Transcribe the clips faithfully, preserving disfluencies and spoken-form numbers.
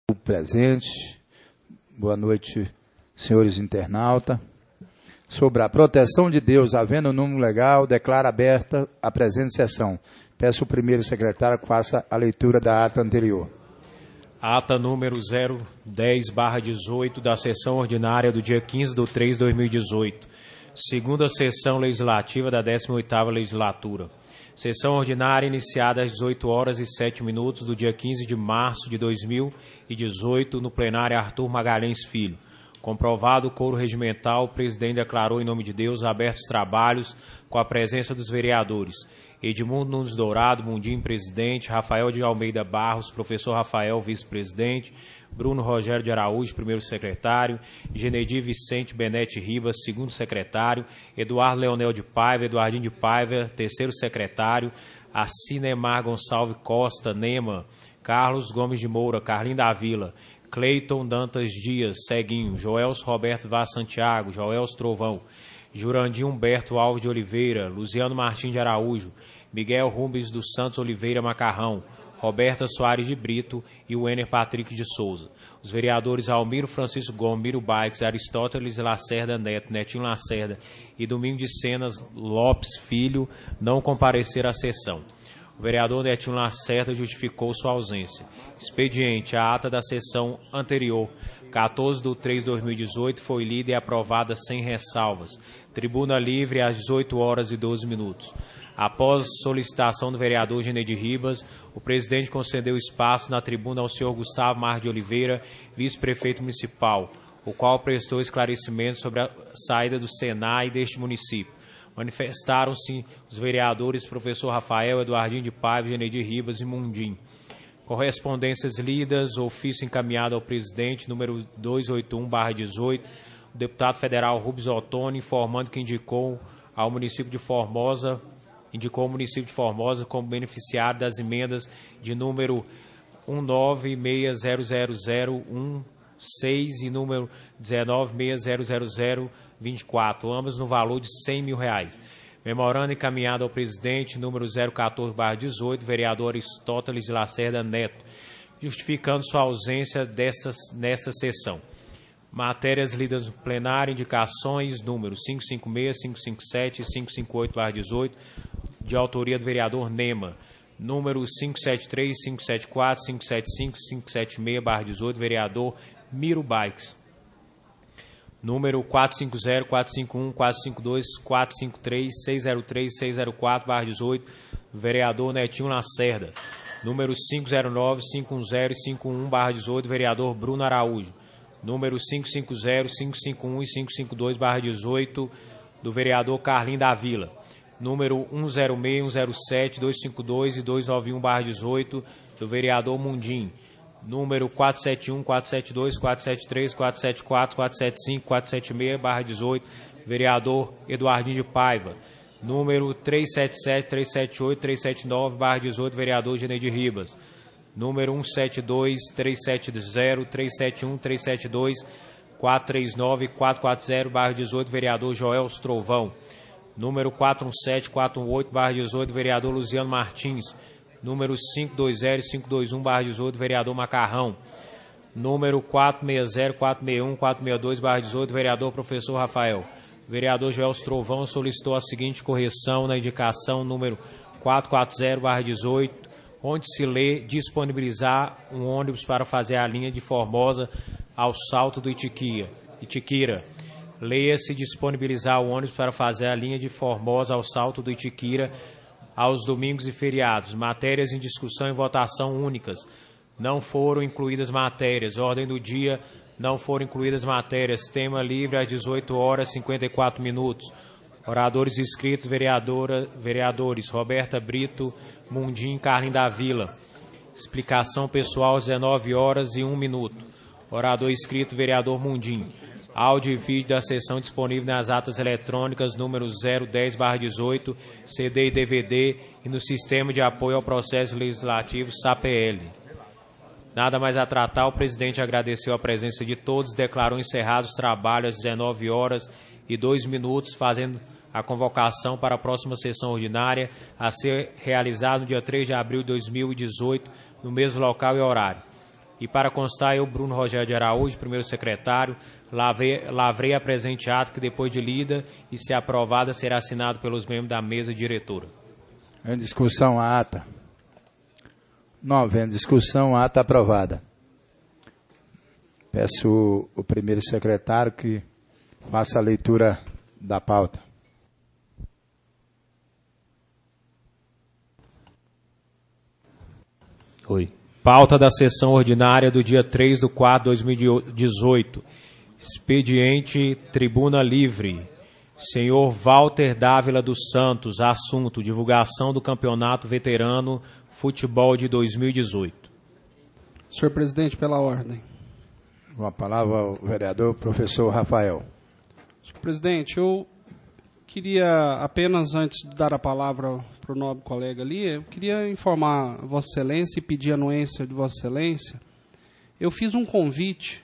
Presente, boa noite, senhores internautas. Sobre a proteção de Deus, havendo número legal, declaro aberta a presente sessão. Peço ao primeiro secretário que faça a leitura da ata anterior. Ata número zero dez barra dezoito da sessão ordinária do dia quinze de três de dois mil e dezoito. Segunda sessão legislativa da décima oitava legislatura. Sessão ordinária iniciada às dezoito horas e sete minutos do dia quinze de março de dois mil e dezoito, no plenário Arthur Magalhães Filho. Comprovado o coro regimental, o presidente declarou em nome de Deus abertos trabalhos com a presença dos vereadores Edmundo Nunes Dourado, Mundim, presidente, Rafael de Almeida Barros, professor Rafael, vice-presidente, Bruno Rogério de Araújo, primeiro secretário, Genedir Vicente Benete Ribas, segundo secretário, Eduardo Leonel de Paiva, Eduardinho de Paiva, terceiro secretário, Acinemar Gonçalves Costa, Nema, Carlos Gomes de Moura, Carlinho da Vila, Cleiton Dantas Dias, Ceguinho, Joelso Roberto Vaz Santiago, Joelso Trovão, Jurandir Humberto Alves de Oliveira, Luciano Martins de Araújo, Miguel Rubens dos Santos Oliveira Macarrão, Roberta Soares de Brito e Wenner Patrick de Souza. Os vereadores Almiro Francisco Gomes, Miro Baix, Aristóteles Lacerda Neto, Netinho Lacerda e Domingo de Cenas Lopes Filho não compareceram à sessão. O vereador Netinho Lacerda justificou sua ausência. Expediente, a ata da sessão anterior, quatorze de três de dois mil e dezoito, foi lida e aprovada sem ressalvas. Tribuna livre às dezoito horas e doze minutos. Após solicitação do vereador Genedir Ribas, o presidente concedeu espaço na tribuna ao senhor Gustavo Mar de Oliveira, vice-prefeito municipal, o qual prestou esclarecimentos sobre a saída do Senai deste município. Manifestaram-se os vereadores professor Rafael, Eduardinho de Paiva, Genedir Ribas e Mundim. Correspondências lidas, ofício encaminhado ao presidente, número duzentos e oitenta e um barra dezoito, o deputado federal Rubens Ottoni, informando que indicou ao município de Formosa, indicou o município de Formosa como beneficiário das emendas de número um nove seis zero zero zero um seis e número dezenove seis zero zero zero vinte e quatro, ambas no valor de cem mil reais. Memorando encaminhado ao presidente, número zero quatorze barra dezoito, vereador Aristóteles de Lacerda Neto, justificando sua ausência destas, nesta sessão. Matérias lidas no plenário, indicações, número quinhentos e cinquenta e seis, quinhentos e cinquenta e sete e quinhentos e cinquenta e oito barra dezoito, de autoria do vereador Nema. Número quinhentos e setenta e três, quinhentos e setenta e quatro, quinhentos e setenta e cinco, quinhentos e setenta e seis barra dezoito, vereador Miro Baix. Número quatrocentos e cinquenta, quatrocentos e cinquenta e um, quatrocentos e cinquenta e dois, quatrocentos e cinquenta e três, seiscentos e três, seiscentos e quatro barra dezoito, vereador Netinho Lacerda. Número quinhentos e nove, quinhentos e dez e quinhentos e cinquenta e um barra dezoito, vereador Bruno Araújo. Número quinhentos e cinquenta, quinhentos e cinquenta e um e quinhentos e cinquenta e dois barra dezoito, do vereador Carlinho da Vila. Número cento e seis, cento e sete, duzentos e cinquenta e dois e duzentos e noventa e um barra dezoito, do vereador Mundim. Número quatrocentos e setenta e um, quatrocentos e setenta e dois, quatrocentos e setenta e três, quatrocentos e setenta e quatro, quatrocentos e setenta e cinco, quatrocentos e setenta e seis barra dezoito, vereador Eduardinho de Paiva. Número trezentos e setenta e sete, trezentos e setenta e oito, trezentos e setenta e nove barra dezoito, vereador Genedir Ribas. Número cento e setenta e dois, trezentos e setenta, trezentos e setenta e um, trezentos e setenta e dois, quatrocentos e trinta e nove, quatrocentos e quarenta barra dezoito, vereador Joelso Trovão. Número quatrocentos e dezessete, quatrocentos e oito barra dezoito, vereador Luciano Martins. Número quinhentos e vinte, quinhentos e vinte e um barra dezoito, vereador Macarrão. Número quatrocentos e sessenta, quatrocentos e sessenta e um, quatrocentos e sessenta e dois barra dezoito, vereador professor Rafael. Vereador Joelso Trovão solicitou a seguinte correção na indicação número quatrocentos e quarenta barra dezoito, onde se lê disponibilizar um ônibus para fazer a linha de Formosa ao Salto do Itiquia, Itiquira. Leia-se disponibilizar o ônibus para fazer a linha de Formosa ao Salto do Itiquira aos domingos e feriados. Matérias em discussão e votação únicas. Não foram incluídas matérias. Ordem do dia, não foram incluídas matérias. Tema livre às dezoito horas e cinquenta e quatro minutos. Oradores inscritos, vereadora, vereadores Roberta Brito, Mundim, Carlinho da Vila. Explicação pessoal às dezenove horas e um minuto. Orador inscrito, vereador Mundim. Áudio e vídeo da sessão disponível nas atas eletrônicas número zero dez barra dezoito, C D e D V D e no Sistema de Apoio ao Processo Legislativo S A P L. Nada mais a tratar, o presidente agradeceu a presença de todos, declarou encerrados os trabalhos às dezenove horas e dois minutos, fazendo a convocação para a próxima sessão ordinária a ser realizada no dia três de abril de dois mil e dezoito, no mesmo local e horário. E para constar, eu, Bruno Rogério de Araújo, primeiro secretário, lavrei, lavrei a presente ato que, depois de lida e se aprovada, será assinado pelos membros da mesa diretora. Em discussão, a ata. Não havendo discussão, a ata aprovada. Peço o, o primeiro secretário que faça a leitura da pauta. Oi. Pauta da sessão ordinária do dia três de quatro de dois mil e dezoito. Expediente Tribuna Livre. Senhor Walter Dávila dos Santos. Assunto: divulgação do Campeonato Veterano Futebol de dois mil e dezoito. Senhor presidente, pela ordem. Com a palavra ao vereador professor Rafael. Senhor presidente, eu queria apenas, antes de dar a palavra para o nobre colega ali, eu queria informar a Vossa Excelência e pedir a anuência de Vossa Excelência. Eu fiz um convite,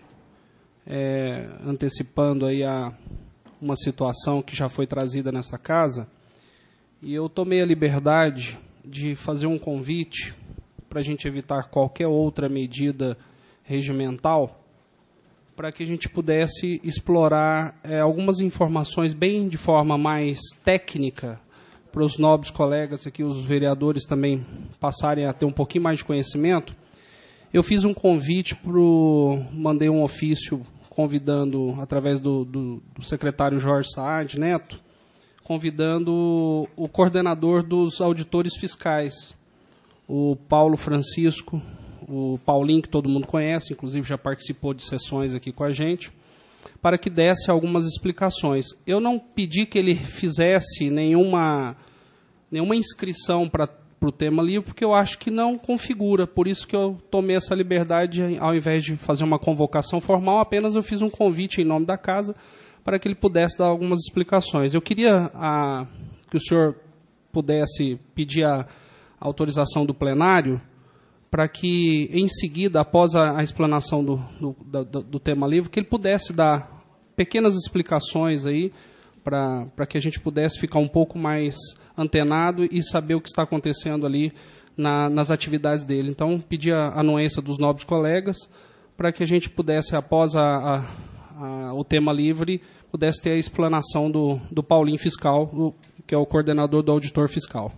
é, antecipando aí a uma situação que já foi trazida nessa casa, e eu tomei a liberdade de fazer um convite para a gente evitar qualquer outra medida regimental, para que a gente pudesse explorar é, algumas informações bem de forma mais técnica, para os nobres colegas aqui, os vereadores também passarem a ter um pouquinho mais de conhecimento. Eu fiz um convite, pro, mandei um ofício convidando, através do, do, do secretário Jorge Saad Neto, convidando o coordenador dos auditores fiscais, o Paulo Francisco, o Paulinho, que todo mundo conhece, inclusive já participou de sessões aqui com a gente, para que desse algumas explicações. Eu não pedi que ele fizesse nenhuma, nenhuma inscrição para o tema livre, porque eu acho que não configura, por isso que eu tomei essa liberdade, ao invés de fazer uma convocação formal, apenas eu fiz um convite em nome da casa, para que ele pudesse dar algumas explicações. Eu queria a, que o senhor pudesse pedir a, a autorização do plenário, para que, em seguida, após a, a explanação do, do, do, do tema livre, que ele pudesse dar pequenas explicações aí, para que a gente pudesse ficar um pouco mais antenado e saber o que está acontecendo ali na, nas atividades dele. Então, pedir a anuência dos nobres colegas, para que a gente pudesse, após a, a, a, o tema livre, pudesse ter a explanação do, do Paulinho Fiscal, do, que é o coordenador do auditor fiscal.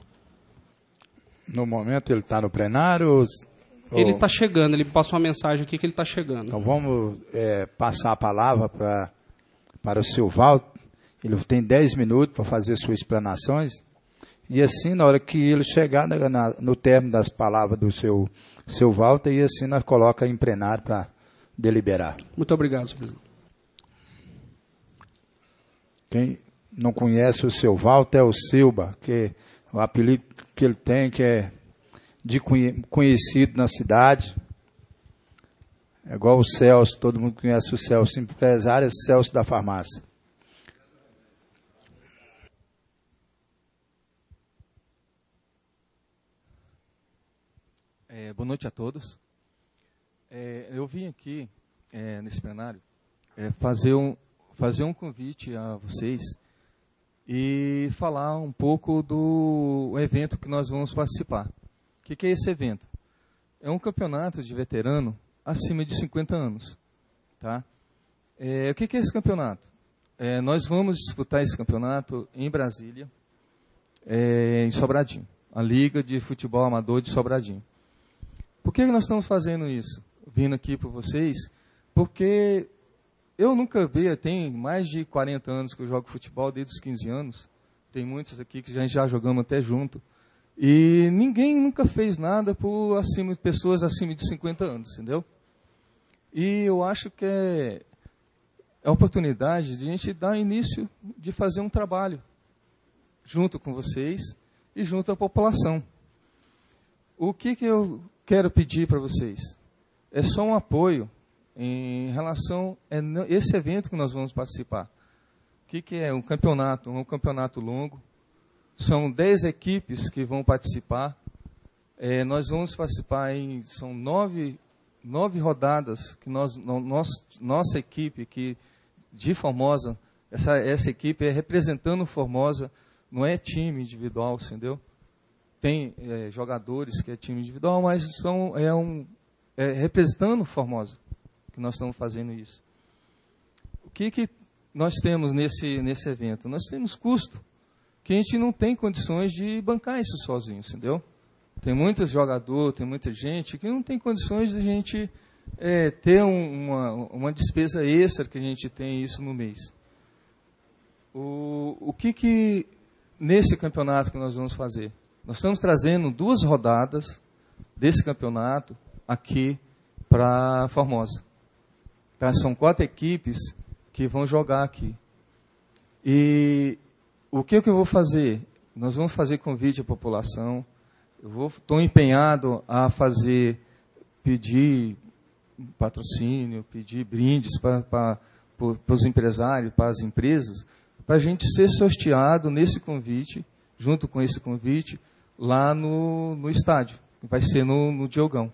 No momento ele está no plenário? Ou... Ele está chegando, ele me passou uma mensagem aqui que ele está chegando. Então vamos é, passar a palavra pra, para o seu Walter. Ele tem dez minutos para fazer suas explanações. E assim, na hora que ele chegar na, na, no término das palavras do seu, seu Walter, e assim nós colocamos em plenário para deliberar. Muito obrigado, senhor presidente. Quem não conhece o seu Walter é o Silba, que o apelido que ele tem, que é de conhecido na cidade. É igual o Celso, todo mundo conhece o Celso, empresário Celso da farmácia. É, boa noite a todos. É, eu vim aqui, é, nesse plenário, é, fazer, um, fazer um convite a vocês e falar um pouco do evento que nós vamos participar. O que, que é esse evento? É um campeonato de veterano acima de cinquenta anos. Tá? É, o que, que é esse campeonato? É, nós vamos disputar esse campeonato em Brasília, é, em Sobradinho, a Liga de Futebol Amador de Sobradinho. Por que nós estamos fazendo isso? Vindo aqui para vocês, porque eu nunca vi, tem mais de quarenta anos que eu jogo futebol, desde os quinze anos. Tem muitos aqui que já, já jogamos até junto. E ninguém nunca fez nada por acima, pessoas acima de cinquenta anos, entendeu? E eu acho que é, é a oportunidade de a gente dar início de fazer um trabalho junto com vocês e junto à população. O que, que eu quero pedir para vocês? É só um apoio em relação a esse evento que nós vamos participar. O que, que é um campeonato? Um campeonato longo. São dez equipes que vão participar. É, nós vamos participar em... São nove, nove rodadas que nós, nós, nossa equipe aqui de Formosa, essa, essa equipe é representando Formosa, não é time individual, entendeu? Tem é, jogadores que é time individual, mas são, é, um, é, representando Formosa, que nós estamos fazendo isso. O que, que nós temos nesse, nesse evento? Nós temos custo, que a gente não tem condições de bancar isso sozinho, entendeu? Tem muitos jogadores, tem muita gente que não tem condições de a gente é, ter um, uma, uma despesa extra que a gente tem isso no mês. O, o que que, nesse campeonato que nós vamos fazer? Nós estamos trazendo duas rodadas desse campeonato aqui para Formosa. Tá? São quatro equipes que vão jogar aqui. E o que, que eu vou fazer? Nós vamos fazer convite à população. Eu estou empenhado a fazer, pedir patrocínio, pedir brindes para, para, para os empresários, para as empresas, para a gente ser sorteado nesse convite, junto com esse convite, lá no, no estádio, que vai ser no, no Diogão.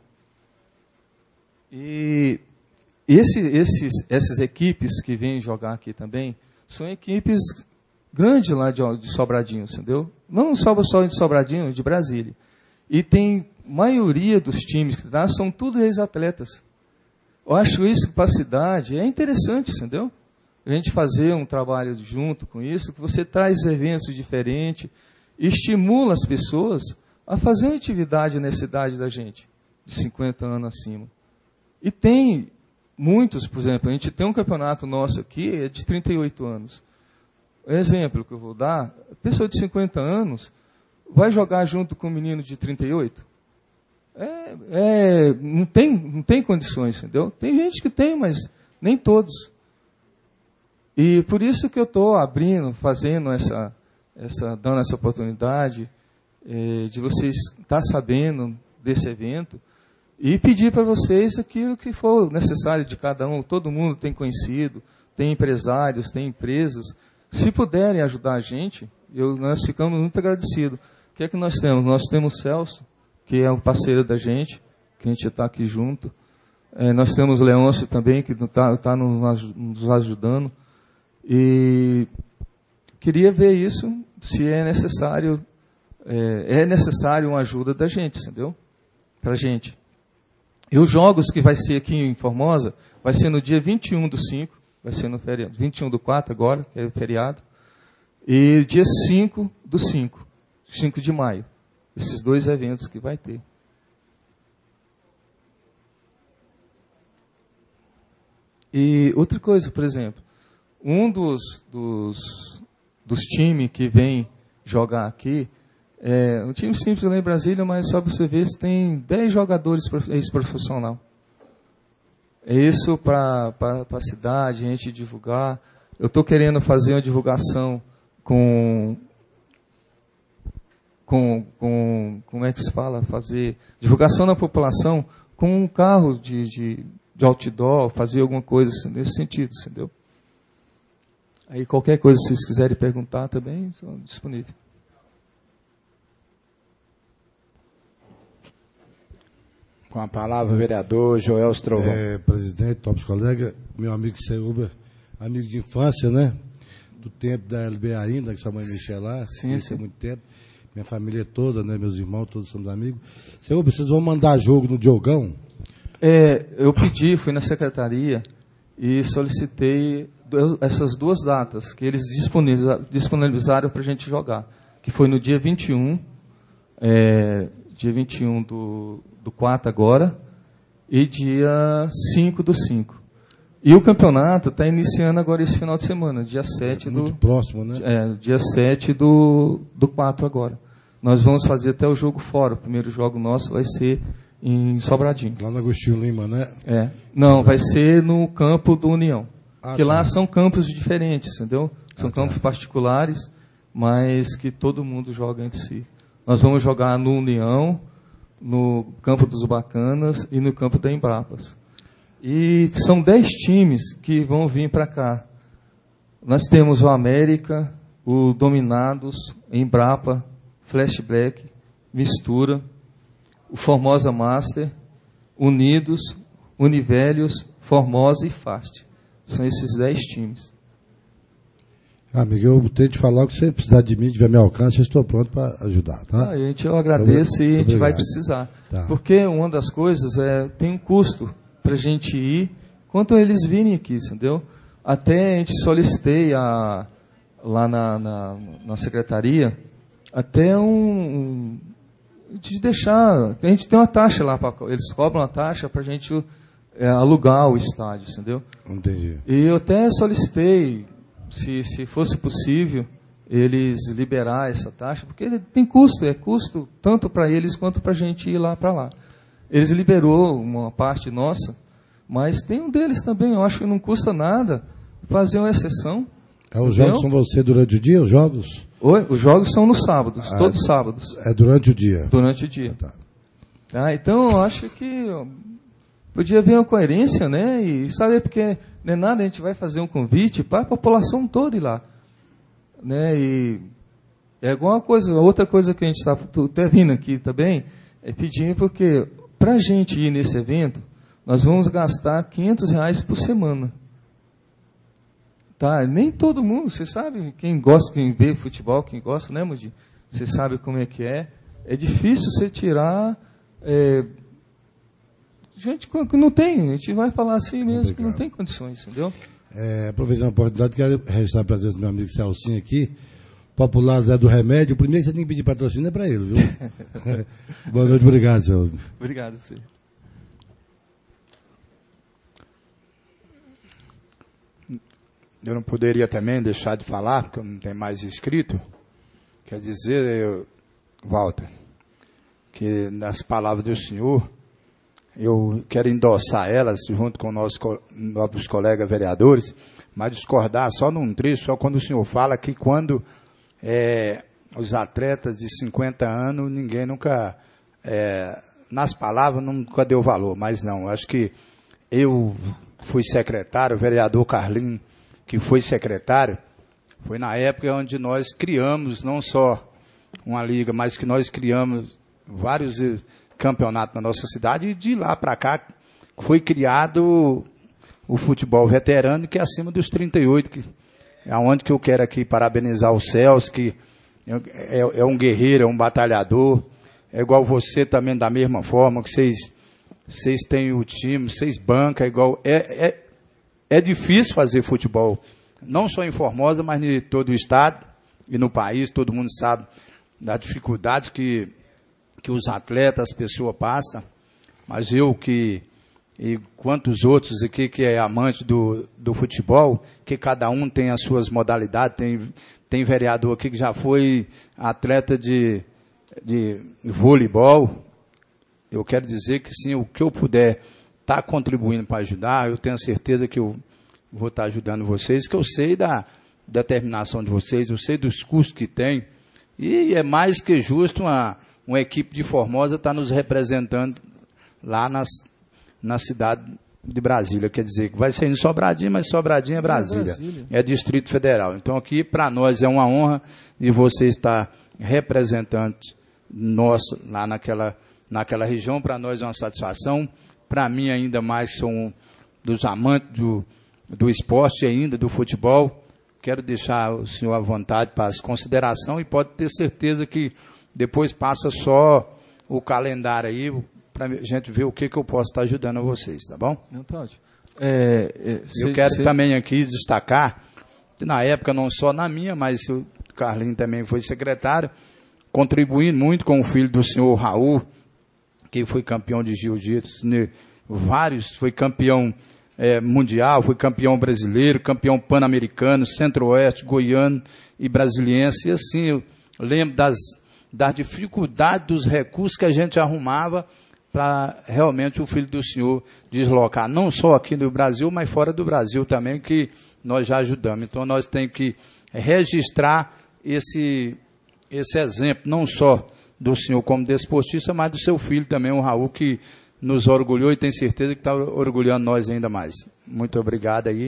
E esse, esses, essas equipes que vêm jogar aqui também, são equipes grandes lá de, de Sobradinho, entendeu? Não só, só de Sobradinho, de Brasília. E tem, maioria dos times que lá são tudo ex-atletas. Eu acho isso para a cidade é interessante, entendeu? A gente fazer um trabalho junto com isso, que você traz eventos diferentes, estimula as pessoas a fazer uma atividade na cidade da gente, de cinquenta anos acima. E tem muitos, por exemplo, a gente tem um campeonato nosso aqui, é de trinta e oito anos. O exemplo que eu vou dar, a pessoa de cinquenta anos vai jogar junto com um menino de trinta e oito? É, é, não, tem, não tem condições, entendeu? Tem gente que tem, mas nem todos. E por isso que eu estou abrindo, fazendo essa, essa, dando essa oportunidade é, de vocês estar sabendo desse evento e pedir para vocês aquilo que for necessário de cada um. Todo mundo tem conhecido, tem empresários, tem empresas. Se puderem ajudar a gente, eu, nós ficamos muito agradecidos. O que é que nós temos? Nós temos o Celso, que é um parceiro da gente, que a gente está aqui junto. É, nós temos o Leôncio também, que está tá nos, nos ajudando. E queria ver isso, se é necessário, é, é necessário uma ajuda da gente, entendeu? Para a gente. E os jogos que vai ser aqui em Formosa, vai ser no dia vinte e um do cinco, vai ser no feriado, vinte e um do quatro agora, que é o feriado, e dia cinco do cinco, cinco de maio. Esses dois eventos que vai ter. E outra coisa, por exemplo, um dos, dos, dos times que vem jogar aqui, é um time simples lá em Brasília, mas só para você ver, tem dez jogadores ex-profissional. É isso para a cidade, a gente divulgar. Eu estou querendo fazer uma divulgação com... Com, com, como é que se fala, fazer divulgação na população com um carro de, de, de outdoor, fazer alguma coisa assim, nesse sentido, entendeu? Aí qualquer coisa, se vocês quiserem perguntar também, estou disponível. Com a palavra, o vereador Joel Strovão. É, presidente, todos os colegas, meu amigo Seuber, amigo de infância, né? Do tempo da L B ainda, que sua mãe mexia lá, sim, sim. Há muito tempo. Minha família toda, né, meus irmãos, todos somos amigos. Senhor, vocês vão mandar jogo no Diogão? É, eu pedi, fui na secretaria e solicitei essas duas datas que eles disponibilizaram para a gente jogar, que foi no dia vinte e um, é, dia vinte e um do, do quatro agora, e dia cinco do cinco. E o campeonato está iniciando agora esse final de semana, dia sete é do... Muito próximo, né? É, dia sete do, do quatro agora. Nós vamos fazer até o jogo fora. O primeiro jogo nosso vai ser em Sobradinho. Lá no Agostinho Lima, né? É. Não, vai ser no campo do União. Ah, Porque tá. lá são campos diferentes, entendeu? São Ah, campos tá. particulares, mas que todo mundo joga entre si. Nós vamos jogar no União, no campo dos Bacanas e no campo da Embrapas. E são dez times que vão vir para cá. Nós temos o América, o Dominados, Embrapa, Flash Black, Mistura, o Formosa Master, Unidos, Univelhos, Formosa e Fast. São esses dez times. Amigo, eu tenho que falar o que você precisar de mim, tiver meu alcance, eu estou pronto para ajudar, tá? Ah, a gente, eu agradeço e a gente vai precisar. Tá. Porque uma das coisas é, tem um custo para a gente ir, quanto eles virem aqui, entendeu? Até a gente solicitei a, lá na, na, na secretaria, até um... de deixar, a gente tem uma taxa lá, pra, eles cobram uma taxa para a gente é, alugar o estádio, entendeu? Entendi. E eu até solicitei, se, se fosse possível, eles liberar essa taxa, porque tem custo, é custo tanto para eles quanto para a gente ir lá para lá. Eles liberou uma parte nossa, mas tem um deles também, eu acho que não custa nada fazer uma exceção. É, os jogos são você durante o dia, os jogos? Oi, os jogos são nos sábados, ah, todos os sábados. É durante o dia? Durante o dia. Ah, tá. Ah, então, eu acho que podia haver uma coerência, né? E saber, porque não é nada, a gente vai fazer um convite para a população toda ir lá. Né? E é alguma coisa, outra coisa que a gente está até vindo aqui também, é pedindo, porque para a gente ir nesse evento, nós vamos gastar quinhentos reais por semana. Tá? Nem todo mundo, você sabe, quem gosta, quem vê futebol, quem gosta, né, Mudi? Você sabe como é que é. É difícil você tirar... É, gente que não tem, a gente vai falar assim mesmo, Obrigado. Que não tem condições, entendeu? É, aproveitando a oportunidade, quero registrar a presença do meu amigo Celcinho aqui, popular Zé do Remédio. O primeiro que você tem que pedir patrocínio é para ele, viu? Boa noite, obrigado, senhor. Obrigado, você. Eu não poderia também deixar de falar, porque eu não tenho mais escrito. Quer dizer, eu, Walter, que nas palavras do senhor, eu quero endossar elas junto com nossos novos colegas vereadores, mas discordar só num trecho, só quando o senhor fala que quando é, os atletas de cinquenta anos, ninguém nunca, é, nas palavras, nunca deu valor, mas não, acho que eu fui secretário, o vereador Carlinho, que foi secretário, foi na época onde nós criamos não só uma liga, mas que nós criamos vários campeonatos na nossa cidade, e de lá para cá foi criado o futebol veterano, que é acima dos trinta e oito, que é onde que eu quero aqui parabenizar o Celso, que é, é um guerreiro, é um batalhador, é igual você também, da mesma forma, que vocês, vocês têm o time, vocês bancam, é igual... É, é, É difícil fazer futebol, não só em Formosa, mas em todo o estado e no país. Todo mundo sabe da dificuldade que, que os atletas, as pessoas passam. Mas eu que, e quantos outros aqui que é amante do, do futebol, que cada um tem as suas modalidades, tem, tem vereador aqui que já foi atleta de, de voleibol. Eu quero dizer que sim, o que eu puder está contribuindo para ajudar, eu tenho certeza que eu vou estar ajudando vocês, que eu sei da determinação de vocês, eu sei dos custos que tem, e é mais que justo uma, uma equipe de Formosa estar nos representando lá nas, na cidade de Brasília, quer dizer, que vai ser em Sobradinho, mas Sobradinho é Brasília, é, Brasília. É Distrito Federal. Então aqui, para nós, é uma honra de você estar representante nosso lá naquela, naquela região, para nós é uma satisfação. Para mim, ainda mais, sou um dos amantes do, do esporte ainda, do futebol. Quero deixar o senhor à vontade para as considerações, e pode ter certeza que depois passa só o calendário aí, para a gente ver o que, que eu posso estar ajudando a vocês, tá bom? Não, tá ótimo. É, é, eu quero se... também aqui destacar, que na época, não só na minha, mas o Carlinho também foi secretário, contribuindo muito com o filho do senhor Raul, que foi campeão de jiu-jitsu, né? Vários, foi campeão é, mundial, foi campeão brasileiro, campeão pan-americano, centro-oeste, goiano e brasiliense. E assim, eu lembro das, das dificuldades, dos recursos que a gente arrumava para realmente o filho do senhor deslocar, não só aqui no Brasil, mas fora do Brasil também, que nós já ajudamos. Então nós temos que registrar esse, esse exemplo, não só do senhor como desportista, mas do seu filho também, o Raul, que nos orgulhou e tem certeza que está orgulhando nós ainda mais. Muito obrigado aí.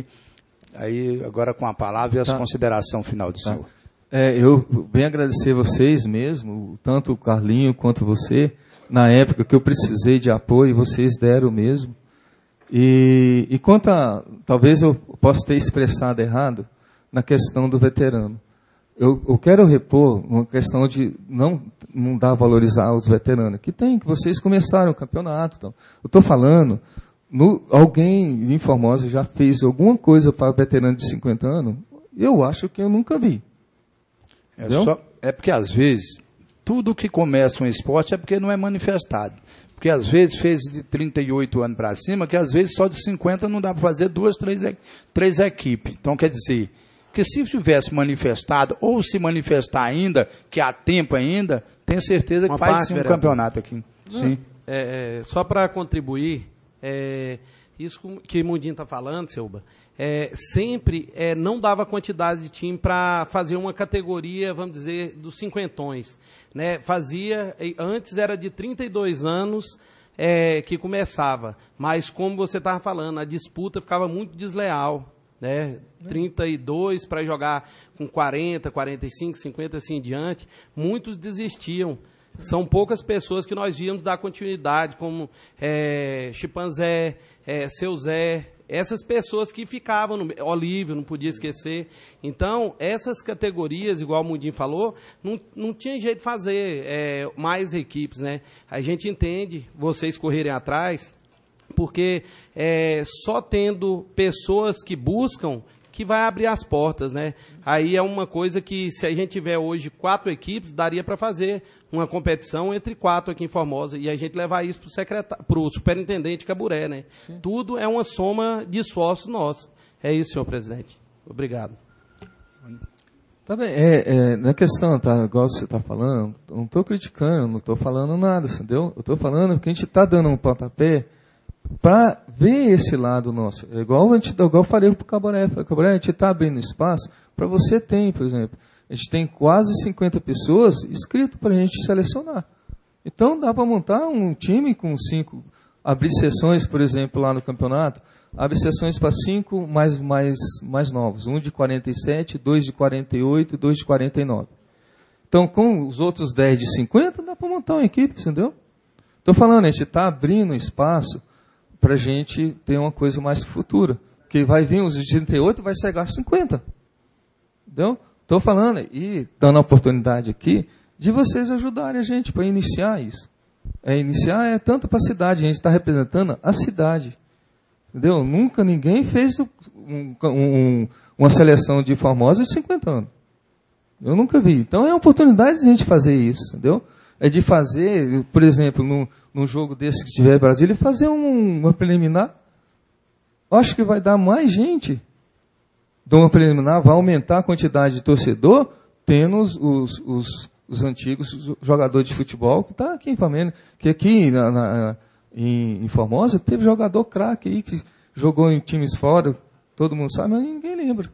Aí, agora com a palavra e a tá. consideração final do tá. senhor. É, eu venho agradecer vocês mesmo, tanto o Carlinho quanto você, na época que eu precisei de apoio, vocês deram mesmo. E, e quanto a, talvez eu possa ter expressado errado, na questão do veterano. Eu, eu quero repor uma questão de não, não dar a valorizar os veteranos, que tem, que vocês começaram o campeonato. Então. Eu estou falando, no, alguém em Formosa já fez alguma coisa para veterano de cinquenta anos? Eu acho que eu nunca vi. É, só, é porque, às vezes, tudo que começa um esporte é porque não é manifestado. Porque, às vezes, fez de trinta e oito anos para cima, que, às vezes, só de cinquenta não dá para fazer duas, três, três equipes. Então, quer dizer, que se tivesse manifestado, ou se manifestar ainda, que há tempo ainda, tenho certeza que Uma faz parte, sim um vereador. campeonato aqui. Não, Sim. é, é, só para contribuir, é, isso que o Mundinho está falando, Selba, é, sempre é, não dava quantidade de time para fazer uma categoria, vamos dizer, dos cinquentões. Né? Fazia, antes era de trinta e dois anos é, que começava, mas como você estava falando, a disputa ficava muito desleal. Né? trinta e dois para jogar com quarenta, quarenta e cinco, cinquenta assim em diante, muitos desistiam. São poucas pessoas que nós íamos dar continuidade, como é, Chimpanzé, é, Seu Zé, essas pessoas que ficavam, no Olívio, não podia esquecer. Então, essas categorias, igual o Mundinho falou, não, não tinha jeito de fazer é, mais equipes. Né? A gente entende vocês correrem atrás, porque é, só tendo pessoas que buscam que vai abrir as portas, né? Aí é uma coisa que, se a gente tiver hoje quatro equipes, daria para fazer uma competição entre quatro aqui em Formosa e a gente levar isso para o superintendente Caburé, né? Sim. Tudo é uma soma de esforços nossos. É isso, senhor presidente. Obrigado. Tá bem, é, é, na questão, tá, igual você está falando, não estou criticando, não estou falando nada, entendeu? Eu estou falando que a gente está dando um pontapé para ver esse lado nosso. É igual, a gente, igual eu falei para o Caburé, Caburé, a gente está abrindo espaço para você tem, por exemplo, a gente tem quase cinquenta pessoas inscritas para a gente selecionar. Então dá para montar um time com cinco, abrir sessões, por exemplo, lá no campeonato, abre sessões para cinco mais, mais, mais novos, um de quarenta e sete, dois de quarenta e oito e dois de quarenta e nove. Então com os outros dez de cinquenta, dá para montar uma equipe, entendeu? Estou falando, a gente está abrindo espaço para a gente ter uma coisa mais futura. Que vai vir os de trinta e oito, vai chegar a cinquenta. Entendeu? Estou falando e dando a oportunidade aqui de vocês ajudarem a gente para iniciar isso. É, iniciar é tanto para a cidade, a gente está representando a cidade. Entendeu? Nunca ninguém fez um, um, uma seleção de Formosa de cinquenta anos. Eu nunca vi. Então é uma oportunidade de a gente fazer isso, entendeu? É de fazer, por exemplo, num, num jogo desse que tiver em Brasília, fazer um, uma preliminar. Acho que vai dar mais gente. De uma preliminar, vai aumentar a quantidade de torcedor, tendo os, os, os, os antigos jogadores de futebol que está aqui em Flamengo. Que aqui na, na, em, em Formosa teve jogador craque aí, que jogou em times fora, todo mundo sabe, mas ninguém lembra.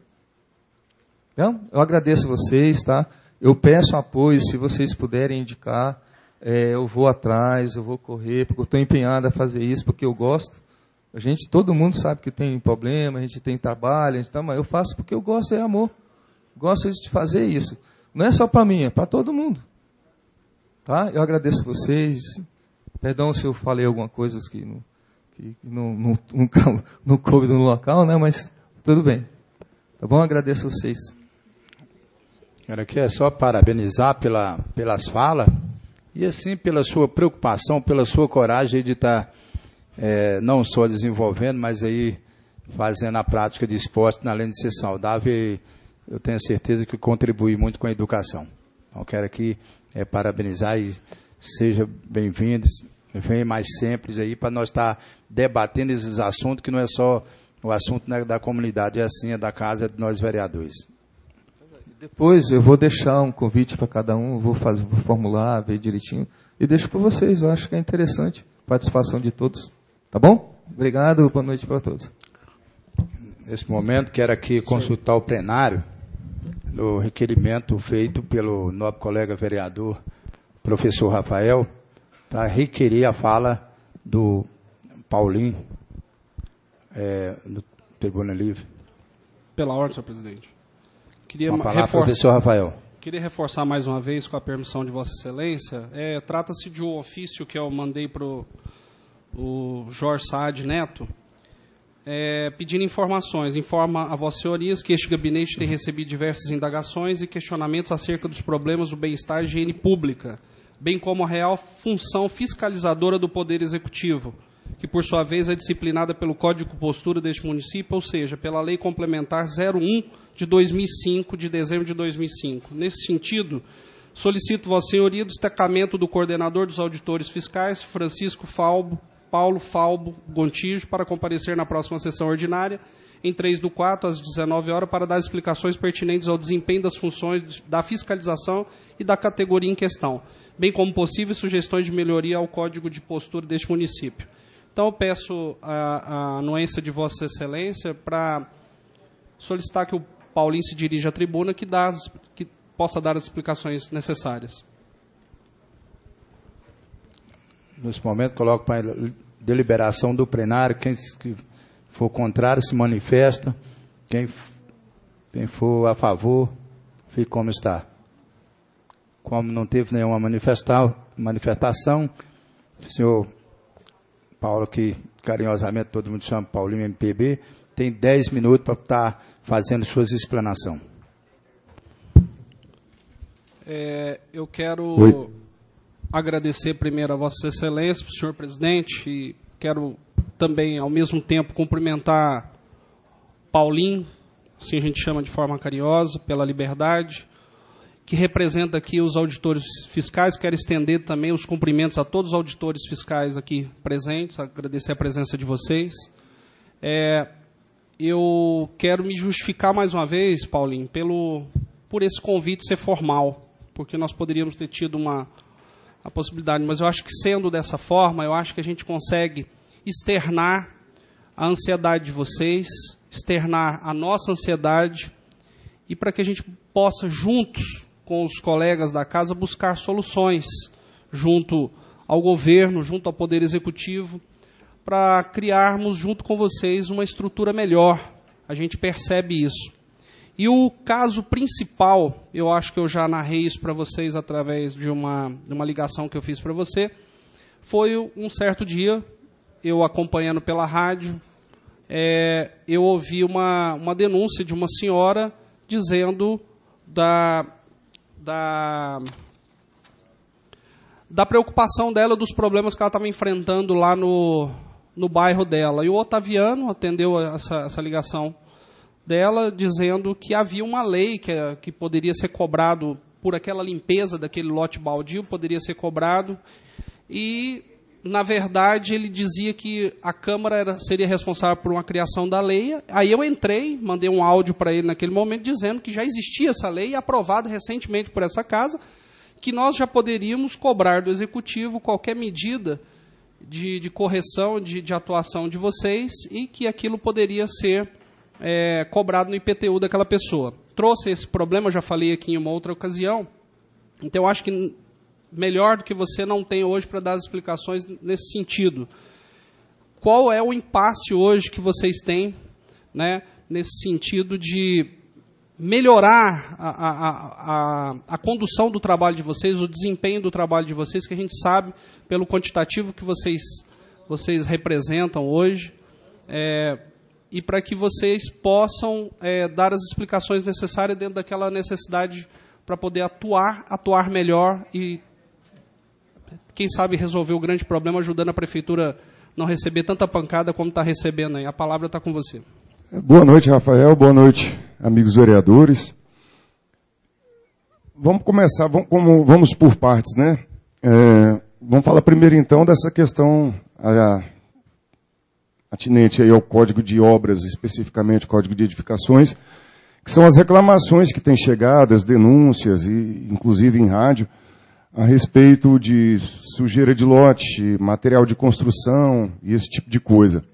Então, eu agradeço a vocês, tá? Eu peço apoio, se vocês puderem indicar, é, eu vou atrás, eu vou correr, porque eu estou empenhado a fazer isso, porque eu gosto. A gente, todo mundo sabe que tem problema, a gente tem trabalho, a gente tá, mas eu faço porque eu gosto, é amor. Gosto de fazer isso. Não é só para mim, é para todo mundo. Tá? Eu agradeço a vocês. Perdão se eu falei alguma coisa que não, que não, não, não, não coube no local, né? Mas tudo bem. Tá bom? Agradeço a vocês. Quero aqui é só parabenizar pela, pelas falas e assim pela sua preocupação, pela sua coragem de estar é, não só desenvolvendo, mas aí fazendo a prática de esporte, além de ser saudável, e eu tenho certeza que contribui muito com a educação. Então quero aqui é, parabenizar e seja bem-vindos, venha mais sempre aí para nós estar debatendo esses assuntos, que não é só o assunto né, da comunidade, é assim, é da casa, é de nós vereadores. Depois eu vou deixar um convite para cada um, vou fazer, vou formular, ver direitinho, e deixo para vocês, eu acho que é interessante a participação de todos. Tá bom? Obrigado, boa noite para todos. Nesse momento, quero aqui consultar o plenário no requerimento feito pelo nobre colega vereador, professor Rafael, para requerer a fala do Paulinho é, no Tribuna Livre. Pela ordem, senhor presidente. Queria Uma palavra, reforçar, professor Rafael. Queria reforçar mais uma vez, com a permissão de Vossa Excelência, é, trata-se de um ofício que eu mandei para o Jorge Saad Neto, é, pedindo informações. Informa a Vossas Senhorias que este gabinete tem recebido diversas indagações e questionamentos acerca dos problemas do bem-estar e higiene pública, bem como a real função fiscalizadora do Poder Executivo, que, por sua vez, é disciplinada pelo Código de Postura deste município, ou seja, pela Lei Complementar zero um de dois mil e cinco, de dezembro de dois mil e cinco. Nesse sentido, solicito Vossa Senhoria o destacamento do coordenador dos auditores fiscais, Francisco Falbo, Paulo Falbo Gontijo, para comparecer na próxima sessão ordinária, em três do quatro, às dezenove horas, para dar explicações pertinentes ao desempenho das funções da fiscalização e da categoria em questão, bem como possíveis sugestões de melhoria ao Código de Postura deste município. Então, eu peço a, a anuência de Vossa Excelência para solicitar que o Paulinho se dirija à tribuna que, dá, que possa dar as explicações necessárias. Nesse momento, coloco para a deliberação do plenário. Quem for contrário se manifesta. Quem, quem for a favor, fique como está. Como não teve nenhuma manifestação, o senhor Paulo, que carinhosamente todo mundo chama Paulinho M P B, tem dez minutos para estar fazendo suas explanações. É, eu quero Oi. agradecer primeiro a Vossa Excelência, senhor presidente, e quero também, ao mesmo tempo, cumprimentar Paulinho, assim a gente chama de forma carinhosa, pela liberdade, que representa aqui os auditores fiscais. Quero estender também os cumprimentos a todos os auditores fiscais aqui presentes, agradecer a presença de vocês. É, eu quero me justificar mais uma vez, Paulinho, pelo, por esse convite ser formal, porque nós poderíamos ter tido uma a possibilidade, mas eu acho que sendo dessa forma, eu acho que a gente consegue externar a ansiedade de vocês, externar a nossa ansiedade, e para que a gente possa, juntos com os colegas da casa, buscar soluções junto ao governo, junto ao Poder Executivo, para criarmos, junto com vocês, uma estrutura melhor. A gente percebe isso. E o caso principal, eu acho que eu já narrei isso para vocês através de uma, de uma ligação que eu fiz para você, foi um certo dia, eu acompanhando pela rádio, é, eu ouvi uma, uma denúncia de uma senhora dizendo da, da, da preocupação dela, dos problemas que ela estava enfrentando lá no, no bairro dela. E o Otaviano atendeu essa, essa ligação dela, dizendo que havia uma lei que, que poderia ser cobrado por aquela limpeza daquele lote baldio, poderia ser cobrado, e, na verdade, ele dizia que a Câmara era, seria responsável por uma criação da lei. Aí eu entrei, mandei um áudio para ele naquele momento, dizendo que já existia essa lei, aprovada recentemente por essa casa, que nós já poderíamos cobrar do Executivo qualquer medida de, de correção, de, de atuação de vocês, e que aquilo poderia ser É, cobrado no I P T U daquela pessoa. Trouxe esse problema, já falei aqui em uma outra ocasião, então eu acho que melhor do que você não tem hoje para dar as explicações nesse sentido. Qual é o impasse hoje que vocês têm, né, nesse sentido de melhorar a, a, a, a condução do trabalho de vocês, o desempenho do trabalho de vocês, que a gente sabe, pelo quantitativo que vocês, vocês representam hoje, é, e para que vocês possam é, dar as explicações necessárias dentro daquela necessidade para poder atuar, atuar melhor e, quem sabe, resolver o grande problema, ajudando a Prefeitura não receber tanta pancada como está recebendo aí. A palavra está com você. Boa noite, Rafael. Boa noite, amigos vereadores. Vamos começar, vamos, como, vamos por partes, né? É, vamos falar primeiro, então, dessa questão a, atinente aí ao Código de Obras, especificamente Código de Edificações, que são as reclamações que têm chegado, as denúncias, e, inclusive em rádio, a respeito de sujeira de lote, material de construção e esse tipo de coisa.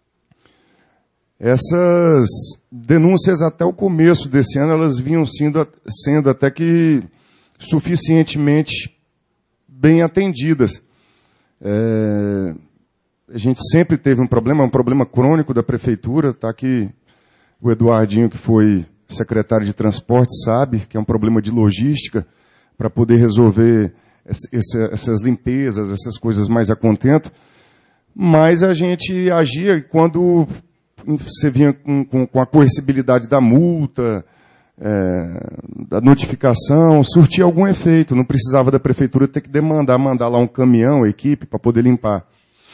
Essas denúncias, até o começo desse ano, elas vinham sendo, sendo até que suficientemente bem atendidas. É, a gente sempre teve um problema, um problema crônico da Prefeitura, está aqui o Eduardinho, que foi secretário de Transporte, sabe que é um problema de logística, para poder resolver essas limpezas, essas coisas mais a contento, mas a gente agia quando você vinha com, com, com a coercibilidade da multa, é, da notificação, surtia algum efeito. Não precisava da prefeitura ter que demandar, mandar lá um caminhão, equipe, para poder limpar.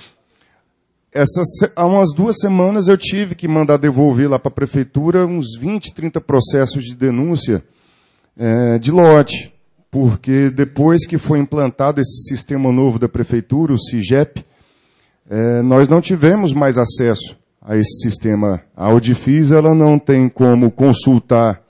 Essas, há umas duas semanas eu tive que mandar devolver lá para a prefeitura uns vinte, trinta processos de denúncia é, de lote. Porque depois que foi implantado esse sistema novo da prefeitura, o SIGEP, é, nós não tivemos mais acesso a esse sistema. A Audifis, ela não tem como consultar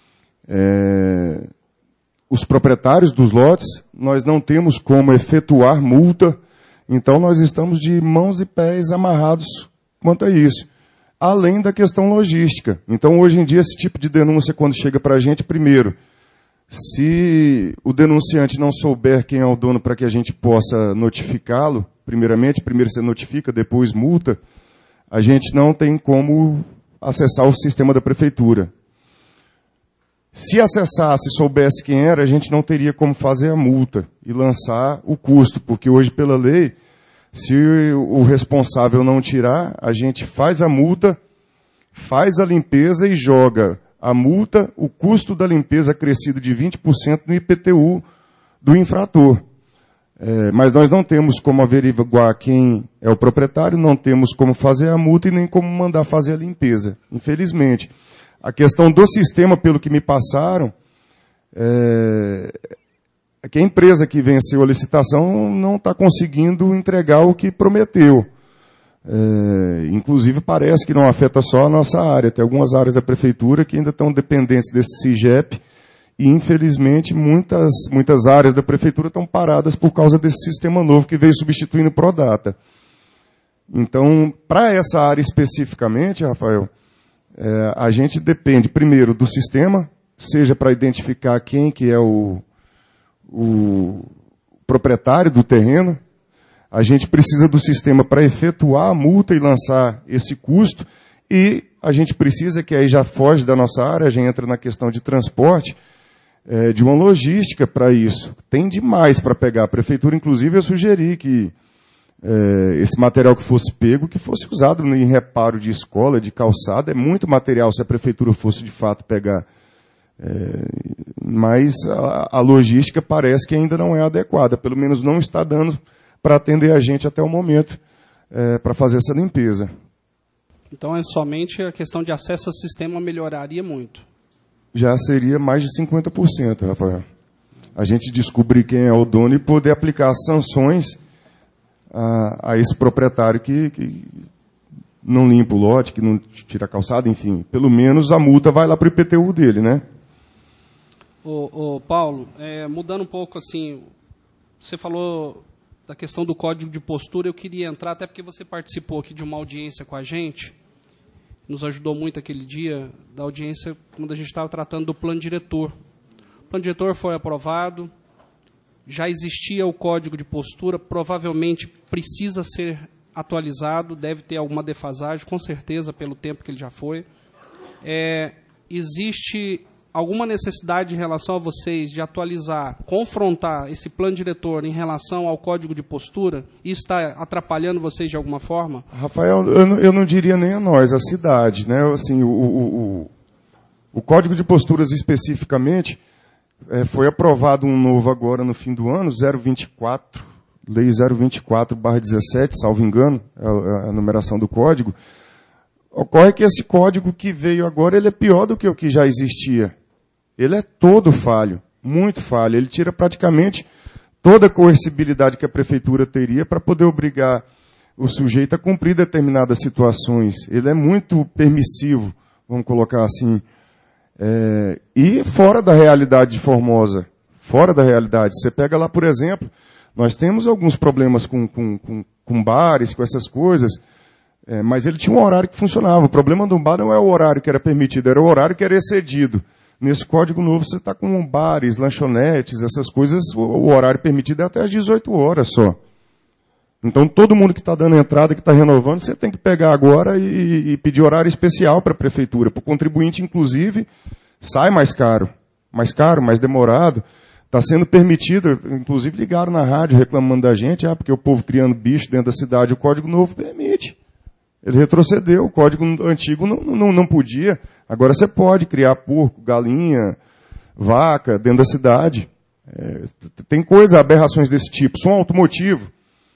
é, os proprietários dos lotes, nós não temos como efetuar multa, então nós estamos de mãos e pés amarrados quanto a isso. Além da questão logística. Então, hoje em dia, esse tipo de denúncia, quando chega para a gente, primeiro, se o denunciante não souber quem é o dono para que a gente possa notificá-lo, primeiramente, primeiro você notifica, depois multa, a gente não tem como acessar o sistema da prefeitura. Se acessasse e soubesse quem era, a gente não teria como fazer a multa e lançar o custo, porque hoje, pela lei, se o responsável não tirar, a gente faz a multa, faz a limpeza e joga a multa, o custo da limpeza crescido de vinte por cento no I P T U do infrator. É, mas nós não temos como averiguar quem é o proprietário, não temos como fazer a multa e nem como mandar fazer a limpeza, infelizmente. A questão do sistema, pelo que me passaram, é, é que a empresa que venceu a licitação não está conseguindo entregar o que prometeu. É, inclusive parece que não afeta só a nossa área, tem algumas áreas da prefeitura que ainda estão dependentes desse SIGEP e infelizmente muitas, muitas áreas da prefeitura estão paradas por causa desse sistema novo que veio substituindo o Prodata. Então, para essa área especificamente, Rafael, é, a gente depende primeiro do sistema, seja para identificar quem que é o, o proprietário do terreno. A gente precisa do sistema para efetuar a multa e lançar esse custo, e a gente precisa, que aí já foge da nossa área, já entra na questão de transporte, é, de uma logística para isso. Tem demais para pegar. A prefeitura, inclusive, eu sugeri que é, esse material que fosse pego, que fosse usado em reparo de escola, de calçada, é muito material se a prefeitura fosse de fato pegar. É, mas a, a logística parece que ainda não é adequada, pelo menos não está dando para atender a gente até o momento, é, para fazer essa limpeza. Então, é somente a questão de acesso ao sistema melhoraria muito? Já seria mais de cinquenta por cento, Rafael. A gente descobrir quem é o dono e poder aplicar sanções a, a esse proprietário que, que não limpa o lote, que não tira a calçada, enfim. Pelo menos a multa vai lá para o I P T U dele, né? Ô, ô Paulo, é, mudando um pouco assim, você falou da questão do código de postura, eu queria entrar, até porque você participou aqui de uma audiência com a gente, nos ajudou muito aquele dia, da audiência, quando a gente estava tratando do plano diretor. O plano diretor foi aprovado, já existia o código de postura, provavelmente precisa ser atualizado, deve ter alguma defasagem, com certeza, pelo tempo que ele já foi. É, existe alguma necessidade em relação a vocês de atualizar, confrontar esse plano diretor em relação ao código de postura? Isso está atrapalhando vocês de alguma forma? Rafael, eu não, eu não diria nem a nós, a cidade, né? Assim, o, o, o, o código de posturas especificamente, é, foi aprovado um novo agora no fim do ano, zero vinte e quatro, lei zero vinte e quatro barra dezessete, salvo engano, a, a numeração do código. Ocorre que esse código que veio agora, ele é pior do que o que já existia. Ele é todo falho, muito falho. Ele tira praticamente toda a coercibilidade que a prefeitura teria para poder obrigar o sujeito a cumprir determinadas situações. Ele é muito permissivo, vamos colocar assim. É, e fora da realidade de Formosa. Fora da realidade. Você pega lá, por exemplo, nós temos alguns problemas com, com, com, com bares, com essas coisas. É, mas ele tinha um horário que funcionava. O problema do bar não é o horário que era permitido, era o horário que era excedido. Nesse código novo você está com bares, lanchonetes, essas coisas, o, o horário permitido é até às dezoito horas só. Então todo mundo que está dando entrada, que está renovando, você tem que pegar agora e, e pedir horário especial para a prefeitura. Para o contribuinte, inclusive, sai mais caro. Mais caro, mais demorado. Está sendo permitido, inclusive ligaram na rádio reclamando da gente, ah, porque o povo criando bicho dentro da cidade, o código novo permite. Ele retrocedeu, o código antigo não, não, não podia. Agora você pode criar porco, galinha, vaca dentro da cidade. É, tem coisa, aberrações desse tipo. Som automotivo,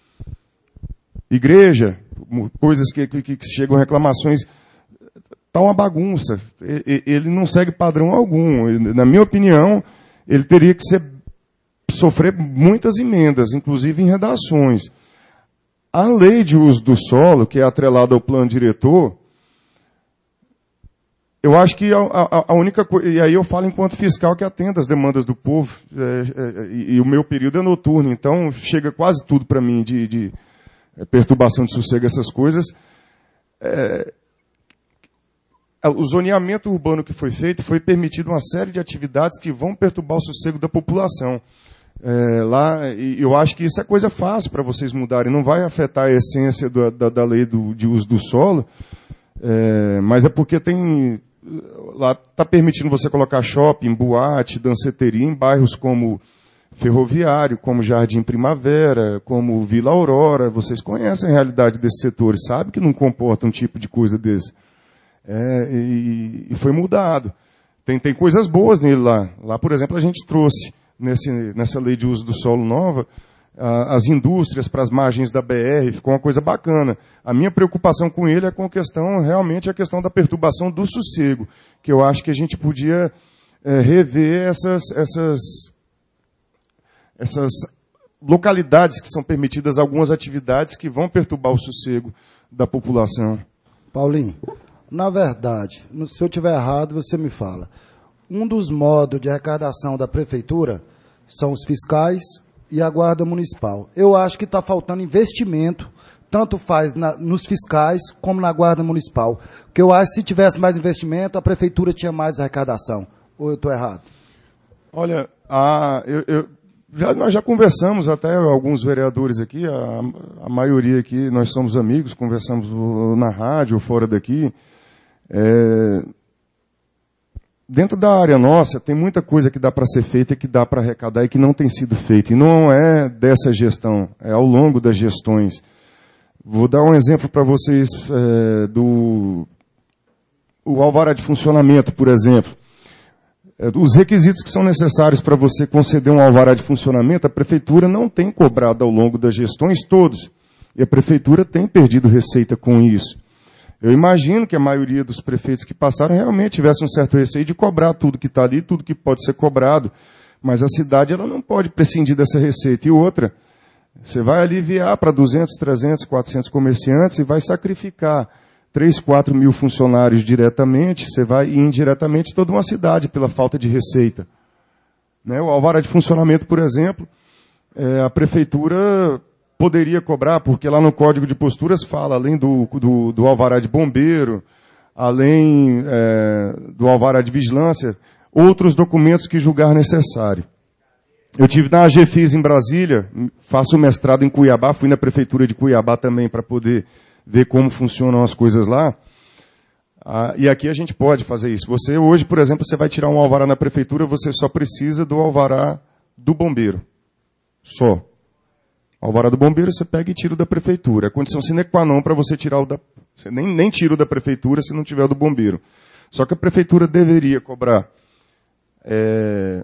igreja, coisas que, que, que chegam reclamações. Está uma bagunça. Ele não segue padrão algum. Na minha opinião, ele teria que ser, sofrer muitas emendas, inclusive em redações. A lei de uso do solo, que é atrelada ao plano diretor, eu acho que a, a, a única coisa, e aí eu falo enquanto fiscal que atenda as demandas do povo, é, é, e, e o meu período é noturno, então chega quase tudo para mim de, de perturbação de sossego, essas coisas. É, o zoneamento urbano que foi feito foi permitido uma série de atividades que vão perturbar o sossego da população. É, lá, e eu acho que isso é coisa fácil para vocês mudarem, não vai afetar a essência do, da, da lei do, de uso do solo, é, mas é porque tem, lá está permitindo você colocar shopping, boate, danceteria em bairros como Ferroviário, como Jardim Primavera, como Vila Aurora. Vocês conhecem a realidade desses setores, sabem que não comporta um tipo de coisa desse. É, e, e foi mudado. Tem, tem coisas boas nele lá. Lá, por exemplo, a gente trouxe Nesse, nessa lei de uso do solo nova, a, as indústrias para as margens da B R, ficou uma coisa bacana. A minha preocupação com ele é com a questão, realmente, a questão da perturbação do sossego, que eu acho que a gente podia é, rever essas, essas, essas localidades que são permitidas algumas atividades que vão perturbar o sossego da população. Paulinho, na verdade, se eu estiver errado, você me fala. Um dos modos de arrecadação da prefeitura são os fiscais e a guarda municipal. Eu acho que está faltando investimento, tanto faz na, nos fiscais como na guarda municipal. Porque eu acho que se tivesse mais investimento, a prefeitura tinha mais arrecadação. Ou eu estou errado? Olha, a, eu, eu, já, nós já conversamos, até alguns vereadores aqui, a, a maioria aqui, nós somos amigos, conversamos na rádio ou fora daqui. É, Dentro da área nossa, tem muita coisa que dá para ser feita e que dá para arrecadar e que não tem sido feita. E não é dessa gestão, é ao longo das gestões. Vou dar um exemplo para vocês é, do o alvará de funcionamento, por exemplo. É, os requisitos que são necessários para você conceder um alvará de funcionamento, a prefeitura não tem cobrado ao longo das gestões todos. E a prefeitura tem perdido receita com isso. Eu imagino que a maioria dos prefeitos que passaram realmente tivesse um certo receio de cobrar tudo que está ali, tudo que pode ser cobrado. Mas a cidade ela não pode prescindir dessa receita. E outra, você vai aliviar para duzentos, trezentos, quatrocentos comerciantes e vai sacrificar três, quatro mil funcionários diretamente, você vai indiretamente toda uma cidade pela falta de receita. Né? O alvará de funcionamento, por exemplo, é, a prefeitura poderia cobrar, porque lá no Código de Posturas fala, além do, do, do alvará de bombeiro, além é, do alvará de vigilância, outros documentos que julgar necessário. Eu tive na AGFIS em Brasília, faço mestrado em Cuiabá, fui na prefeitura de Cuiabá também para poder ver como funcionam as coisas lá. Ah, e aqui a gente pode fazer isso. Você hoje, por exemplo, você vai tirar um alvará na prefeitura, você só precisa do alvará do bombeiro. Só. Alvará do bombeiro você pega e tira o da prefeitura. É condição sine qua non para você tirar o da... Você nem, nem tira o da prefeitura se não tiver o do bombeiro. Só que a prefeitura deveria cobrar é,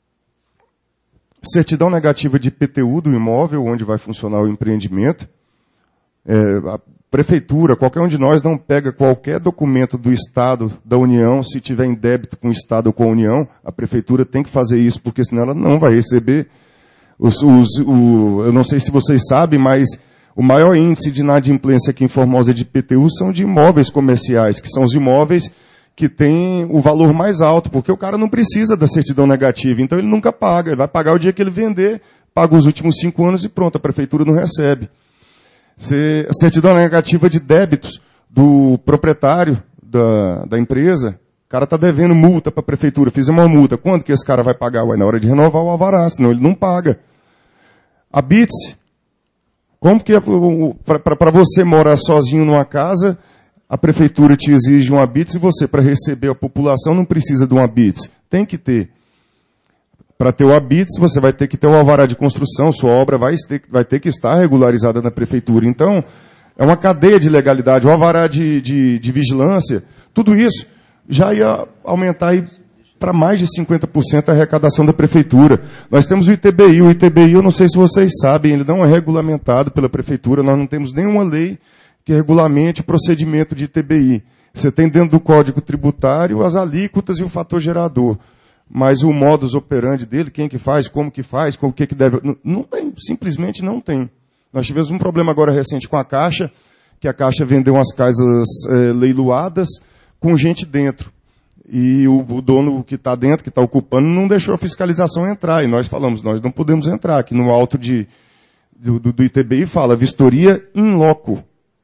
certidão negativa de I P T U do imóvel, onde vai funcionar o empreendimento. É, a prefeitura, qualquer um de nós não pega qualquer documento do Estado, da União, se tiver em débito com o Estado ou com a União. A prefeitura tem que fazer isso, porque senão ela não vai receber... Os, os, o, eu não sei se vocês sabem, mas o maior índice de inadimplência aqui em Formosa de I P T U são de imóveis comerciais, que são os imóveis que têm o valor mais alto, porque o cara não precisa da certidão negativa, então ele nunca paga, ele vai pagar o dia que ele vender, paga os últimos cinco anos e pronto, a prefeitura não recebe. Se, a certidão negativa de débitos do proprietário da, da empresa, o cara está devendo multa para a prefeitura, fiz uma multa. Quando que esse cara vai pagar? Ué, na hora de renovar o alvará, senão ele não paga. A B I T S, como que para você morar sozinho numa casa, a prefeitura te exige uma B I T S e você, para receber a população, não precisa de uma B I T S. Tem que ter. Para ter o A B I T S, você vai ter que ter o alvará de construção, sua obra vai ter, vai ter que estar regularizada na prefeitura. Então, É uma cadeia de legalidade. O alvará de, de, de vigilância, tudo isso já ia aumentar para mais de cinquenta por cento a arrecadação da prefeitura. Nós temos o I T B I. O I T B I, eu não sei se vocês sabem, ele não é regulamentado pela prefeitura. Nós não temos nenhuma lei que regulamente o procedimento de I T B I. Você tem dentro do Código Tributário as alíquotas e o fator gerador. Mas o modus operandi dele, quem que faz, como que faz, o que que deve... Não, não tem, simplesmente não tem. Nós tivemos um problema agora recente com a Caixa, que a Caixa vendeu umas casas é, leiloadas com gente dentro. E o, o dono que está dentro, que está ocupando, não deixou a fiscalização entrar. E nós falamos, nós não podemos entrar. Aqui no alto de, do, do, do I T B I fala, vistoria in loco.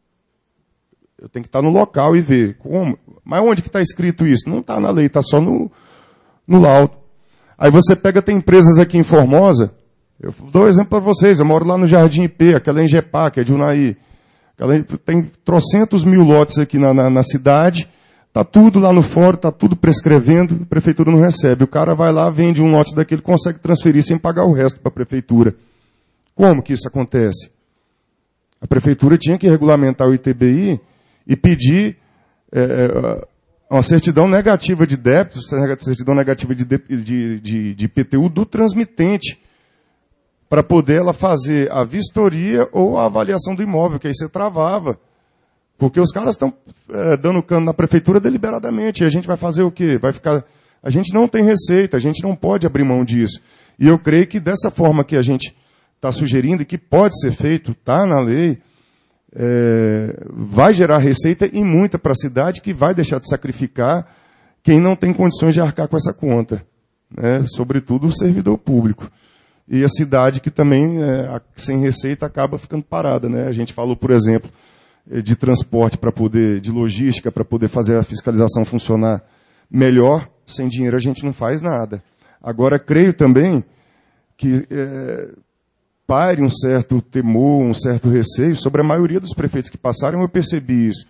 Eu tenho que estar no local e ver. Como? Mas onde que está escrito isso? Não está na lei, está só no, no laudo. Aí você pega, tem empresas aqui em Formosa, eu dou um exemplo para vocês, eu moro lá no Jardim I P, aquela Engepá, que é de Unaí. Aquela, tem trocentos mil lotes aqui na, na, na cidade, está tudo lá no fórum, está tudo prescrevendo, a prefeitura não recebe. O cara vai lá, vende um lote daquele, consegue transferir sem pagar o resto para a prefeitura. Como que isso acontece? A prefeitura tinha que regulamentar o I T B I e pedir é, uma certidão negativa de débitos, certidão negativa de, de, de, de I P T U do transmitente, para poder ela fazer a vistoria ou a avaliação do imóvel, que aí você travava. Porque os caras estão é, dando cano na prefeitura deliberadamente, e a gente vai fazer o quê? Vai ficar... A gente não tem receita, a gente não pode abrir mão disso. E eu creio que dessa forma que a gente está sugerindo, e que pode ser feito, está na lei, É, vai gerar receita e muita para a cidade, que vai deixar de sacrificar quem não tem condições de arcar com essa conta, né? Sobretudo o servidor público. E a cidade que também, é, sem receita, acaba ficando parada, né? A gente falou, por exemplo, de transporte para poder, de logística, para poder fazer a fiscalização funcionar melhor. Sem dinheiro a gente não faz nada. Agora, creio também que... É, pare um certo temor, um certo receio sobre a maioria dos prefeitos que passaram, eu percebi isso.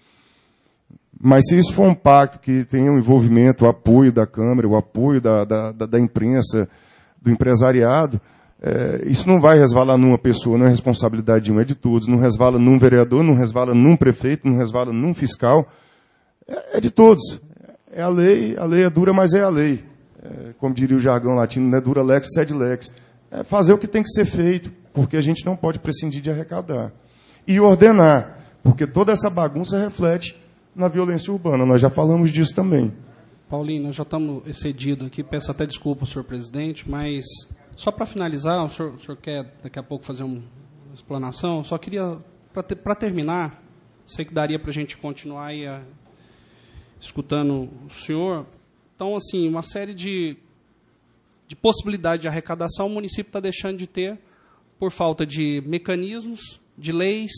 Mas se isso for um pacto que tenha um envolvimento, o apoio da Câmara, o apoio da, da, da imprensa, do empresariado, é, isso não vai resvalar numa pessoa, não é responsabilidade de um, é de todos. Não resvala num vereador, não resvala num prefeito, não resvala num fiscal. É, é de todos. É a lei, a lei é dura, mas é a lei. É, como diria o jargão latino, não é dura lex, sed lex. É fazer o que tem que ser feito, porque a gente não pode prescindir de arrecadar. E ordenar, porque toda essa bagunça reflete na violência urbana. Nós já falamos disso também. Paulinho, nós já estamos excedidos aqui, peço até desculpa ao senhor presidente, mas só para finalizar, o senhor, o senhor quer daqui a pouco fazer uma explanação? Só queria, para ter, para terminar, sei que daria para a gente continuar aí a, escutando o senhor. Então, assim, uma série de... de possibilidade de arrecadação, o município está deixando de ter por falta de mecanismos, de leis,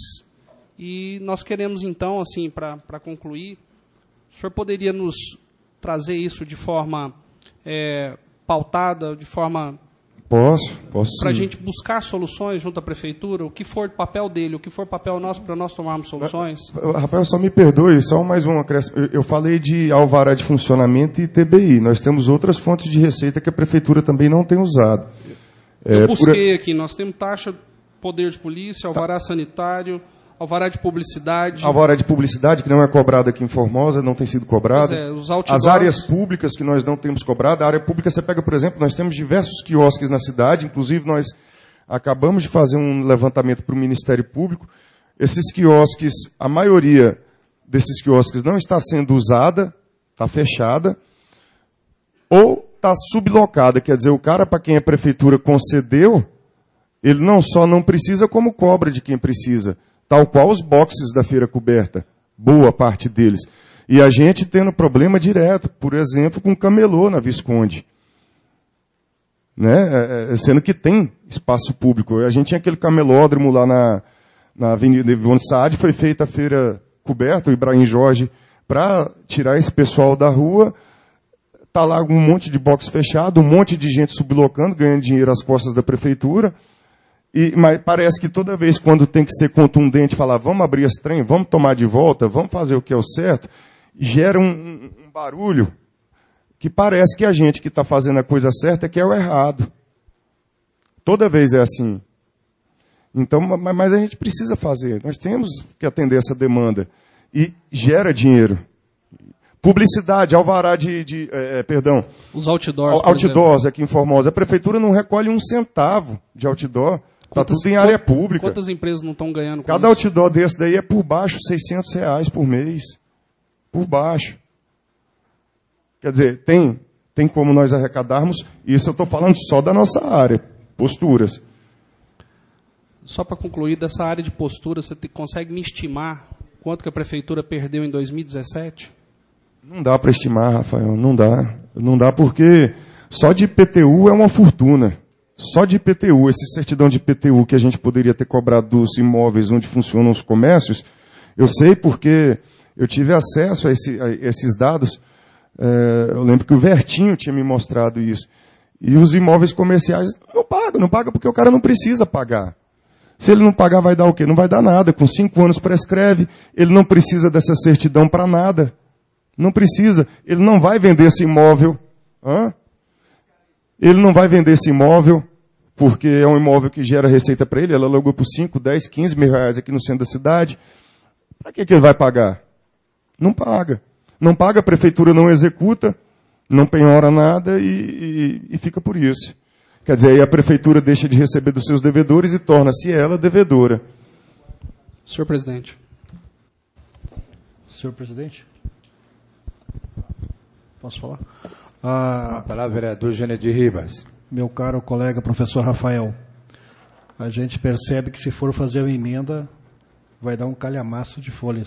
e nós queremos, então, assim, para concluir, o senhor poderia nos trazer isso de forma é, pautada, de forma... Posso, posso sim. Para a gente buscar soluções junto à prefeitura, o que for papel dele, o que for papel nosso, para nós tomarmos soluções? Rafael, só me perdoe, só mais um acréscimo. Eu falei de alvará de funcionamento e I T B I. Nós temos outras fontes de receita que a prefeitura também não tem usado. Eu é, busquei por... aqui, nós temos taxa, poder de polícia, alvará tá. sanitário, alvará de publicidade. Alvará de publicidade, que não é cobrada aqui em Formosa, não tem sido cobrada. É, os As áreas públicas que nós não temos cobrado. A área pública, você pega, por exemplo, nós temos diversos quiosques na cidade, inclusive nós acabamos de fazer um levantamento para o Ministério Público. Esses quiosques, a maioria desses quiosques não está sendo usada, está fechada, ou está sublocada, quer dizer, o cara para quem a prefeitura concedeu, ele não só não precisa, como cobra de quem precisa. Tal qual os boxes da Feira Coberta, boa parte deles. E a gente tendo problema direto, por exemplo, com camelô na Visconde. Né? Sendo que tem espaço público. A gente tinha aquele camelódromo lá na, na Avenida Ivone Saad, foi feita a Feira Coberta, o Ibrahim Jorge, para tirar esse pessoal da rua. Está lá um monte de box fechado, um monte de gente sublocando, ganhando dinheiro às costas da prefeitura. E, mas parece que toda vez quando tem que ser contundente, falar vamos abrir esse trem, vamos tomar de volta, vamos fazer o que é o certo, gera um, um, um barulho que parece que a gente que está fazendo a coisa certa é que é o errado. Toda vez é assim. Então, mas a gente precisa fazer. Nós temos que atender essa demanda. E gera dinheiro. Publicidade, alvará de... de é, perdão. Os outdoors. Outdoors aqui em Formosa. A prefeitura não recolhe um centavo de outdoor. Está tudo em área pública. Quantas empresas não estão ganhando com Cada isso? outdoor desse daí é por baixo seiscentos reais por mês. Por baixo. Quer dizer, tem, tem como nós arrecadarmos. Isso eu estou falando só da nossa área. Posturas. Só para concluir, dessa área de postura, você te, consegue me estimar quanto que a prefeitura perdeu em dois mil e dezessete? Não dá para estimar, Rafael, não dá. Não dá porque só de I P T U é uma fortuna. Só de I P T U, esse certidão de I P T U que a gente poderia ter cobrado dos imóveis onde funcionam os comércios, eu sei porque eu tive acesso a, esse, a esses dados. É, eu lembro que o Vertinho tinha me mostrado isso. E os imóveis comerciais não pagam, não pagam porque o cara não precisa pagar. Se ele não pagar, vai dar o quê? Não vai dar nada. Com cinco anos prescreve, ele não precisa dessa certidão para nada. Não precisa. Ele não vai vender esse imóvel. Hã? Ele não vai vender esse imóvel porque é um imóvel que gera receita para ele. Ela alugou por cinco, dez, quinze mil reais aqui no centro da cidade. Para que, que ele vai pagar? Não paga. Não paga, a prefeitura não executa, não penhora nada e, e, e fica por isso. Quer dizer, aí a prefeitura deixa de receber dos seus devedores e torna-se ela devedora. Senhor presidente. Senhor presidente? Posso falar? Ah, a palavra, vereador Genedir Ribas. Meu caro colega professor Rafael, a gente percebe que se for fazer uma emenda, vai dar um calhamaço de folhas.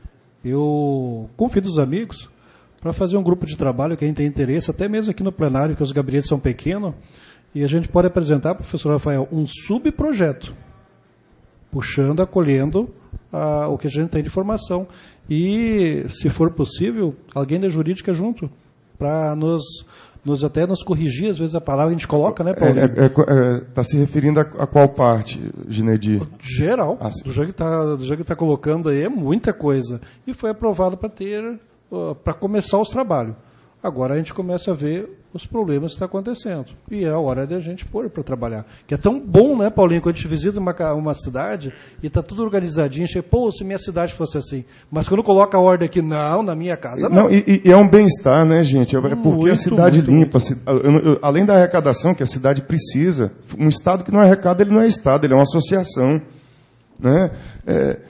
Eu convido os amigos para fazer um grupo de trabalho, quem tem interesse, até mesmo aqui no plenário, que os gabinetes são pequenos, e a gente pode apresentar, professor Rafael, um subprojeto, puxando, acolhendo ah, o que a gente tem de informação. E, se for possível, alguém da jurídica junto, para nos, nos até nos corrigir, às vezes a palavra a gente coloca, né, Paulo? Está é, é, é, tá se referindo a, a qual parte, Ginedir? Geral. Ah, do jeito que está colocando aí é muita coisa. E foi aprovado para ter, uh, para começar os trabalhos. Agora a gente começa a ver os problemas que estão acontecendo. E é a hora de a gente pôr para trabalhar. Que é tão bom, né, Paulinho, quando a gente visita uma, uma cidade e está tudo organizadinho, chega, pô, se minha cidade fosse assim. Mas quando coloca a ordem aqui, não, na minha casa não. não e, e é um bem-estar, né, gente? É porque muito, a cidade muito, limpa, muito. Além da arrecadação que a cidade precisa, um Estado que não arrecada, ele não é Estado, ele é uma associação. Né? É,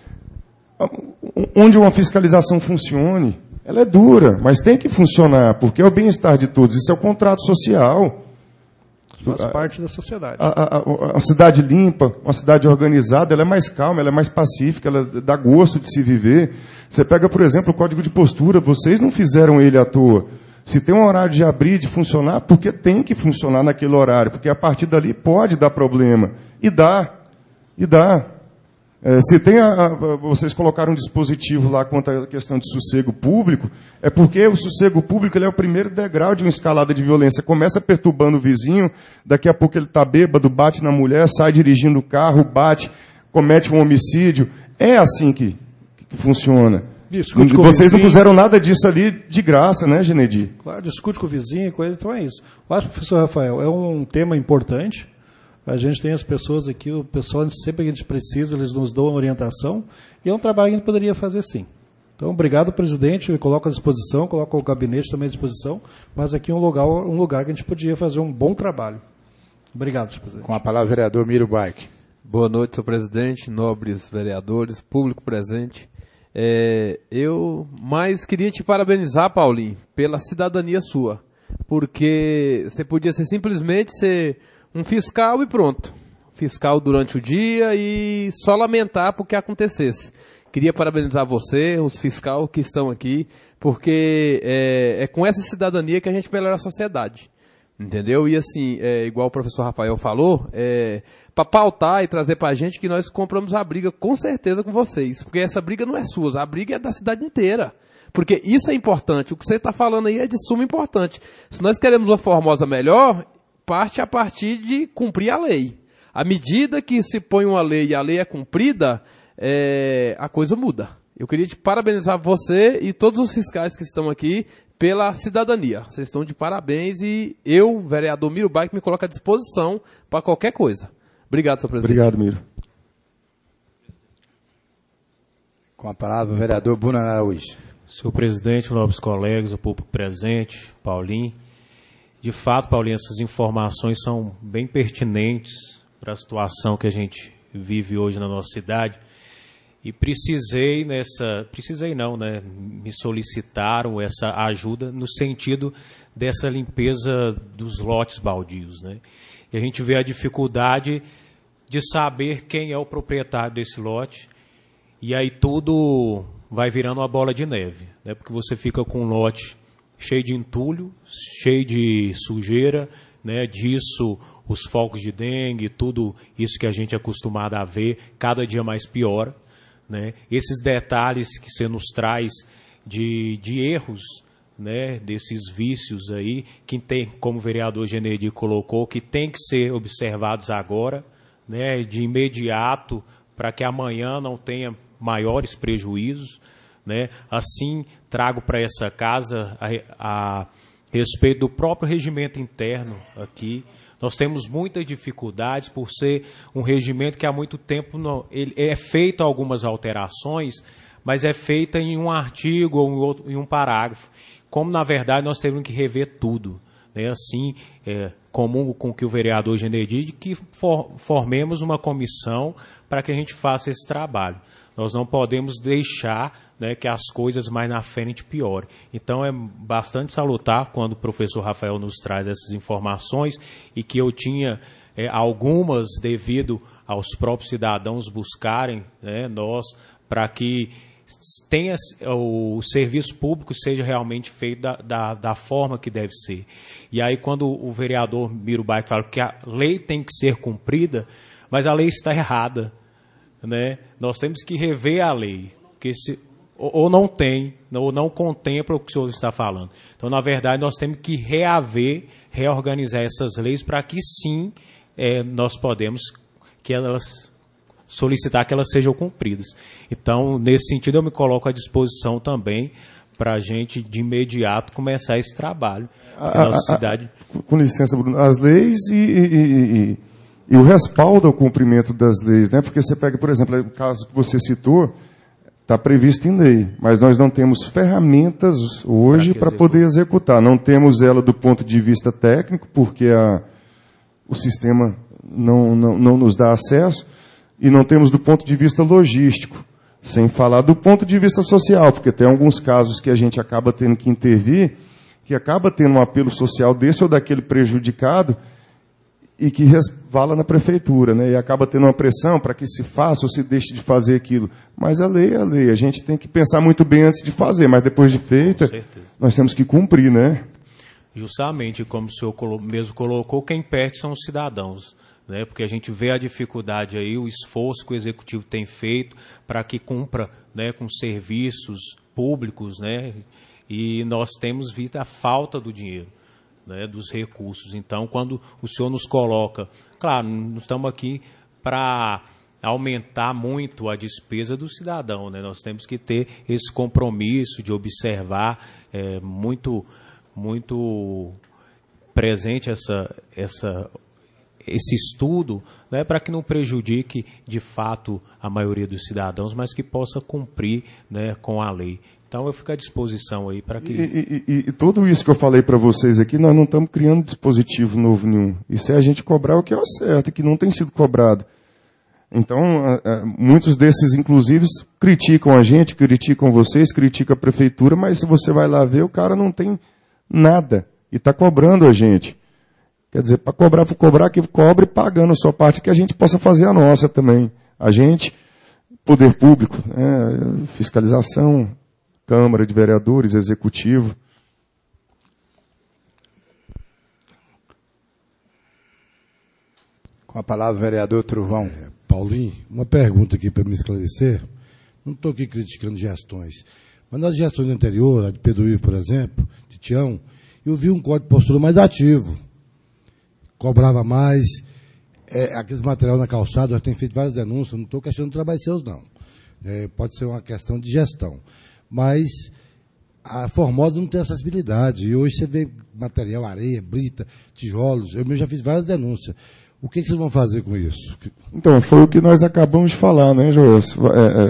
onde uma fiscalização funcione, ela é dura, mas tem que funcionar, porque é o bem-estar de todos. Isso é o contrato social. Faz parte da sociedade. A, a, a, a cidade limpa, uma cidade organizada, ela é mais calma, ela é mais pacífica, ela dá gosto de se viver. Você pega, por exemplo, o código de postura, vocês não fizeram ele à toa. Se tem um horário de abrir, de funcionar, porque tem que funcionar naquele horário, porque a partir dali pode dar problema. E dá, e dá. É, se tem a, a, vocês colocaram um dispositivo lá quanto à questão de sossego público, é porque o sossego público ele é o primeiro degrau de uma escalada de violência. Começa perturbando o vizinho, daqui a pouco ele está bêbado, bate na mulher, sai dirigindo o carro, bate, comete um homicídio. É assim que, que funciona. Discute Vocês não puseram nada disso ali de graça, né, Genedir? Claro, discute com o vizinho, coisa, então é isso. Eu acho, professor Rafael, é um tema importante. A gente tem as pessoas aqui, o pessoal, sempre que a gente precisa, eles nos dão orientação, e é um trabalho que a gente poderia fazer sim. Então, obrigado, presidente, eu coloco à disposição, coloco o gabinete também à disposição, mas aqui é um lugar, um lugar que a gente podia fazer um bom trabalho. Obrigado, senhor presidente. Com a palavra, vereador Miro Baik. Boa noite, senhor presidente, nobres vereadores, público presente. É, eu mais queria te parabenizar, Paulinho, pela cidadania sua, porque você podia ser simplesmente ser um fiscal e pronto. Fiscal durante o dia e só lamentar porque acontecesse. Queria parabenizar você, os fiscais que estão aqui, porque é, é com essa cidadania que a gente melhora a sociedade. Entendeu? E assim, é, igual o professor Rafael falou, é, para pautar e trazer para a gente que nós compramos a briga com certeza com vocês. Porque essa briga não é sua, a briga é da cidade inteira. Porque isso é importante, o que você está falando aí é de suma importância. Se nós queremos uma Formosa melhor, parte a partir de cumprir a lei. À medida que se põe uma lei e a lei é cumprida, é, a coisa muda. Eu queria te parabenizar você e todos os fiscais que estão aqui pela cidadania. Vocês estão de parabéns e eu, vereador Miro Baik, me coloco à disposição para qualquer coisa. Obrigado, senhor presidente. Obrigado, Miro. Com a palavra, o vereador Bruno Araújo. Senhor presidente, nobres colegas, o público presente, Paulinho. De fato, Paulinho, essas informações são bem pertinentes para a situação que a gente vive hoje na nossa cidade. E precisei nessa, precisei não, né? Me solicitaram essa ajuda no sentido dessa limpeza dos lotes baldios, né? E a gente vê a dificuldade de saber quem é o proprietário desse lote, e aí tudo vai virando uma bola de neve, né? Porque você fica com um lote cheio de entulho, cheio de sujeira, né? Disso os focos de dengue, tudo isso que a gente é acostumado a ver, cada dia mais piora, né? Esses detalhes que você nos traz de, de erros, né, desses vícios aí, que tem, como o vereador Generdi colocou, que tem que ser observados agora, né, de imediato, para que amanhã não tenha maiores prejuízos, né? Assim, trago para essa casa a, a respeito do próprio regimento interno aqui. Nós temos muitas dificuldades por ser um regimento que há muito tempo não, ele é feito algumas alterações, mas é feita em um artigo ou em, outro, em um parágrafo. Como, na verdade, nós temos que rever tudo, né? Assim, é comum com que o vereador Generdi, que for, formemos uma comissão para que a gente faça esse trabalho. Nós não podemos deixar, né, que as coisas mais na frente piorem. Então é bastante salutar quando o professor Rafael nos traz essas informações e que eu tinha é, algumas devido aos próprios cidadãos buscarem, né, nós, para que tenha, o serviço público seja realmente feito da, da, da forma que deve ser. E aí quando o vereador Miro Baik fala que a lei tem que ser cumprida, mas a lei está errada, né? Nós temos que rever a lei, porque se, ou, ou não tem, ou não contempla o que o senhor está falando. Então, na verdade, nós temos que reaver, reorganizar essas leis para que sim, é, nós podemos que elas solicitar que elas sejam cumpridas. Então, nesse sentido, eu me coloco à disposição também para a gente, de imediato, começar esse trabalho. A, a nossa a, cidade... a, com licença, Bruno, as leis e, e, e, e o respaldo ao cumprimento das leis, né? Porque você pega, por exemplo, o caso que você citou, está previsto em lei, mas nós não temos ferramentas hoje para poder executar. Não temos ela do ponto de vista técnico, porque a, o sistema não, não, não nos dá acesso, e não temos do ponto de vista logístico, sem falar do ponto de vista social, porque tem alguns casos que a gente acaba tendo que intervir, que acaba tendo um apelo social desse ou daquele prejudicado, e que resvala na prefeitura, né? E acaba tendo uma pressão para que se faça ou se deixe de fazer aquilo. Mas a lei é a lei, a gente tem que pensar muito bem antes de fazer, mas depois de feita, nós temos que cumprir, né? Justamente, como o senhor mesmo colocou, quem perde são os cidadãos, né? Porque a gente vê a dificuldade aí, o esforço que o executivo tem feito para que cumpra, né, com serviços públicos, né? E nós temos visto a falta do dinheiro, né, dos recursos. Então, quando o senhor nos coloca, claro, não estamos aqui para aumentar muito a despesa do cidadão, né? Nós temos que ter esse compromisso de observar é, muito, muito presente essa, essa, esse estudo, né, para que não prejudique de fato a maioria dos cidadãos, mas que possa cumprir, né, com a lei. Então, eu fico à disposição aí para que... E, e, e tudo isso que eu falei para vocês aqui, nós não estamos criando dispositivo novo nenhum. Isso é a gente cobrar o que é o certo, que não tem sido cobrado. Então, a, a, muitos desses, inclusive, criticam a gente, criticam vocês, criticam a prefeitura, mas se você vai lá ver, o cara não tem nada e está cobrando a gente. Quer dizer, para cobrar, para cobrar, que cobre pagando a sua parte, que a gente possa fazer a nossa também. A gente, poder público, né, fiscalização... Câmara de Vereadores, Executivo. Com a palavra, vereador Truvão. É, Paulinho, uma pergunta aqui para me esclarecer. Não estou aqui criticando gestões, mas nas gestões anteriores, a de Pedro Ivo, por exemplo, de Tião, eu vi um código de postura mais ativo. Cobrava mais. É, aqueles materiais na calçada, já tem feito várias denúncias, não estou questionando trabalhos seus, não. É, pode ser uma questão de gestão. Mas a Formosa não tem acessibilidade. E hoje você vê material, areia, brita, tijolos. Eu mesmo já fiz várias denúncias. O que, que vocês vão fazer com isso? Então, foi o que nós acabamos de falar, né, Joel? É, é,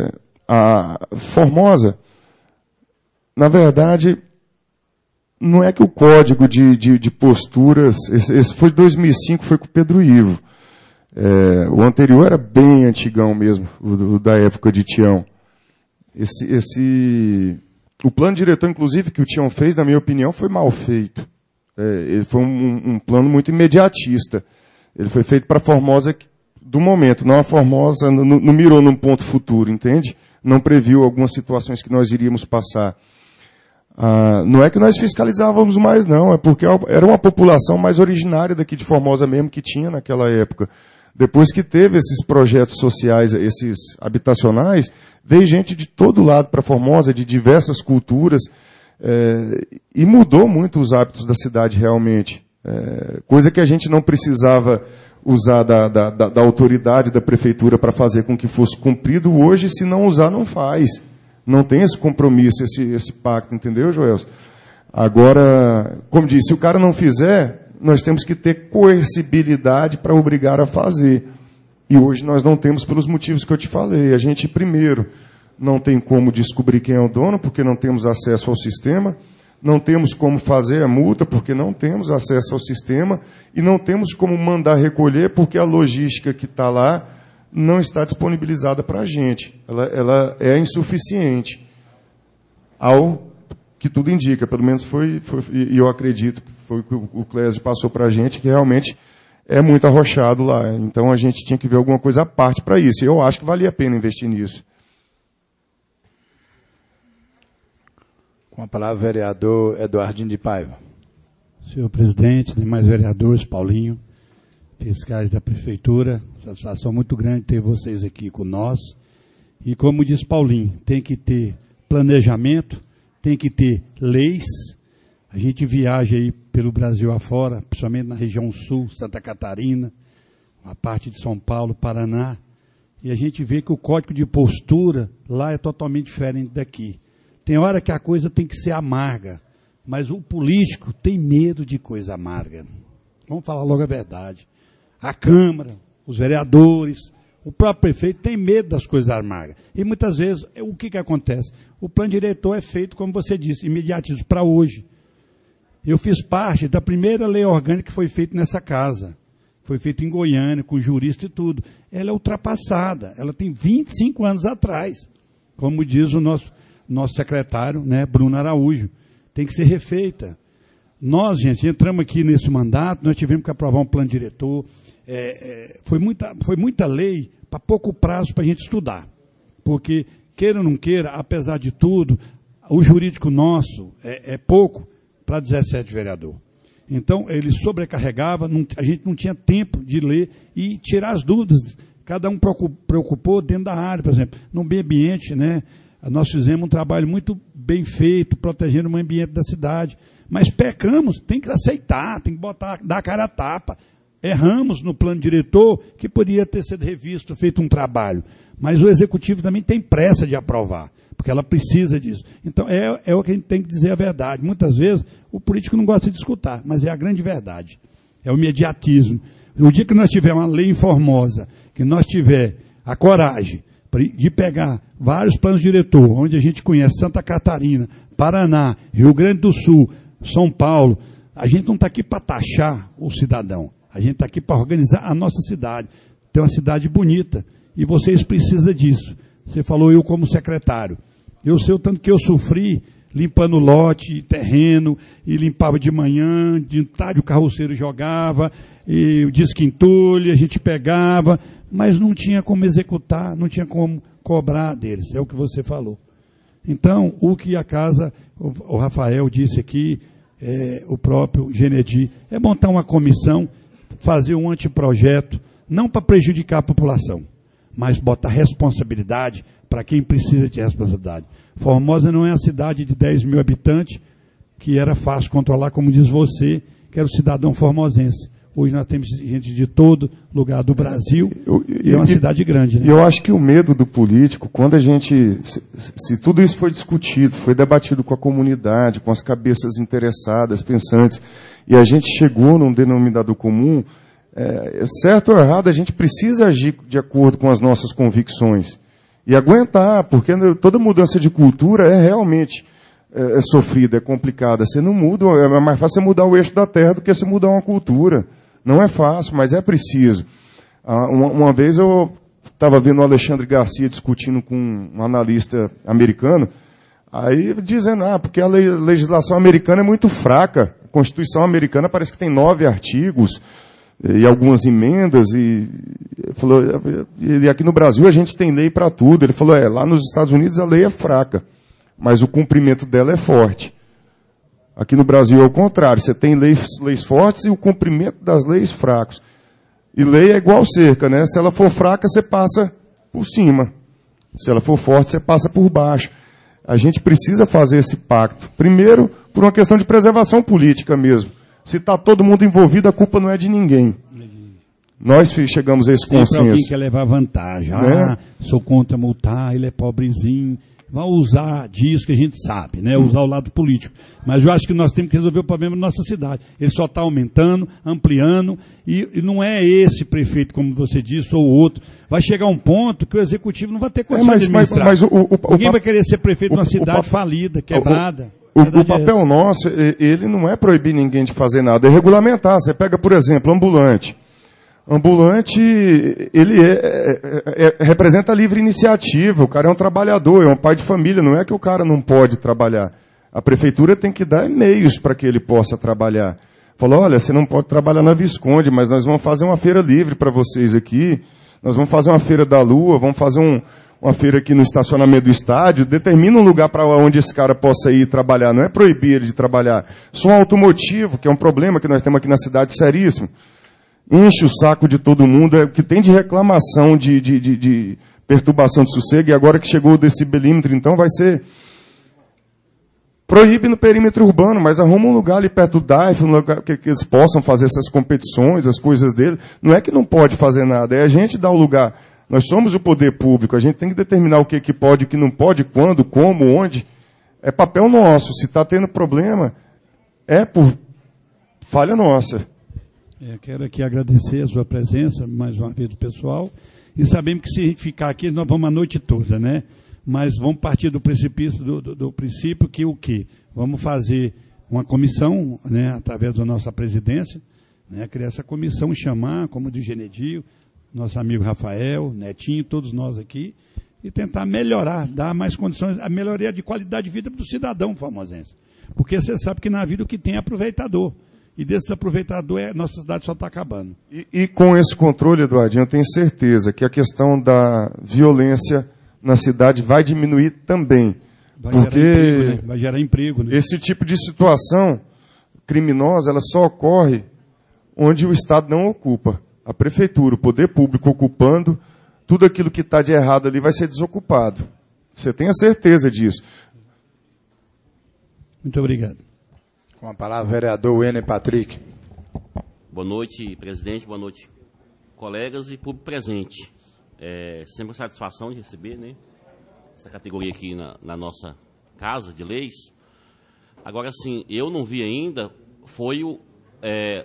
a Formosa, na verdade, não é que o código de, de, de posturas, esse, esse foi de dois mil e cinco, foi com o Pedro Ivo. É, o anterior era bem antigão mesmo, o, o da época de Tião. Esse, esse, o plano diretor, inclusive, que o Tião fez, na minha opinião, foi mal feito. É, ele foi um, um plano muito imediatista. Ele foi feito para a Formosa do momento, não a Formosa, não, não mirou num ponto futuro, entende? Não previu algumas situações que nós iríamos passar. Ah, não é que nós fiscalizávamos mais, não, é porque era uma população mais originária daqui de Formosa mesmo que tinha naquela época. Depois que teve esses projetos sociais, esses habitacionais, veio gente de todo lado para Formosa, de diversas culturas, é, e mudou muito os hábitos da cidade realmente. É, coisa que a gente não precisava usar da, da, da, da autoridade da prefeitura para fazer com que fosse cumprido, hoje, se não usar, não faz. Não tem esse compromisso, esse, esse pacto, entendeu, Joelson? Agora, como disse, se o cara não fizer, nós temos que ter coercibilidade para obrigar a fazer. E hoje nós não temos pelos motivos que eu te falei. A gente, primeiro, não tem como descobrir quem é o dono, porque não temos acesso ao sistema. Não temos como fazer a multa, porque não temos acesso ao sistema. E não temos como mandar recolher, porque a logística que está lá não está disponibilizada para a gente. Ela, ela é insuficiente. Ao que tudo indica, pelo menos foi, foi e eu acredito que foi o que o Clésio passou para a gente, que realmente é muito arrochado lá. Então a gente tinha que ver alguma coisa à parte para isso. E eu acho que valia a pena investir nisso. Com a palavra, vereador Eduardinho de Paiva. Senhor presidente, demais vereadores, Paulinho, fiscais da prefeitura, satisfação muito grande ter vocês aqui com nós. E como diz Paulinho, tem que ter planejamento, tem que ter leis. A gente viaja aí pelo Brasil afora, principalmente na região sul, Santa Catarina, a parte de São Paulo, Paraná, e a gente vê que o código de postura lá é totalmente diferente daqui. Tem hora que a coisa tem que ser amarga, mas o político tem medo de coisa amarga. Vamos falar logo a verdade. A Câmara, os vereadores, o próprio prefeito tem medo das coisas amargas. E muitas vezes, o que, que acontece? O plano diretor é feito, como você disse, imediatismo para hoje. Eu fiz parte da primeira lei orgânica que foi feita nessa casa. Foi feita em Goiânia, com jurista e tudo. Ela é ultrapassada, ela tem vinte e cinco anos atrás. Como diz o nosso, nosso secretário, né, Bruno Araújo. Tem que ser refeita. Nós, gente, entramos aqui nesse mandato, nós tivemos que aprovar um plano diretor. É, é, foi, muita, foi muita lei para pouco prazo para a gente estudar. Porque, queira ou não queira, apesar de tudo, o jurídico nosso é, é pouco para dezessete vereadores. Então, ele sobrecarregava, não, a gente não tinha tempo de ler e tirar as dúvidas. Cada um preocupou dentro da área, por exemplo. No meio ambiente, né, nós fizemos um trabalho muito bem feito, protegendo o meio ambiente da cidade. Mas pecamos, tem que aceitar, tem que botar, dar a cara a tapa. Erramos no plano diretor, que poderia ter sido revisto, feito um trabalho. Mas o executivo também tem pressa de aprovar, porque ela precisa disso. Então, é, é o que a gente tem que dizer a verdade. Muitas vezes, o político não gosta de escutar, mas é a grande verdade. É o imediatismo. O dia que nós tivermos uma lei em Formosa, que nós tiver a coragem de pegar vários planos diretores, onde a gente conhece Santa Catarina, Paraná, Rio Grande do Sul, São Paulo, a gente não está aqui para taxar o cidadão. A gente está aqui para organizar a nossa cidade. Tem uma cidade bonita. E vocês precisam disso. Você falou eu como secretário. Eu sei o tanto que eu sofri limpando lote, terreno, e limpava de manhã, de tarde o carroceiro jogava, e o disco entulho, a gente pegava, mas não tinha como executar, não tinha como cobrar deles. É o que você falou. Então, o que a casa, o Rafael disse aqui, é, o próprio Genedi, é montar uma comissão, fazer um anteprojeto, não para prejudicar a população, mas botar responsabilidade para quem precisa de responsabilidade. Formosa não é uma cidade de dez mil habitantes, que era fácil controlar, como diz você, que era o cidadão formosense. Hoje nós temos gente de todo lugar do Brasil, eu, eu, e é uma eu, cidade grande. Né? Eu acho que o medo do político, quando a gente, se, se tudo isso foi discutido, foi debatido com a comunidade, com as cabeças interessadas, pensantes, e a gente chegou num denominador comum, é, certo ou errado, a gente precisa agir de acordo com as nossas convicções. E aguentar, porque toda mudança de cultura é realmente é, é sofrida, é complicada. Você não muda, é mais fácil você mudar o eixo da terra do que você mudar uma cultura. Não é fácil, mas é preciso. Ah, uma, uma vez eu estava vendo o Alexandre Garcia discutindo com um analista americano, aí dizendo, ah, porque a legislação americana é muito fraca. A Constituição americana parece que tem nove artigos e algumas emendas, e, falou, e aqui no Brasil a gente tem lei para tudo. Ele falou, é, lá nos Estados Unidos a lei é fraca, mas o cumprimento dela é forte. Aqui no Brasil é o contrário, você tem leis, leis fortes e o cumprimento das leis fracos. E lei é igual cerca, né? Se ela for fraca, você passa por cima. Se ela for forte, você passa por baixo. A gente precisa fazer esse pacto. Primeiro, por uma questão de preservação política mesmo. Se está todo mundo envolvido, a culpa não é de ninguém. Nós chegamos a esse Sempre consenso. Alguém quer levar vantagem. Ah, é? Sou contra multar, ele é pobrezinho. Vai usar disso que a gente sabe, né? Usar o lado político. Mas eu acho que nós temos que resolver o problema da nossa cidade. Ele só está aumentando, ampliando, e, e não é esse prefeito, como você disse, ou outro. Vai chegar um ponto que o executivo não vai ter condição é, mas, de administrar. Mas, mas o, o, Ninguém o, vai querer ser prefeito de uma cidade o, falida, quebrada. O, o, o papel é nosso, ele não é proibir ninguém de fazer nada, é regulamentar. Você pega, por exemplo, ambulante. Ambulante, ele é, é, é, representa a livre iniciativa, o cara é um trabalhador, é um pai de família, não é que o cara não pode trabalhar. A prefeitura tem que dar meios para que ele possa trabalhar. Falou, olha, você não pode trabalhar na Visconde, mas nós vamos fazer uma feira livre para vocês aqui, nós vamos fazer uma feira da Lua, vamos fazer um, uma feira aqui no estacionamento do estádio, determina um lugar para onde esse cara possa ir trabalhar, não é proibir ele de trabalhar. Som automotivo, que é um problema que nós temos aqui na cidade seríssimo. Enche o saco de todo mundo, é o que tem de reclamação, de, de, de, de perturbação de sossego, e agora que chegou o decibelímetro, então vai ser... Proíbe no perímetro urbano, mas arruma um lugar ali perto do D A I F, um lugar que, que eles possam fazer essas competições, as coisas dele. Não é que não pode fazer nada, é a gente dar o lugar. Nós somos o poder público, a gente tem que determinar o que, que pode, o que não pode, quando, como, onde. É papel nosso. Se está tendo problema, é por falha nossa. É, quero aqui agradecer a sua presença, mais uma vez, do pessoal. E sabemos que se a gente ficar aqui, nós vamos a noite toda, né? Mas vamos partir do princípio, do, do, do princípio que o quê? Vamos fazer uma comissão, né, através da nossa presidência, né, criar essa comissão, chamar, como do Genedio, nosso amigo Rafael, Netinho, todos nós aqui, e tentar melhorar, dar mais condições, a melhoria de qualidade de vida do cidadão formosense. Porque você sabe que na vida o que tem é aproveitador. E desses aproveitadores, nossa cidade só está acabando. E, e com esse controle, Eduardinho, eu tenho certeza que a questão da violência na cidade vai diminuir também. Vai porque gerar emprego, né? Vai gerar emprego, né? Esse tipo de situação criminosa, ela só ocorre onde o Estado não ocupa. A prefeitura, o poder público ocupando, tudo aquilo que está de errado ali vai ser desocupado. Você tem a certeza disso. Muito obrigado. Com a palavra, vereador Wêner Patrick. Boa noite, presidente. Boa noite, colegas e público presente. É sempre uma satisfação de receber, né, essa categoria aqui na, na nossa casa de leis. Agora, sim, eu não vi ainda, foi o... É,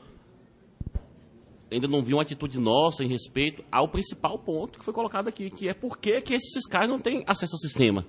ainda não vi uma atitude nossa em respeito ao principal ponto que foi colocado aqui, que é por que que esses fiscais não têm acesso ao sistema.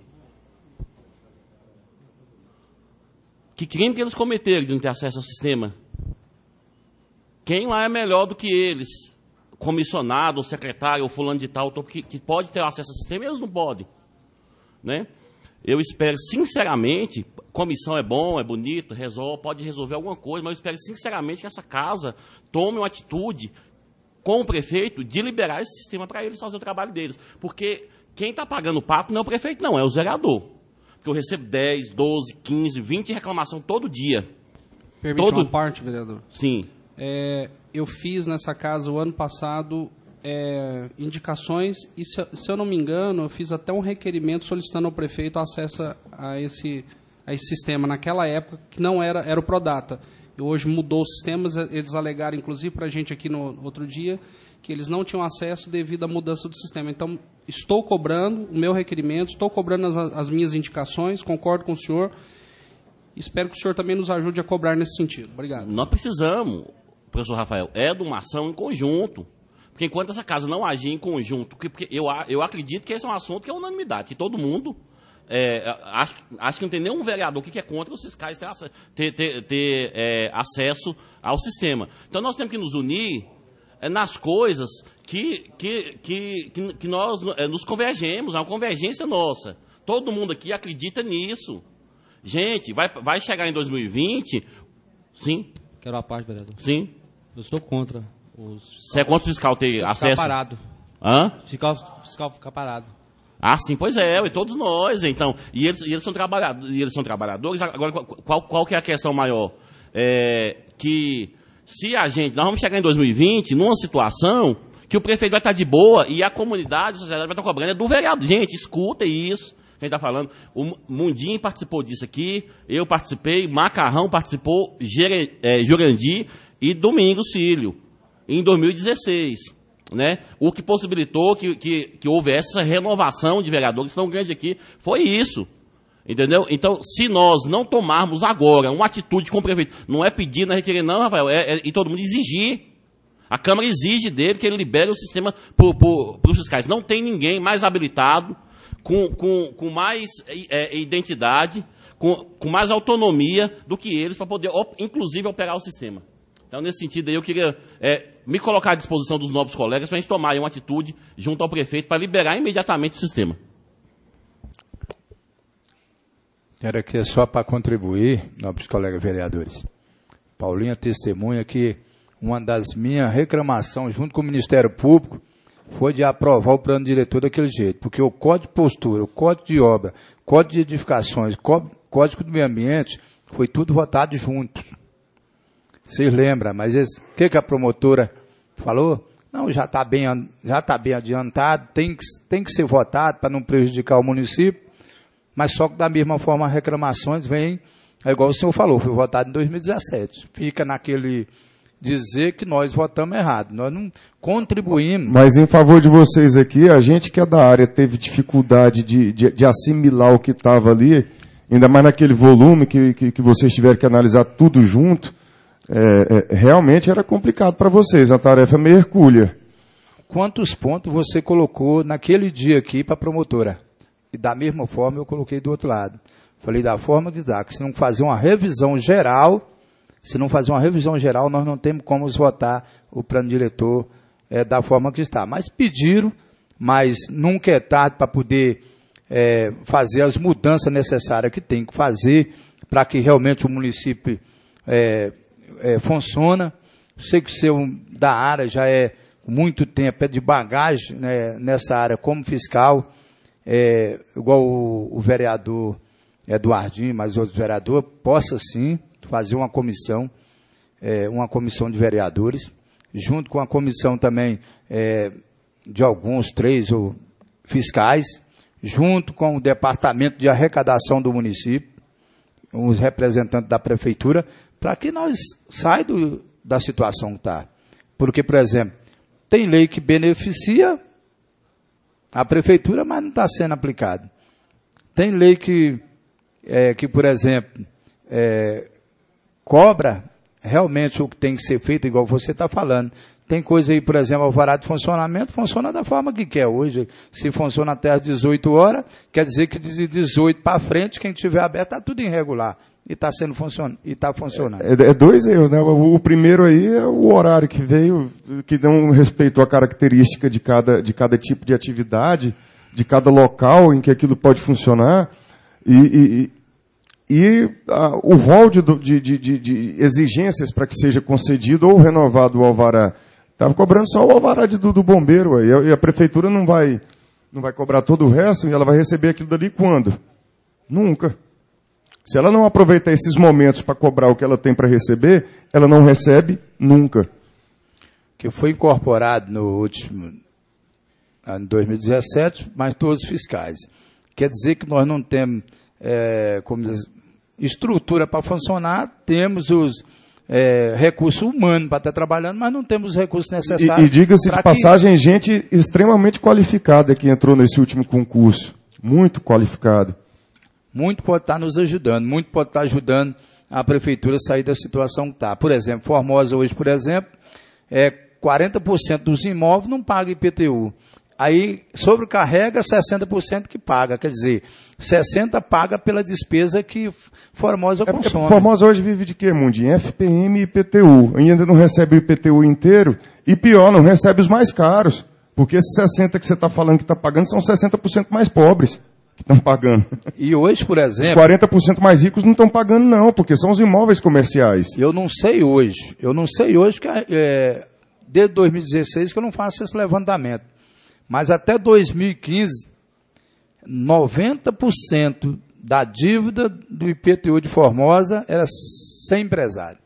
Que crime que eles cometeram de não ter acesso ao sistema? Quem lá é melhor do que eles? Comissionado, ou secretário, ou fulano de tal, que, que pode ter acesso ao sistema, eles não podem. Né? Eu espero, sinceramente, comissão é bom, é bonito, resolve, pode resolver alguma coisa, mas eu espero, sinceramente, que essa casa tome uma atitude com o prefeito de liberar esse sistema para eles fazer o trabalho deles. Porque quem está pagando o pato não é o prefeito, não, é o zerador. Porque eu recebo dez, doze, quinze, vinte reclamação todo dia. Permite todo... uma parte, vereador? Sim. É, eu fiz nessa casa o ano passado é, indicações e, se, se eu não me engano, eu fiz até um requerimento solicitando ao prefeito acesso a esse, a esse sistema. Naquela época, que não era, era o Prodata. E hoje mudou os sistemas, eles alegaram, inclusive, para a gente aqui no outro dia, que eles não tinham acesso devido à mudança do sistema. Então, estou cobrando o meu requerimento, estou cobrando as, as minhas indicações, concordo com o senhor. Espero que o senhor também nos ajude a cobrar nesse sentido. Obrigado. Nós precisamos, professor Rafael, é de uma ação em conjunto. Porque enquanto essa casa não agir em conjunto, porque eu, eu acredito que esse é um assunto que é unanimidade, que todo mundo, é, acho, acho que não tem nenhum vereador que é contra os fiscais ter, ter, ter, ter é, acesso ao sistema. Então nós temos que nos unir é, nas coisas que, que, que, que, que nós é, nos convergemos, é uma convergência nossa. Todo mundo aqui acredita nisso. Gente, vai, vai chegar em dois mil e vinte... Sim? Quero a parte, vereador. Sim? Eu sou contra. Os Você é contra o fiscal ter ficar acesso? Ficar parado. Hã? Fiscal, fiscal ficar parado. Ah, sim, pois é, e todos nós, então. E eles, e eles, são, trabalhadores, e eles são trabalhadores. Agora, qual, qual que é a questão maior? É que se a gente... Nós vamos chegar em dois mil e vinte numa situação que o prefeito vai estar de boa e a comunidade, a sociedade vai estar cobrando. É do vereador. Gente, escuta isso. A gente está falando. O Mundinho participou disso aqui, eu participei, Macarrão participou, Jurandir e Domingos Filho, em dois mil e dezesseis. Né? O que possibilitou que, que, que houvesse essa renovação de vereadores tão grande aqui foi isso. Entendeu? Então, se nós não tomarmos agora uma atitude com o prefeito, não é pedir, não é requerer, não, Rafael, é, é, e todo mundo exigir. A Câmara exige dele que ele libere o sistema para os fiscais. Não tem ninguém mais habilitado, com, com, com mais é, identidade, com, com mais autonomia do que eles para poder, inclusive, operar o sistema. Então, nesse sentido, aí eu queria é, me colocar à disposição dos novos colegas para a gente tomar aí uma atitude junto ao prefeito para liberar imediatamente o sistema. Era aqui só para contribuir, nobres colegas vereadores. Paulinha testemunha que uma das minhas reclamações junto com o Ministério Público foi de aprovar o plano diretor daquele jeito, porque o Código de Postura, o Código de Obra, Código de Edificações, Código do Meio Ambiente, foi tudo votado junto. Vocês lembram, mas o que, que a promotora falou? Não, já está bem, já tá bem adiantado, tem que, tem que ser votado para não prejudicar o município, mas só que da mesma forma as reclamações vêm, é igual o senhor falou, foi votado em dois mil e dezessete. Fica naquele dizer que nós votamos errado, nós não contribuímos. Mas em favor de vocês aqui, a gente que é da área teve dificuldade de, de, de assimilar o que estava ali, ainda mais naquele volume que, que, que vocês tiveram que analisar tudo junto. É, é, realmente era complicado para vocês, a tarefa meio hercúlea. Quantos pontos você colocou naquele dia aqui para a promotora? E da mesma forma eu coloquei do outro lado. Falei da forma que dá, que se não fazer uma revisão geral, se não fazer uma revisão geral, nós não temos como votar o plano diretor é, da forma que está. Mas pediram, mas nunca é tarde para poder é, fazer as mudanças necessárias que tem que fazer para que realmente o município é, É, funciona. Sei que o seu da área já é muito tempo, é de bagagem né, nessa área como fiscal, é, igual o, o vereador Eduardinho, mas outros vereadores, possa sim fazer uma comissão, é, uma comissão de vereadores, junto com a comissão também é, de alguns, três ou fiscais, junto com o departamento de arrecadação do município, os representantes da prefeitura, para que nós saímos da situação que está. Porque, por exemplo, tem lei que beneficia a prefeitura, mas não está sendo aplicada. Tem lei que, é, que por exemplo, é, cobra realmente o que tem que ser feito, igual você está falando. Tem coisa aí, por exemplo, alvará de funcionamento, funciona da forma que quer hoje. Se funciona até às dezoito horas, quer dizer que de dezoito para frente, quem tiver aberto, está tudo irregular. E está sendo funcionando, e está funcionando. É, é dois erros, né? O, o primeiro aí é o horário que veio, que não respeitou a característica de cada, de cada tipo de atividade, de cada local em que aquilo pode funcionar, e, e, e a, o rol de, de, de, de exigências para que seja concedido ou renovado o alvará. Estava cobrando só o alvará de, do, do bombeiro, aí, e a prefeitura não vai, não vai cobrar todo o resto, e ela vai receber aquilo dali quando? Nunca. Se ela não aproveitar esses momentos para cobrar o que ela tem para receber, ela não recebe nunca. Que foi incorporado no último ano dois mil e dezessete, mas todos fiscais. Quer dizer que nós não temos é, como diz, estrutura para funcionar, temos os é, recursos humanos para estar trabalhando, mas não temos os recursos necessários. E, e diga-se de passagem, que... gente extremamente qualificada que entrou nesse último concurso. Muito qualificado. Muito pode estar nos ajudando, muito pode estar ajudando a prefeitura a sair da situação que está. Por exemplo, Formosa hoje, por exemplo, é quarenta por cento dos imóveis não paga I P T U. Aí sobrecarrega sessenta por cento que paga, quer dizer, sessenta por cento paga pela despesa que Formosa É consome. Formosa hoje vive de quê, Mundinho? F P M e I P T U. Ainda não recebe o I P T U inteiro e pior, não recebe os mais caros. Porque esses sessenta por cento que você está falando que está pagando são sessenta por cento mais pobres que estão pagando. E hoje, por exemplo... Os quarenta por cento mais ricos não estão pagando não, porque são os imóveis comerciais. Eu não sei hoje, eu não sei hoje, porque é, desde dois mil e dezesseis que eu não faço esse levantamento. Mas até dois mil e quinze, noventa por cento da dívida do I P T U de Formosa era sem empresário.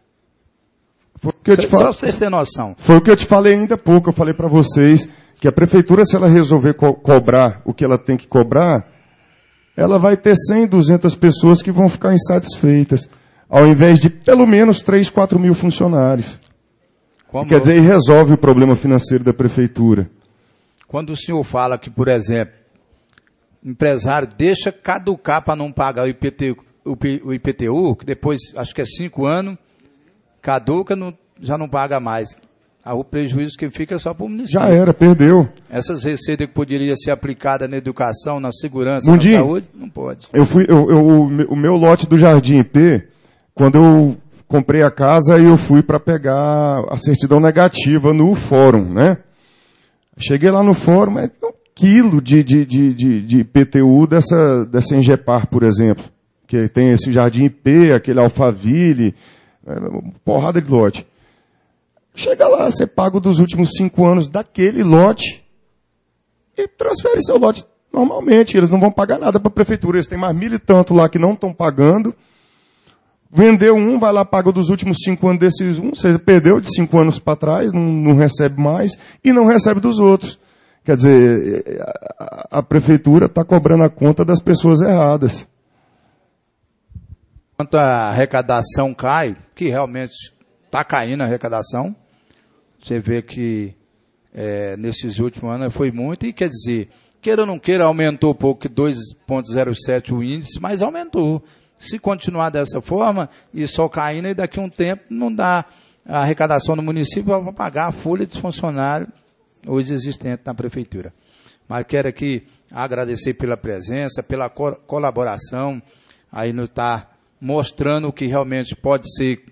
Foi o que eu te Só fal... para vocês terem noção. Foi o que eu te falei ainda há pouco. Eu falei para vocês que a prefeitura, se ela resolver co- cobrar o que ela tem que cobrar, ela vai ter cem, duzentas pessoas que vão ficar insatisfeitas, ao invés de pelo menos três, quatro mil funcionários. Como Quer dizer, e resolve o problema financeiro da prefeitura. Quando o senhor fala que, por exemplo, empresário deixa caducar para não pagar o I P T U, o P- o I P T U, que depois, acho que é cinco anos, caduca, não, já não paga mais. Ah, o prejuízo que fica é só para o município. Já era, perdeu. Essas receitas que poderiam ser aplicadas na educação, na segurança, Mundinho, na saúde, não pode. Eu fui, eu, eu, o meu- o meu lote do Jardim P, quando eu comprei a casa, eu fui para pegar a certidão negativa no fórum, né? Cheguei lá no fórum, é um quilo de, de, de, de, de I P T U dessa, dessa Engepar, por exemplo, que tem esse Jardim P, aquele Alphaville, é, uma porrada de lote. Chega lá, você paga o dos últimos cinco anos daquele lote e transfere seu lote normalmente. Eles não vão pagar nada para a prefeitura. Eles têm mais mil e tanto lá que não estão pagando. Vendeu um, vai lá, paga o dos últimos cinco anos desses um. Você perdeu de cinco anos para trás, não, não recebe mais e não recebe dos outros. Quer dizer, a, a prefeitura está cobrando a conta das pessoas erradas. Quanto a arrecadação cai, que realmente está caindo a arrecadação, você vê que é, nesses últimos anos foi muito, e quer dizer, queira ou não queira, aumentou um pouco, dois vírgula zero sete o índice, mas aumentou. Se continuar dessa forma, e só caindo, e daqui a um tempo não dá a arrecadação do município para pagar a folha dos funcionários hoje existente na prefeitura. Mas quero aqui agradecer pela presença, pela co- colaboração, aí nos está mostrando o que realmente pode ser,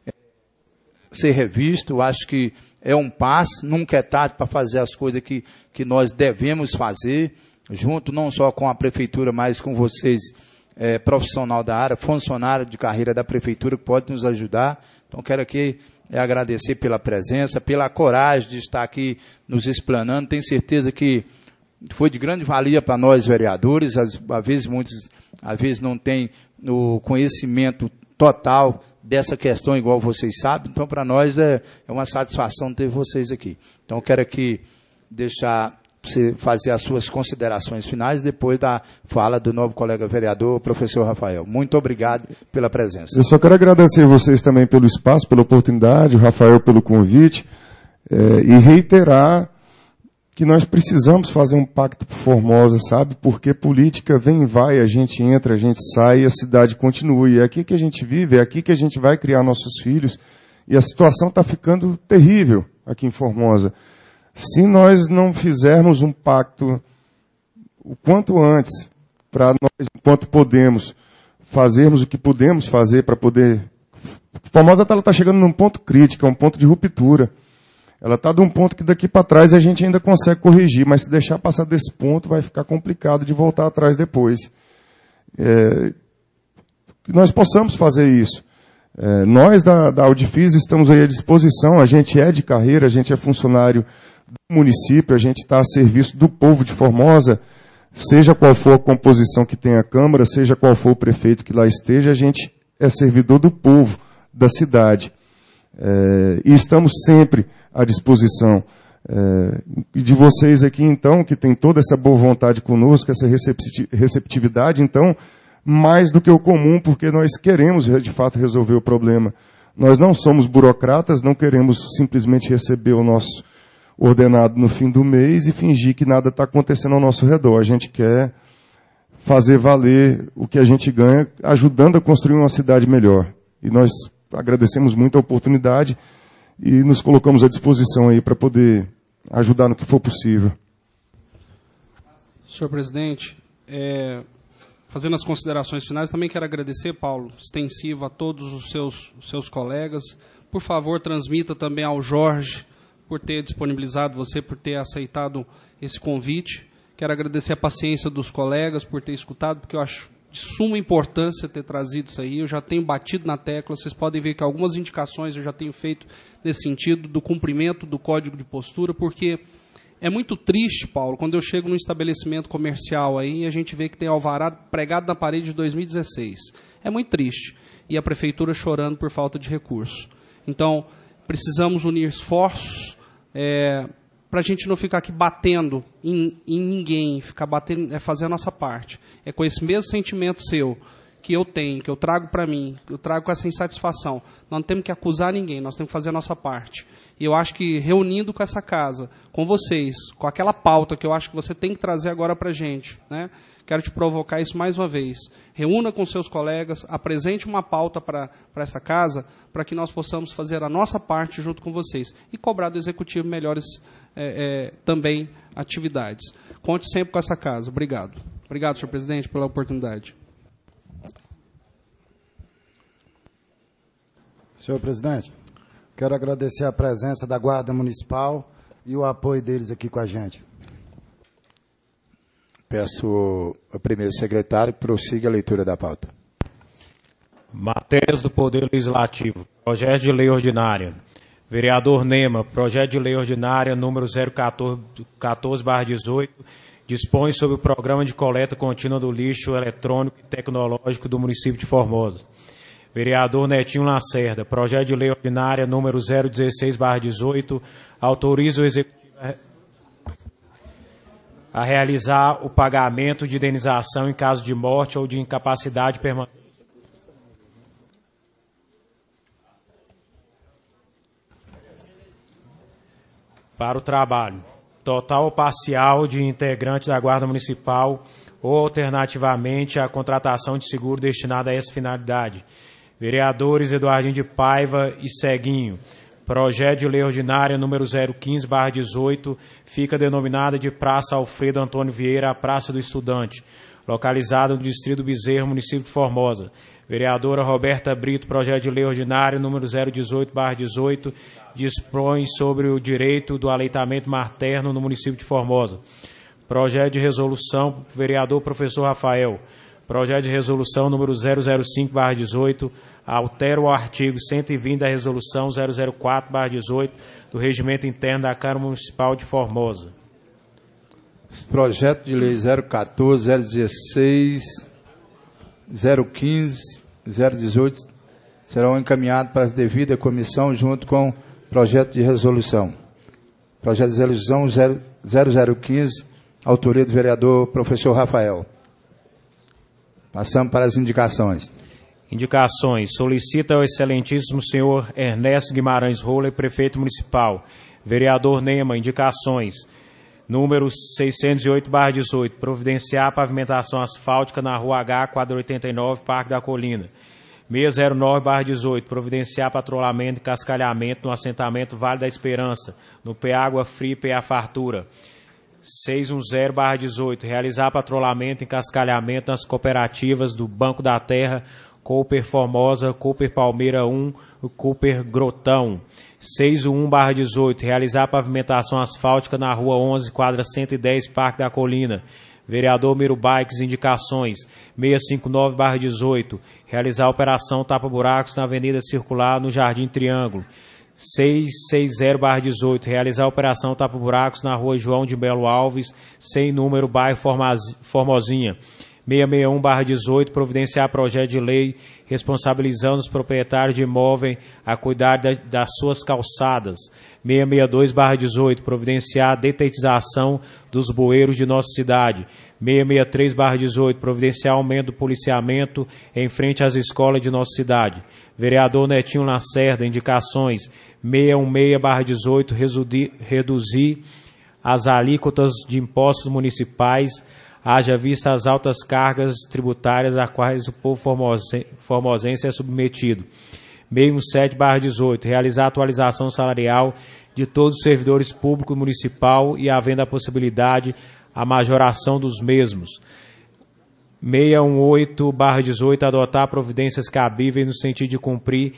ser revisto. Acho que é um passo, nunca é tarde para fazer as coisas que, que nós devemos fazer, junto não só com a prefeitura, mas com vocês, é, profissional da área, funcionário de carreira da prefeitura, que pode nos ajudar. Então, quero aqui é, agradecer pela presença, pela coragem de estar aqui nos explanando. Tenho certeza que foi de grande valia para nós, vereadores. Às, às vezes, muitos, às vezes não têm o conhecimento total dessa questão, igual vocês sabem. Então, para nós é, é uma satisfação ter vocês aqui. Então, eu quero aqui deixar você fazer as suas considerações finais depois da fala do novo colega vereador, professor Rafael. Muito obrigado pela presença. Eu só quero agradecer vocês também pelo espaço, pela oportunidade, o Rafael pelo convite, é, e reiterar que nós precisamos fazer um pacto por Formosa, sabe? Porque política vem e vai, a gente entra, a gente sai e a cidade continua. E é aqui que a gente vive, é aqui que a gente vai criar nossos filhos. E a situação está ficando terrível aqui em Formosa. Se nós não fizermos um pacto o quanto antes, para nós, enquanto podemos, fazermos o que podemos fazer para poder... Formosa está tá chegando num ponto crítico, um ponto de ruptura. Ela está de um ponto que daqui para trás a gente ainda consegue corrigir, mas se deixar passar desse ponto vai ficar complicado de voltar atrás depois. É, que nós possamos fazer isso. É, nós da, da Audifis estamos aí à disposição, a gente é de carreira, a gente é funcionário do município, a gente está a serviço do povo de Formosa, seja qual for a composição que tem a Câmara, seja qual for o prefeito que lá esteja, a gente é servidor do povo, da cidade. É, e estamos sempre à disposição é, de vocês aqui, então, que tem toda essa boa vontade conosco, essa receptividade, então, mais do que o comum, porque nós queremos, de fato, resolver o problema. Nós não somos burocratas, não queremos simplesmente receber o nosso ordenado no fim do mês e fingir que nada está acontecendo ao nosso redor. A gente quer fazer valer o que a gente ganha, ajudando a construir uma cidade melhor. E nós agradecemos muito a oportunidade e nos colocamos à disposição aí para poder ajudar no que for possível. Senhor presidente, é, fazendo as considerações finais, também quero agradecer, Paulo, extensivo a todos os seus, os seus colegas. Por favor, transmita também ao Jorge, por ter disponibilizado você, por ter aceitado esse convite. Quero agradecer a paciência dos colegas por ter escutado, porque eu acho de suma importância ter trazido isso aí. Eu já tenho batido na tecla, vocês podem ver que algumas indicações eu já tenho feito nesse sentido, do cumprimento do código de postura, porque é muito triste, Paulo, quando eu chego num estabelecimento comercial aí e a gente vê que tem alvará pregado na parede de dois mil e dezesseis. É muito triste. E a prefeitura chorando por falta de recursos. Então, precisamos unir esforços é, para a gente não ficar aqui batendo em, em ninguém, ficar batendo, é fazer a nossa parte. É com esse mesmo sentimento seu, que eu tenho, que eu trago para mim, que eu trago com essa insatisfação. Nós não temos que acusar ninguém, nós temos que fazer a nossa parte. E eu acho que reunindo com essa casa, com vocês, com aquela pauta que eu acho que você tem que trazer agora para a gente, né? Quero te provocar isso mais uma vez. Reúna com seus colegas, apresente uma pauta para essa casa, para que nós possamos fazer a nossa parte junto com vocês e cobrar do Executivo melhores é, é, também atividades. Conte sempre com essa casa. Obrigado. Obrigado, senhor presidente, pela oportunidade. Senhor presidente, quero agradecer a presença da Guarda Municipal e o apoio deles aqui com a gente. Peço ao primeiro secretário que prossiga a leitura da pauta. Matérias do Poder Legislativo. Projeto de Lei Ordinária. Vereador Nema, projeto de lei ordinária número zero quatorze barra dezoito, dispõe sobre o programa de coleta contínua do lixo eletrônico e tecnológico do município de Formosa. Vereador Netinho Lacerda, projeto de lei ordinária número zero dezesseis barra dezoito, autoriza o Executivo a realizar o pagamento de indenização em caso de morte ou de incapacidade permanente. Para o trabalho, total ou parcial de integrante da Guarda Municipal ou alternativamente a contratação de seguro destinado a essa finalidade. Vereadores Eduardinho de Paiva e Ceguinho. Projeto de lei ordinária número zero quinze barra dezoito fica denominada de Praça Alfredo Antônio Vieira, a Praça do Estudante, localizada no Distrito Bezerro, município de Formosa. Vereadora Roberta Brito, projeto de lei ordinário número zero dezoito barra dezoito, dispõe sobre o direito do aleitamento materno no município de Formosa. Projeto de resolução, vereador professor Rafael. Projeto de resolução número zero zero cinco barra dezoito, altera o artigo cento e vinte da resolução zero zero quatro barra dezoito do Regimento Interno da Câmara Municipal de Formosa. Projeto de lei zero quatorze, zero dezesseis, zero quinze, zero dezoito serão encaminhados para a devida comissão junto com projeto de resolução. Projeto de resolução zero zero quinze, autoria do vereador professor Rafael. Passamos para as indicações. Indicações. Solicita ao excelentíssimo senhor Ernesto Guimarães Roller, prefeito municipal. Vereador Nema, indicações. Número seiscentos e oito barra dezoito, providenciar a pavimentação asfáltica na Rua H, quadra oitenta e nove, Parque da Colina. seiscentos e nove barra dezoito, providenciar patrulhamento e cascalhamento no assentamento Vale da Esperança, no P Água Fria e P A Fartura. seiscentos e dez barra dezoito, realizar patrulhamento e cascalhamento nas cooperativas do Banco da Terra, Cooper Formosa, Cooper Palmeira um, Cooper Grotão. seiscentos e um barra dezoito, realizar pavimentação asfáltica na Rua onze, quadra cento e dez, Parque da Colina. Vereador Miro Bikes, indicações. seiscentos e cinquenta e nove barra dezoito, realizar operação tapa-buracos na Avenida Circular, no Jardim Triângulo. seiscentos e sessenta barra dezoito, realizar operação tapa-buracos na Rua João de Belo Alves, sem número, bairro Formosinha. seiscentos e sessenta e um barra dezoito, providenciar projeto de lei responsabilizando os proprietários de imóvel a cuidar da, das suas calçadas. seiscentos e sessenta e dois barra dezoito, providenciar a detetização dos bueiros de nossa cidade. seiscentos e sessenta e três barra dezoito, providenciar aumento do policiamento em frente às escolas de nossa cidade. Vereador Netinho Lacerda, indicações. seiscentos e dezesseis barra dezoito, reduzir as alíquotas de impostos municipais, haja vista as altas cargas tributárias a quais o povo formosense é submetido. seiscentos seiscentos e sete barra dezoito, realizar a atualização salarial de todos os servidores públicos municipal e havendo a possibilidade a majoração dos mesmos. seiscentos e dezoito barra dezoito, adotar providências cabíveis no sentido de cumprir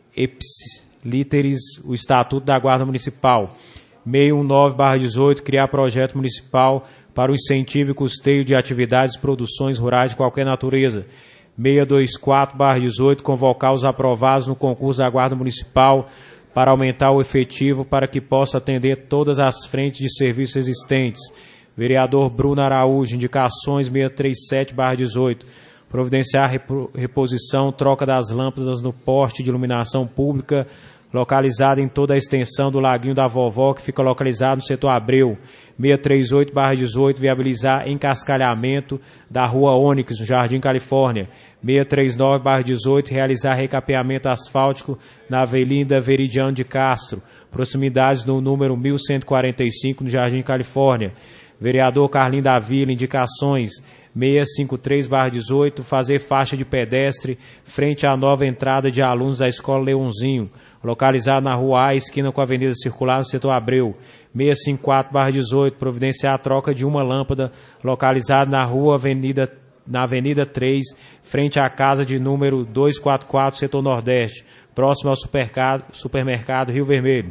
ipsilíteres o Estatuto da Guarda Municipal. seiscentos e dezenove barra dezoito, criar projeto municipal para o incentivo e custeio de atividades e produções rurais de qualquer natureza. seiscentos e vinte e quatro barra dezoito, convocar os aprovados no concurso da Guarda Municipal para aumentar o efetivo para que possa atender todas as frentes de serviços existentes. Vereador Bruno Araújo, indicações seiscentos e trinta e sete barra dezoito, providenciar reposição, troca das lâmpadas no poste de iluminação pública localizada em toda a extensão do Laguinho da Vovó, que fica localizado no setor Abreu. seiscentos e trinta e oito barra dezoito, viabilizar encascalhamento da Rua Ônix, no Jardim Califórnia. seiscentos e trinta e nove barra dezoito, realizar recapeamento asfáltico na Avenida Veridiano de Castro, proximidades do número mil cento e quarenta e cinco, no Jardim Califórnia. Vereador Carlinho da Vila, indicações seiscentos e cinquenta e três barra dezoito, fazer faixa de pedestre frente à nova entrada de alunos da Escola Leãozinho, localizada na Rua A, esquina com a Avenida Circular, no setor Abreu. seiscentos e cinquenta e quatro barra dezoito, providenciar a troca de uma lâmpada localizada na Rua Avenida, na Avenida três, frente à casa de número duzentos e quarenta e quatro, setor Nordeste, próximo ao supermercado, supermercado Rio Vermelho.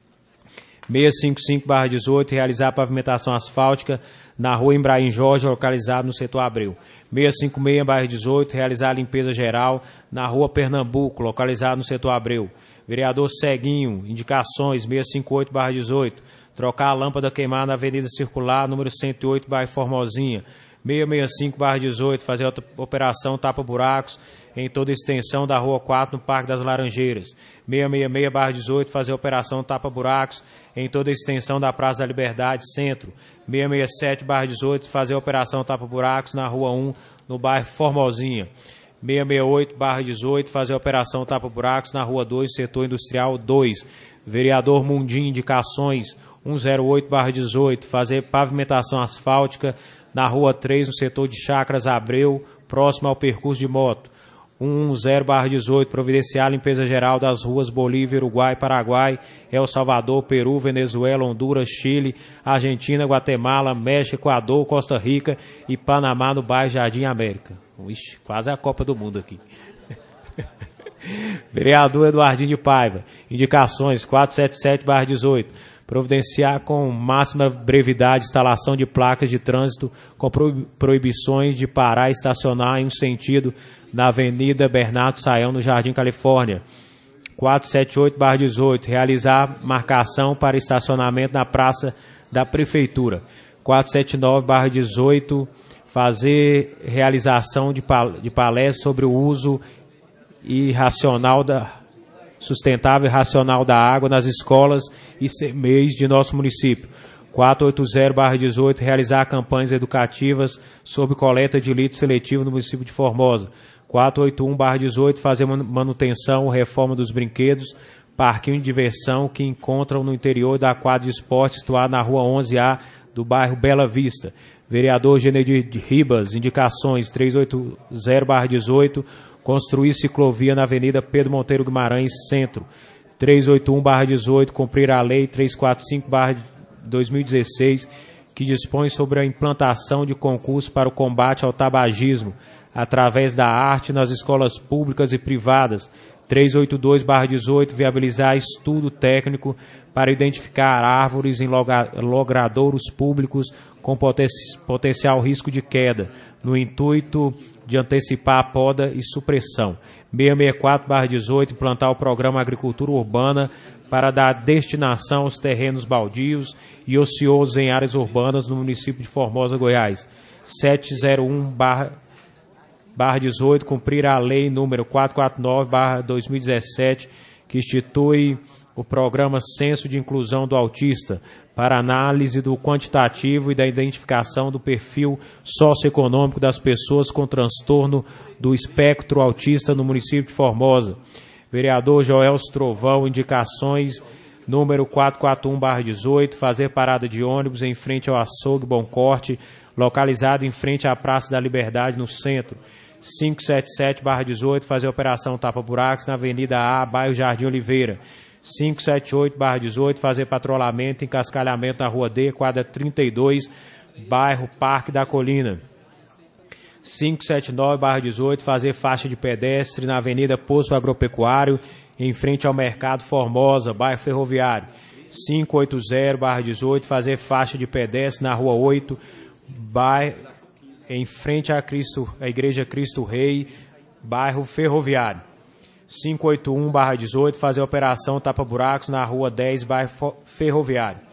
seiscentos e cinquenta e cinco barra dezoito, realizar a pavimentação asfáltica na Rua Embraim Jorge, localizado no setor Abreu. seiscentos e cinquenta e seis barra dezoito, realizar a limpeza geral na Rua Pernambuco, localizado no setor Abreu. Vereador Ceguinho, indicações seiscentos e cinquenta e oito barra dezoito, trocar a lâmpada queimada na Avenida Circular, número cento e oito, bairro Formosinha. seiscentos e sessenta e cinco barra dezoito, fazer a operação tapa-buracos em toda a extensão da Rua quatro, no Parque das Laranjeiras. seiscentos e sessenta e seis barra dezoito, fazer a operação tapa-buracos em toda a extensão da Praça da Liberdade, Centro. seiscentos e sessenta e sete barra dezoito, fazer a operação tapa-buracos na Rua um, no bairro Formosinha. seiscentos e sessenta e oito barra dezoito, fazer a operação tapa-buracos na Rua dois, Setor Industrial dois. Vereador Mundim, indicações cento e oito barra dezoito, fazer pavimentação asfáltica na Rua três, no setor de Chacras Abreu, próximo ao percurso de moto. cento e dez barra dezoito, providenciar a limpeza geral das ruas Bolívia, Uruguai, Paraguai, El Salvador, Peru, Venezuela, Honduras, Chile, Argentina, Guatemala, México, Equador, Costa Rica e Panamá, no bairro Jardim América. Ixi, quase a Copa do Mundo aqui. Vereador Eduardinho de Paiva, indicações quatrocentos e setenta e sete barra dezoito, providenciar com máxima brevidade instalação de placas de trânsito com proibições de parar e estacionar em um sentido na Avenida Bernardo Saião, no Jardim Califórnia. quatrocentos e setenta e oito barra dezoito, realizar marcação para estacionamento na Praça da Prefeitura. quatrocentos e setenta e nove barra dezoito, fazer realização de, pal de palestra sobre o uso e racional da sustentável e racional da água nas escolas e C M E Is de nosso município. quatrocentos e oitenta barra dezoito, realizar campanhas educativas sobre coleta de lixo seletivo no município de Formosa. quatrocentos e oitenta e um barra dezoito, fazer manutenção ou reforma dos brinquedos, parquinho de diversão que encontram no interior da quadra de esporte situada na Rua onze A do bairro Bela Vista. Vereador Genedir Ribas, indicações trezentos e oitenta barra dezoito, construir ciclovia na Avenida Pedro Monteiro Guimarães, Centro. trezentos e oitenta e um barra dezoito, cumprir a Lei trezentos e quarenta e cinco barra dois mil e dezesseis, que dispõe sobre a implantação de concurso para o combate ao tabagismo, através da arte nas escolas públicas e privadas. trezentos e oitenta e dois barra dezoito, viabilizar estudo técnico para identificar árvores em logradouros públicos com poten potencial risco de queda, no intuito de antecipar a poda e supressão. seiscentos e sessenta e quatro barra dezoito, implantar o programa Agricultura Urbana para dar destinação aos terrenos baldios e ociosos em áreas urbanas no município de Formosa, Goiás. setecentos e um barra dezoito, cumprir a lei número quatrocentos e quarenta e nove barra dois mil e dezessete, que institui o programa Censo de Inclusão do Autista, para análise do quantitativo e da identificação do perfil socioeconômico das pessoas com transtorno do espectro autista no município de Formosa. Vereador Joel Trovão, indicações número quatrocentos e quarenta e um barra dezoito, fazer parada de ônibus em frente ao açougue Bom Corte, localizado em frente à Praça da Liberdade, no centro. quinhentos e setenta e sete barra dezoito, fazer operação tapa-buracos na Avenida A, bairro Jardim Oliveira. quinhentos e setenta e oito barra dezoito, fazer patrulhamento e encascalhamento na Rua D, quadra trinta e dois, bairro Parque da Colina. quinhentos e setenta e nove barra dezoito, fazer faixa de pedestre na Avenida Poço Agropecuário, em frente ao Mercado Formosa, bairro Ferroviário. quinhentos e oitenta barra dezoito, fazer faixa de pedestre na Rua oito, bairro, em frente à, Cristo, à Igreja Cristo Rei, bairro Ferroviário. quinhentos e oitenta e um barra dezoito, fazer operação tapa-buracos na Rua dez, bairro Ferroviário.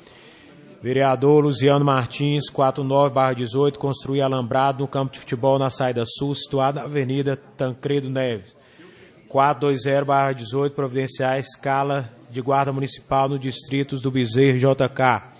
Vereador Luziano Martins, quarenta e nove barra dezoito, construir alambrado no campo de futebol na saída sul, situado na Avenida Tancredo Neves. quatrocentos e vinte barra dezoito, providenciar a escala de guarda municipal nos distritos do Bezerro e J K.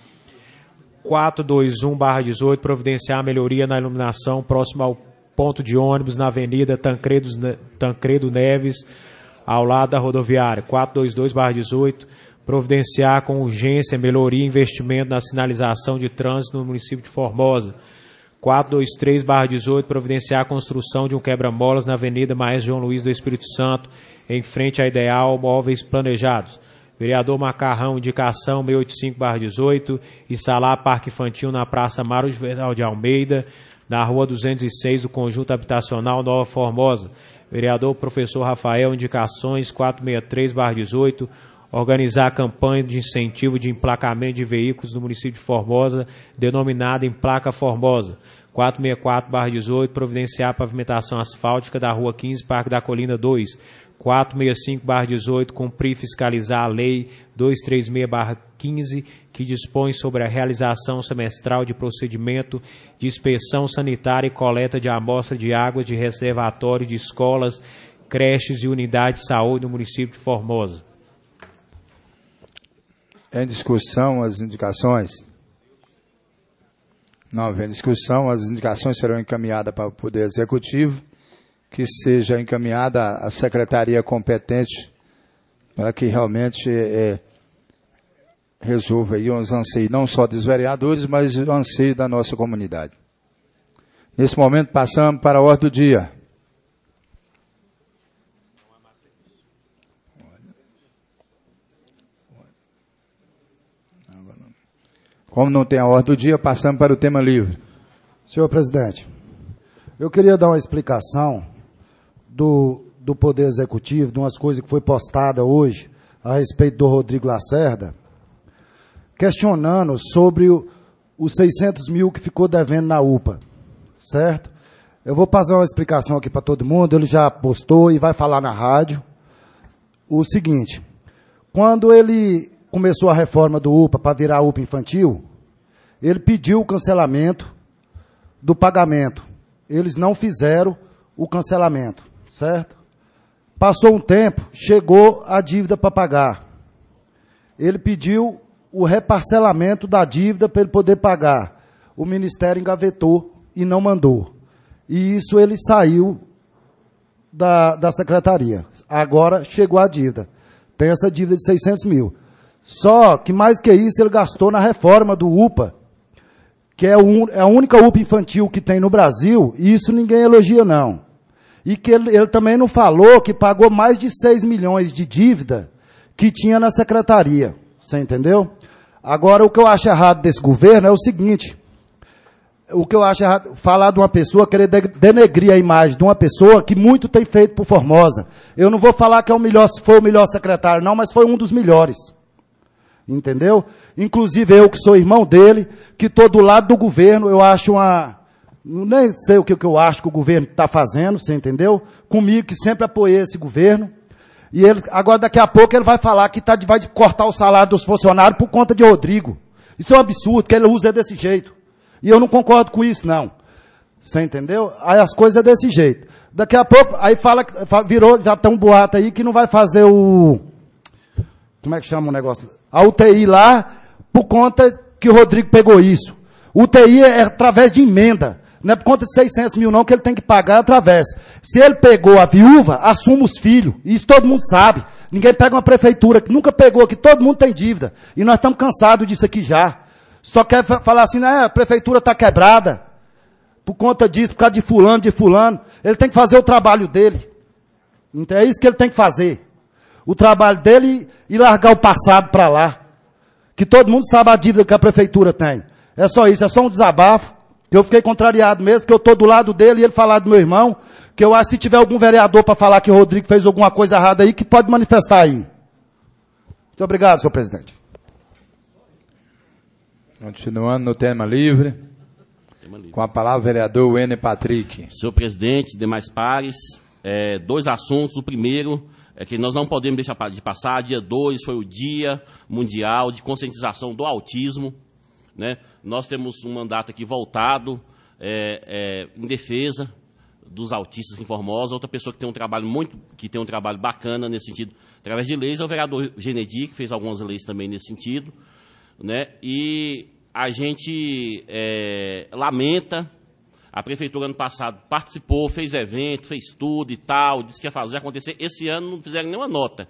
quatrocentos e vinte e um barra dezoito, providenciar a melhoria na iluminação próximo ao ponto de ônibus na Avenida Tancredo, Tancredo Neves, ao lado da rodoviária. quatrocentos e vinte e dois barra dezoito, providenciar com urgência melhoria e investimento na sinalização de trânsito no município de Formosa. quatrocentos e vinte e três barra dezoito, providenciar a construção de um quebra-molas na Avenida Maestro João Luiz do Espírito Santo, em frente à Ideal Móveis Planejados. Vereador Macarrão, indicação seiscentos e oitenta e cinco barra dezoito, instalar parque infantil na Praça Mário Juvenal de Almeida, na Rua duzentos e seis do Conjunto Habitacional Nova Formosa. Vereador Professor Rafael, indicações quatrocentos e sessenta e três barra dezoito, organizar a campanha de incentivo de emplacamento de veículos do município de Formosa, denominada Emplaca Formosa. quatrocentos e sessenta e quatro barra dezoito, providenciar a pavimentação asfáltica da Rua quinze, Parque da Colina dois. quatrocentos e sessenta e cinco barra dezoito, cumprir e fiscalizar a Lei duzentos e trinta e seis barra quinze, que dispõe sobre a realização semestral de procedimento de inspeção sanitária e coleta de amostra de água de reservatório de escolas, creches e unidades de saúde no município de Formosa. Em discussão as indicações? Não havendo discussão, as indicações serão encaminhadas para o Poder Executivo, que seja encaminhada à Secretaria competente para que realmente é, resolva aí os anseios, não só dos vereadores, mas o anseio da nossa comunidade. Nesse momento, passamos para a ordem do dia. Como não tem a ordem do dia, passamos para o tema livre. Senhor presidente, eu queria dar uma explicação do, do Poder Executivo, de umas coisas que foi postada hoje a respeito do Rodrigo Lacerda, questionando sobre o, os seiscentos mil que ficou devendo na U P A, certo? Eu vou passar uma explicação aqui para todo mundo, ele já postou e vai falar na rádio. O seguinte, quando ele começou a reforma do U P A para virar U P A infantil, ele pediu o cancelamento do pagamento. Eles não fizeram o cancelamento, certo? Passou um tempo, chegou a dívida para pagar. Ele pediu o reparcelamento da dívida para ele poder pagar. O Ministério engavetou e não mandou. E isso ele saiu da, da secretaria. Agora chegou a dívida. Tem essa dívida de seiscentos mil. Só que mais que isso ele gastou na reforma do U P A, que é, un, é a única U P A infantil que tem no Brasil, e isso ninguém elogia não. E que ele, ele também não falou que pagou mais de seis milhões de dívida que tinha na secretaria. Você entendeu? Agora, o que eu acho errado desse governo é o seguinte, o que eu acho errado, falar de uma pessoa, querer denegrir a imagem de uma pessoa que muito tem feito por Formosa. Eu não vou falar que é o melhor, foi o melhor secretário não, mas foi um dos melhores. Entendeu? Inclusive eu que sou irmão dele, que estou do lado do governo, eu acho uma... Nem sei o que, que eu acho que o governo está fazendo, você entendeu? Comigo, que sempre apoiei esse governo. E ele, agora daqui a pouco ele vai falar que tá, vai cortar o salário dos funcionários por conta de Rodrigo. Isso é um absurdo, que ele usa desse jeito. E eu não concordo com isso, não. Você entendeu? Aí as coisas é desse jeito. Daqui a pouco, aí fala, virou, já tem um boato aí que não vai fazer o... Como é que chama o negócio? A U T I lá, por conta que o Rodrigo pegou isso. U T I é através de emenda. Não é por conta de seiscentos mil não que ele tem que pagar, é através. Se ele pegou a viúva, assume os filhos. Isso todo mundo sabe. Ninguém pega uma prefeitura que nunca pegou, que todo mundo tem dívida. E nós estamos cansados disso aqui já. Só quer falar assim, né, a prefeitura está quebrada. por conta disso, por causa de fulano, de fulano. Ele tem que fazer o trabalho dele. Então é isso que ele tem que fazer. O trabalho dele e largar o passado para lá. Que todo mundo sabe a dívida que a prefeitura tem. É só isso, é só um desabafo. Eu fiquei contrariado mesmo, porque eu estou do lado dele e ele falar do meu irmão, que eu acho que se tiver algum vereador para falar que o Rodrigo fez alguma coisa errada aí, que pode manifestar aí. Muito obrigado, senhor presidente. Continuando no tema livre, tema livre. Com a palavra o vereador Wêner Patrick. Senhor presidente, demais pares, é, dois assuntos. O primeiro é que nós não podemos deixar de passar. Dia dois foi o Dia Mundial de Conscientização do Autismo. Né? Nós temos um mandato aqui voltado é, é, em defesa dos autistas em Formosa. Outra pessoa que tem um trabalho muito, que tem um trabalho bacana nesse sentido, através de leis, é o vereador Genedi, que fez algumas leis também nesse sentido. Né? E a gente é, lamenta, a prefeitura ano passado participou, fez evento, fez tudo e tal, disse que ia fazer acontecer. Esse ano não fizeram nenhuma nota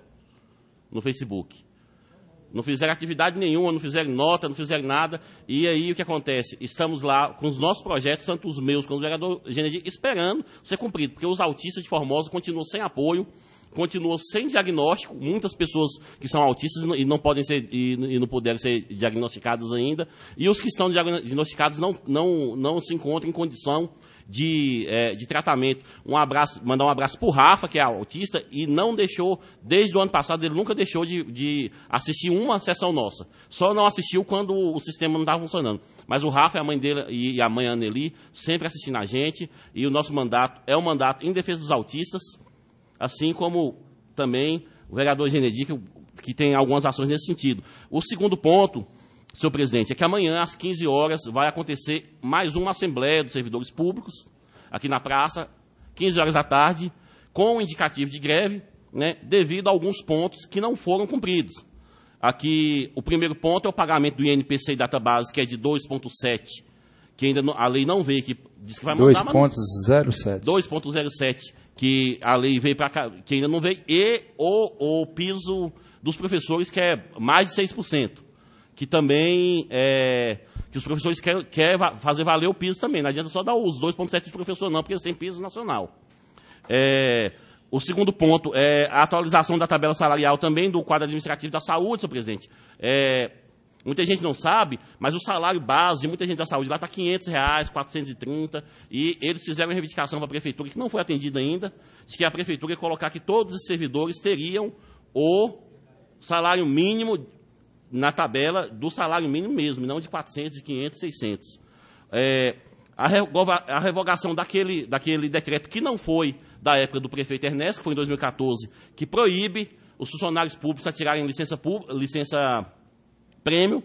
no Facebook. Não fizeram atividade nenhuma, não fizeram nota, não fizeram nada. E aí o que acontece? Estamos lá com os nossos projetos, tanto os meus quanto o vereador Genedi, esperando ser cumprido, porque os autistas de Formosa continuam sem apoio, continuam sem diagnóstico. Muitas pessoas que são autistas e não podem ser e, e não puderam ser diagnosticadas ainda. E os que estão diagnosticados não, não, não se encontram em condição de, é, de tratamento. Um abraço, mandar um abraço para o Rafa, que é autista, e não deixou, desde o ano passado, ele nunca deixou de, de assistir uma sessão nossa. Só não assistiu quando o sistema não estava funcionando. Mas o Rafa e a mãe dele e a mãe Anneli sempre assistindo a gente, e o nosso mandato é um mandato em defesa dos autistas, assim como também o vereador Genedi, que, que tem algumas ações nesse sentido. O segundo ponto, senhor presidente, é que amanhã, às quinze horas, vai acontecer mais uma Assembleia dos Servidores Públicos, aqui na praça, quinze horas da tarde, com um indicativo de greve, né, devido a alguns pontos que não foram cumpridos. Aqui, o primeiro ponto é o pagamento do I N P C e database, que é de dois vírgula sete, que ainda não, a lei não veio, que diz que vai mandar... dois vírgula zero sete. dois vírgula zero sete, que a lei veio para cá, que ainda não veio, e o, o piso dos professores, que é mais de seis por cento. Que também, é, que os professores querem quer fazer valer o piso também. Não adianta só dar os dois vírgula sete dos professores não, porque eles têm piso nacional. É, o segundo ponto é a atualização da tabela salarial também do quadro administrativo da saúde, senhor presidente. É, muita gente não sabe, mas o salário base de muita gente da saúde lá está quinhentos reais, quatrocentos e trinta, e eles fizeram uma reivindicação para a prefeitura, que não foi atendida ainda, de que a prefeitura ia colocar que todos os servidores teriam o salário mínimo na tabela do salário mínimo mesmo, não de quatrocentos, quinhentos, seiscentos. É, a, revога, a revogação daquele, daquele decreto que não foi da época do prefeito Ernesto, que foi em dois mil e quatorze, que proíbe os funcionários públicos a tirarem licença, licença prêmio,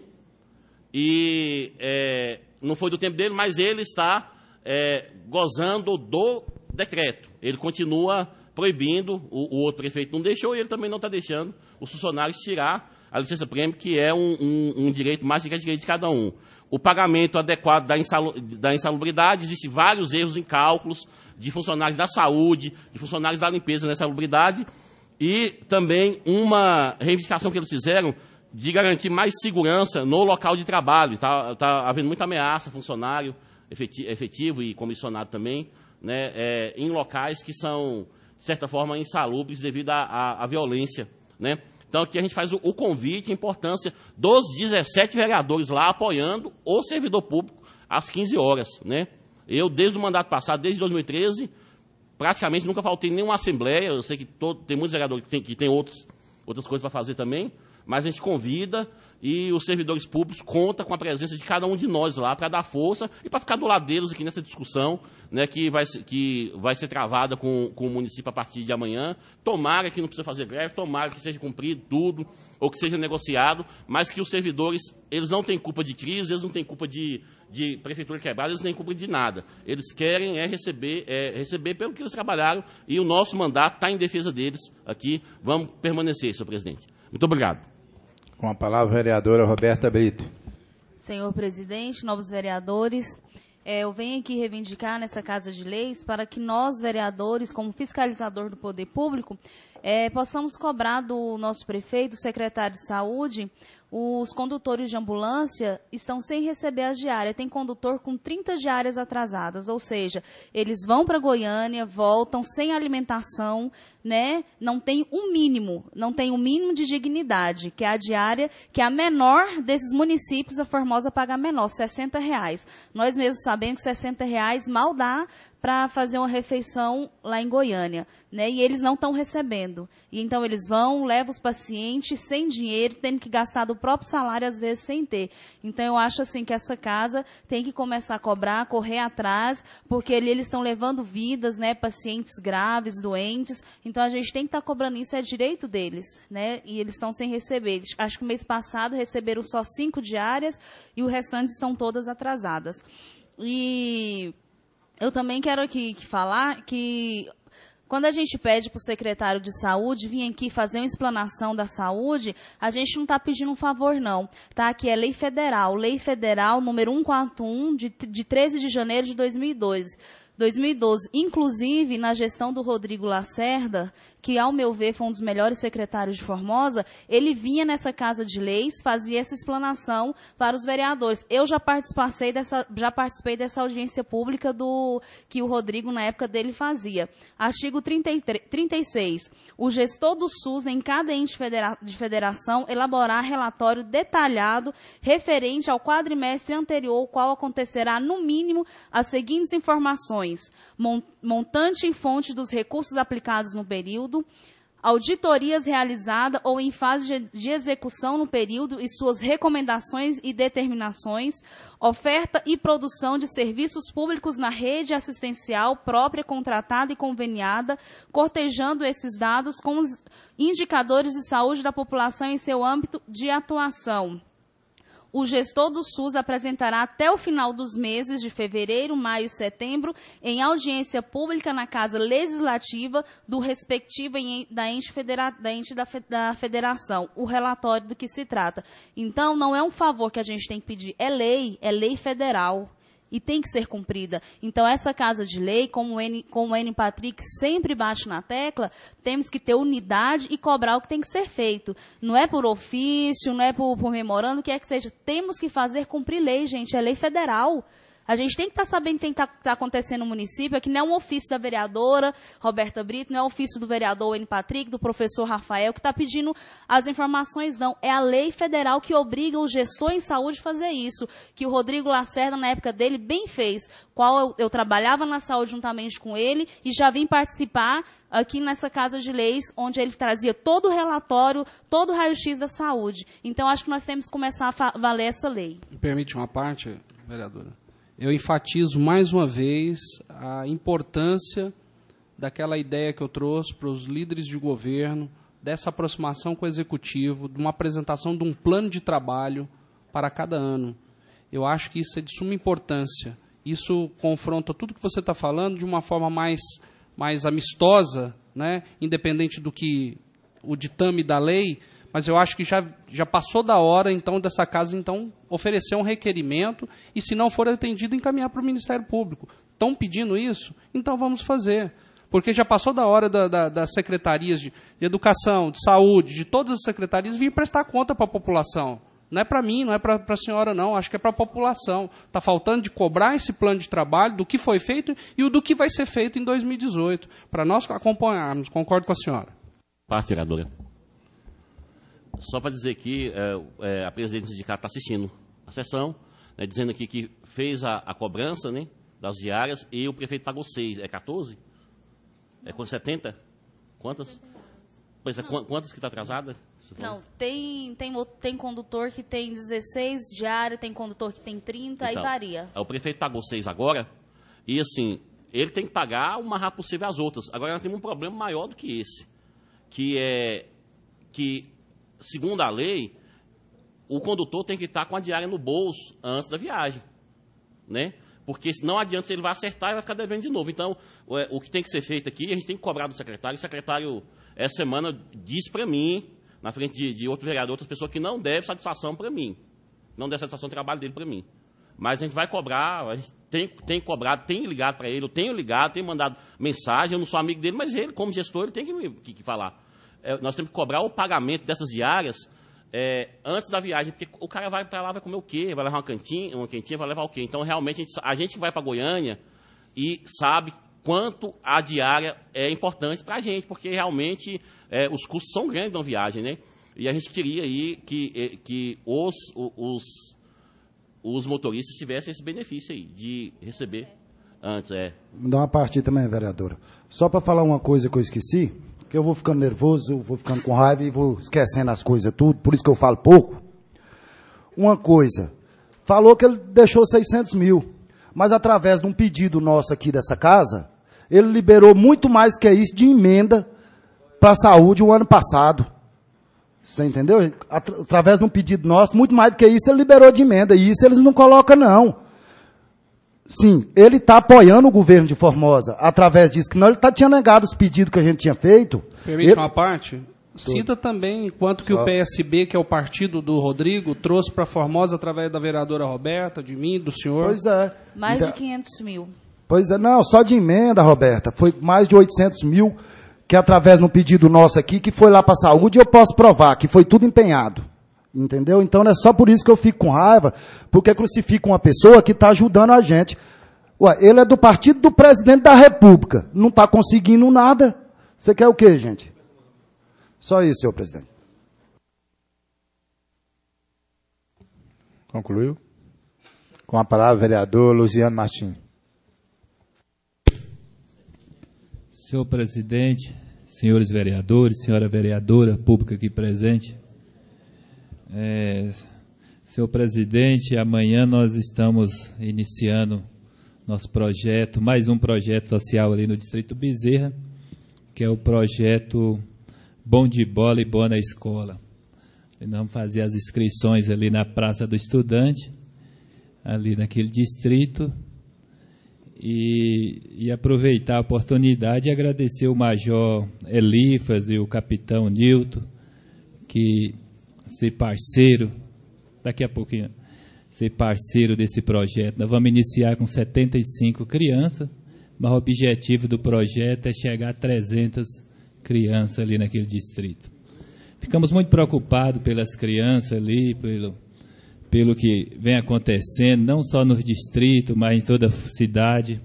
e é, não foi do tempo dele, mas ele está é, gozando do decreto. Ele continua proibindo, o, o outro prefeito não deixou, e ele também não está deixando os funcionários tirar a licença prêmio, que é um, um, um direito mais que é direito de cada um. O pagamento adequado da, insalu, da insalubridade, existem vários erros em cálculos de funcionários da saúde, de funcionários da limpeza nessa insalubridade, e também uma reivindicação que eles fizeram de garantir mais segurança no local de trabalho. Está tá havendo muita ameaça, funcionário efetivo, efetivo e comissionado também, né, é, em locais que são, de certa forma, insalubres devido à violência, né? Então, aqui a gente faz o, o convite, a importância dos dezessete vereadores lá apoiando o servidor público às quinze horas. Né? Eu, desde o mandato passado, desde dois mil e treze, praticamente nunca faltei em nenhuma assembleia. Eu sei que todo, tem muitos vereadores que têm que tem outros, outras coisas para fazer também, mas a gente convida e os servidores públicos contam com a presença de cada um de nós lá para dar força e para ficar do lado deles aqui nessa discussão, né, que, vai, que vai ser travada com, com o município a partir de amanhã. Tomara que não precisa fazer greve, tomara que seja cumprido tudo, ou que seja negociado, mas que os servidores, eles não têm culpa de crise, eles não têm culpa de, de prefeitura quebrada, eles não têm culpa de nada. Eles querem é receber, é receber pelo que eles trabalharam, e o nosso mandato está em defesa deles aqui. Vamos permanecer, senhor presidente. Muito obrigado. Com a palavra, a vereadora Roberta Brito. Senhor presidente, novos vereadores, é, eu venho aqui reivindicar nessa Casa de Leis para que nós, vereadores, como fiscalizador do poder público, é, possamos cobrar do nosso prefeito, secretário de saúde. Os condutores de ambulância estão sem receber as diárias. Tem condutor com trinta diárias atrasadas, ou seja, eles vão para Goiânia, voltam sem alimentação, né? Não tem um mínimo, não tem um mínimo de dignidade, que é a diária, que é a menor desses municípios, a Formosa paga a menor, sessenta reais. Nós mesmos sabemos que sessenta reais mal dá para fazer uma refeição lá em Goiânia, né? E eles não estão recebendo. E então eles vão, levam os pacientes sem dinheiro, tendo que gastar do próprio salário, às vezes, sem ter. Então eu acho assim que essa casa tem que começar a cobrar, correr atrás, porque ali eles estão levando vidas, né? Pacientes graves, doentes. Então a gente tem que estar tá cobrando isso, é direito deles, né? E eles estão sem receber. Acho que o mês passado receberam só cinco diárias e o restante estão todas atrasadas. E eu também quero aqui que falar que quando a gente pede para o secretário de saúde vir aqui fazer uma explanação da saúde, a gente não está pedindo um favor, não. Tá? Aqui é lei federal, lei federal número cento e quarenta e um, de, de treze de janeiro de dois mil e doze. dois mil e doze, inclusive na gestão do Rodrigo Lacerda, que ao meu ver foi um dos melhores secretários de Formosa, ele vinha nessa casa de leis, fazia essa explanação para os vereadores. Eu já participei dessa, já participei dessa audiência pública do, que o Rodrigo na época dele fazia. Artigo trinta e três, trinta e seis. O gestor do SUS em cada ente federa, de federação elaborar relatório detalhado referente ao quadrimestre anterior, o qual acontecerá no mínimo as seguintes informações: montante e fonte dos recursos aplicados no período, auditorias realizadas ou em fase de execução no período e suas recomendações e determinações, oferta e produção de serviços públicos na rede assistencial própria, contratada e conveniada, cortejando esses dados com os indicadores de saúde da população em seu âmbito de atuação. O gestor do SUS apresentará até o final dos meses de fevereiro, maio e setembro, em audiência pública na Casa Legislativa do respectivo da ente, federa, da, ente da, da federação, o relatório do que se trata. Então, não é um favor que a gente tem que pedir, é lei, é lei federal. E tem que ser cumprida. Então, essa casa de lei, como o N, como o N. Patrick sempre bate na tecla, temos que ter unidade e cobrar o que tem que ser feito. Não é por ofício, não é por, por memorando, o que é que seja. Temos que fazer cumprir lei, gente. É lei federal. A gente tem que estar tá sabendo o que está tá acontecendo no município, que não é um ofício da vereadora Roberta Brito, não é um ofício do vereador N. Patrick, do professor Rafael, que está pedindo as informações, não. É a lei federal que obriga o gestor em saúde a fazer isso, que o Rodrigo Lacerda, na época dele, bem fez, qual eu, eu trabalhava na saúde juntamente com ele e já vim participar aqui nessa Casa de Leis, onde ele trazia todo o relatório, todo o raio-x da saúde. Então, acho que nós temos que começar a valer essa lei. Me permite uma parte, vereadora? Eu enfatizo mais uma vez a importância daquela ideia que eu trouxe para os líderes de governo, dessa aproximação com o executivo, de uma apresentação de um plano de trabalho para cada ano. Eu acho que isso é de suma importância. Isso confronta tudo que você está falando de uma forma mais, mais amistosa, né? Independente do que o ditame da lei, mas eu acho que já, já passou da hora, então, dessa casa, então, oferecer um requerimento e, se não for atendido, encaminhar para o Ministério Público. Estão pedindo isso? Então vamos fazer. Porque já passou da hora da, da, das secretarias de, de educação, de saúde, de todas as secretarias, vir prestar conta para a população. Não é para mim, não é para a senhora, não. Acho que é para a população. Está faltando de cobrar esse plano de trabalho, do que foi feito e o do que vai ser feito em dois mil e dezoito, para nós acompanharmos. Concordo com a senhora. Paz, vereadora. Só para dizer que é, é, a presidente do sindicato está assistindo a sessão, né, dizendo aqui que fez a, a cobrança, né, das diárias e o prefeito pagou seis. É quatorze? É com setenta? Quantas? Pois é, quantas que está atrasada? Não, tem, tem, tem condutor que tem dezesseis diárias, tem condutor que tem trinta, então, aí varia. O prefeito pagou seis agora, e assim, ele tem que pagar o mais rápido possível as outras. Agora nós temos um problema maior do que esse, que é que, segundo a lei, o condutor tem que estar com a diária no bolso antes da viagem, né? Porque não adianta, ele vai acertar e vai ficar devendo de novo. Então, o que tem que ser feito aqui, a gente tem que cobrar do secretário. O secretário, essa semana, disse para mim, na frente de, de outro vereador, outras pessoas, que não deve satisfação para mim. Não deve satisfação do trabalho dele para mim. Mas a gente vai cobrar, a gente tem, tem cobrado, tem ligado para ele, eu tenho ligado, tenho mandado mensagem, eu não sou amigo dele, mas ele, como gestor, ele tem que, que, que falar. é, nós temos que cobrar o pagamento dessas diárias é, antes da viagem, porque o cara vai para lá, vai comer o quê? Vai levar uma cantinha, uma quentinha, vai levar o quê? Então, realmente, a gente, a gente que vai para Goiânia e sabe quanto a diária é importante para a gente, porque realmente é, os custos são grandes de uma viagem, né? E a gente queria aí que, que os, os, os motoristas tivessem esse benefício aí, de receber antes. É. Me dá uma partida também, vereadora. Só para falar uma coisa que eu esqueci, que eu vou ficando nervoso, eu vou ficando com raiva e vou esquecendo as coisas tudo, por isso que eu falo pouco. Uma coisa, falou que ele deixou seiscentos mil, mas através de um pedido nosso aqui dessa casa, ele liberou muito mais que isso de emenda para a saúde o ano passado. Você entendeu? Através de um pedido nosso, muito mais do que isso, ele liberou de emenda. E isso eles não colocam, não. Sim, ele está apoiando o governo de Formosa através disso, que não, ele tá, tinha negado os pedidos que a gente tinha feito. Permite ele... uma parte? Cita também quanto que Só. o P S B, que é o partido do Rodrigo, trouxe para Formosa através da vereadora Roberta, de mim, do senhor. Pois é. Mais então... de quinhentos mil. Pois é, não, só de emenda, Roberta, foi mais de oitocentos mil, que através de um pedido nosso aqui, que foi lá para a saúde, e eu posso provar que foi tudo empenhado. Entendeu? Então não é só por isso que eu fico com raiva, porque crucifica uma pessoa que está ajudando a gente. Ué, ele é do partido do presidente da República, não está conseguindo nada. Você quer o quê, gente? Só isso, senhor presidente. Concluiu? Com a palavra, vereador Luciano Martins. Senhor presidente, senhores vereadores, senhora vereadora pública aqui presente. É, senhor presidente, amanhã nós estamos iniciando nosso projeto, mais um projeto social ali no Distrito Bezerra, que é o projeto Bom de Bola e Boa na Escola. E nós vamos fazer as inscrições ali na Praça do Estudante, ali naquele distrito, e, e aproveitar a oportunidade e agradecer o Major Elifas e o Capitão Nilton, que ser parceiro, daqui a pouquinho, ser parceiro desse projeto. Nós vamos iniciar com setenta e cinco crianças, mas o objetivo do projeto é chegar a trezentas crianças ali naquele distrito. Ficamos muito preocupados pelas crianças ali, pelo, pelo que vem acontecendo, não só no distrito, mas em toda a cidade,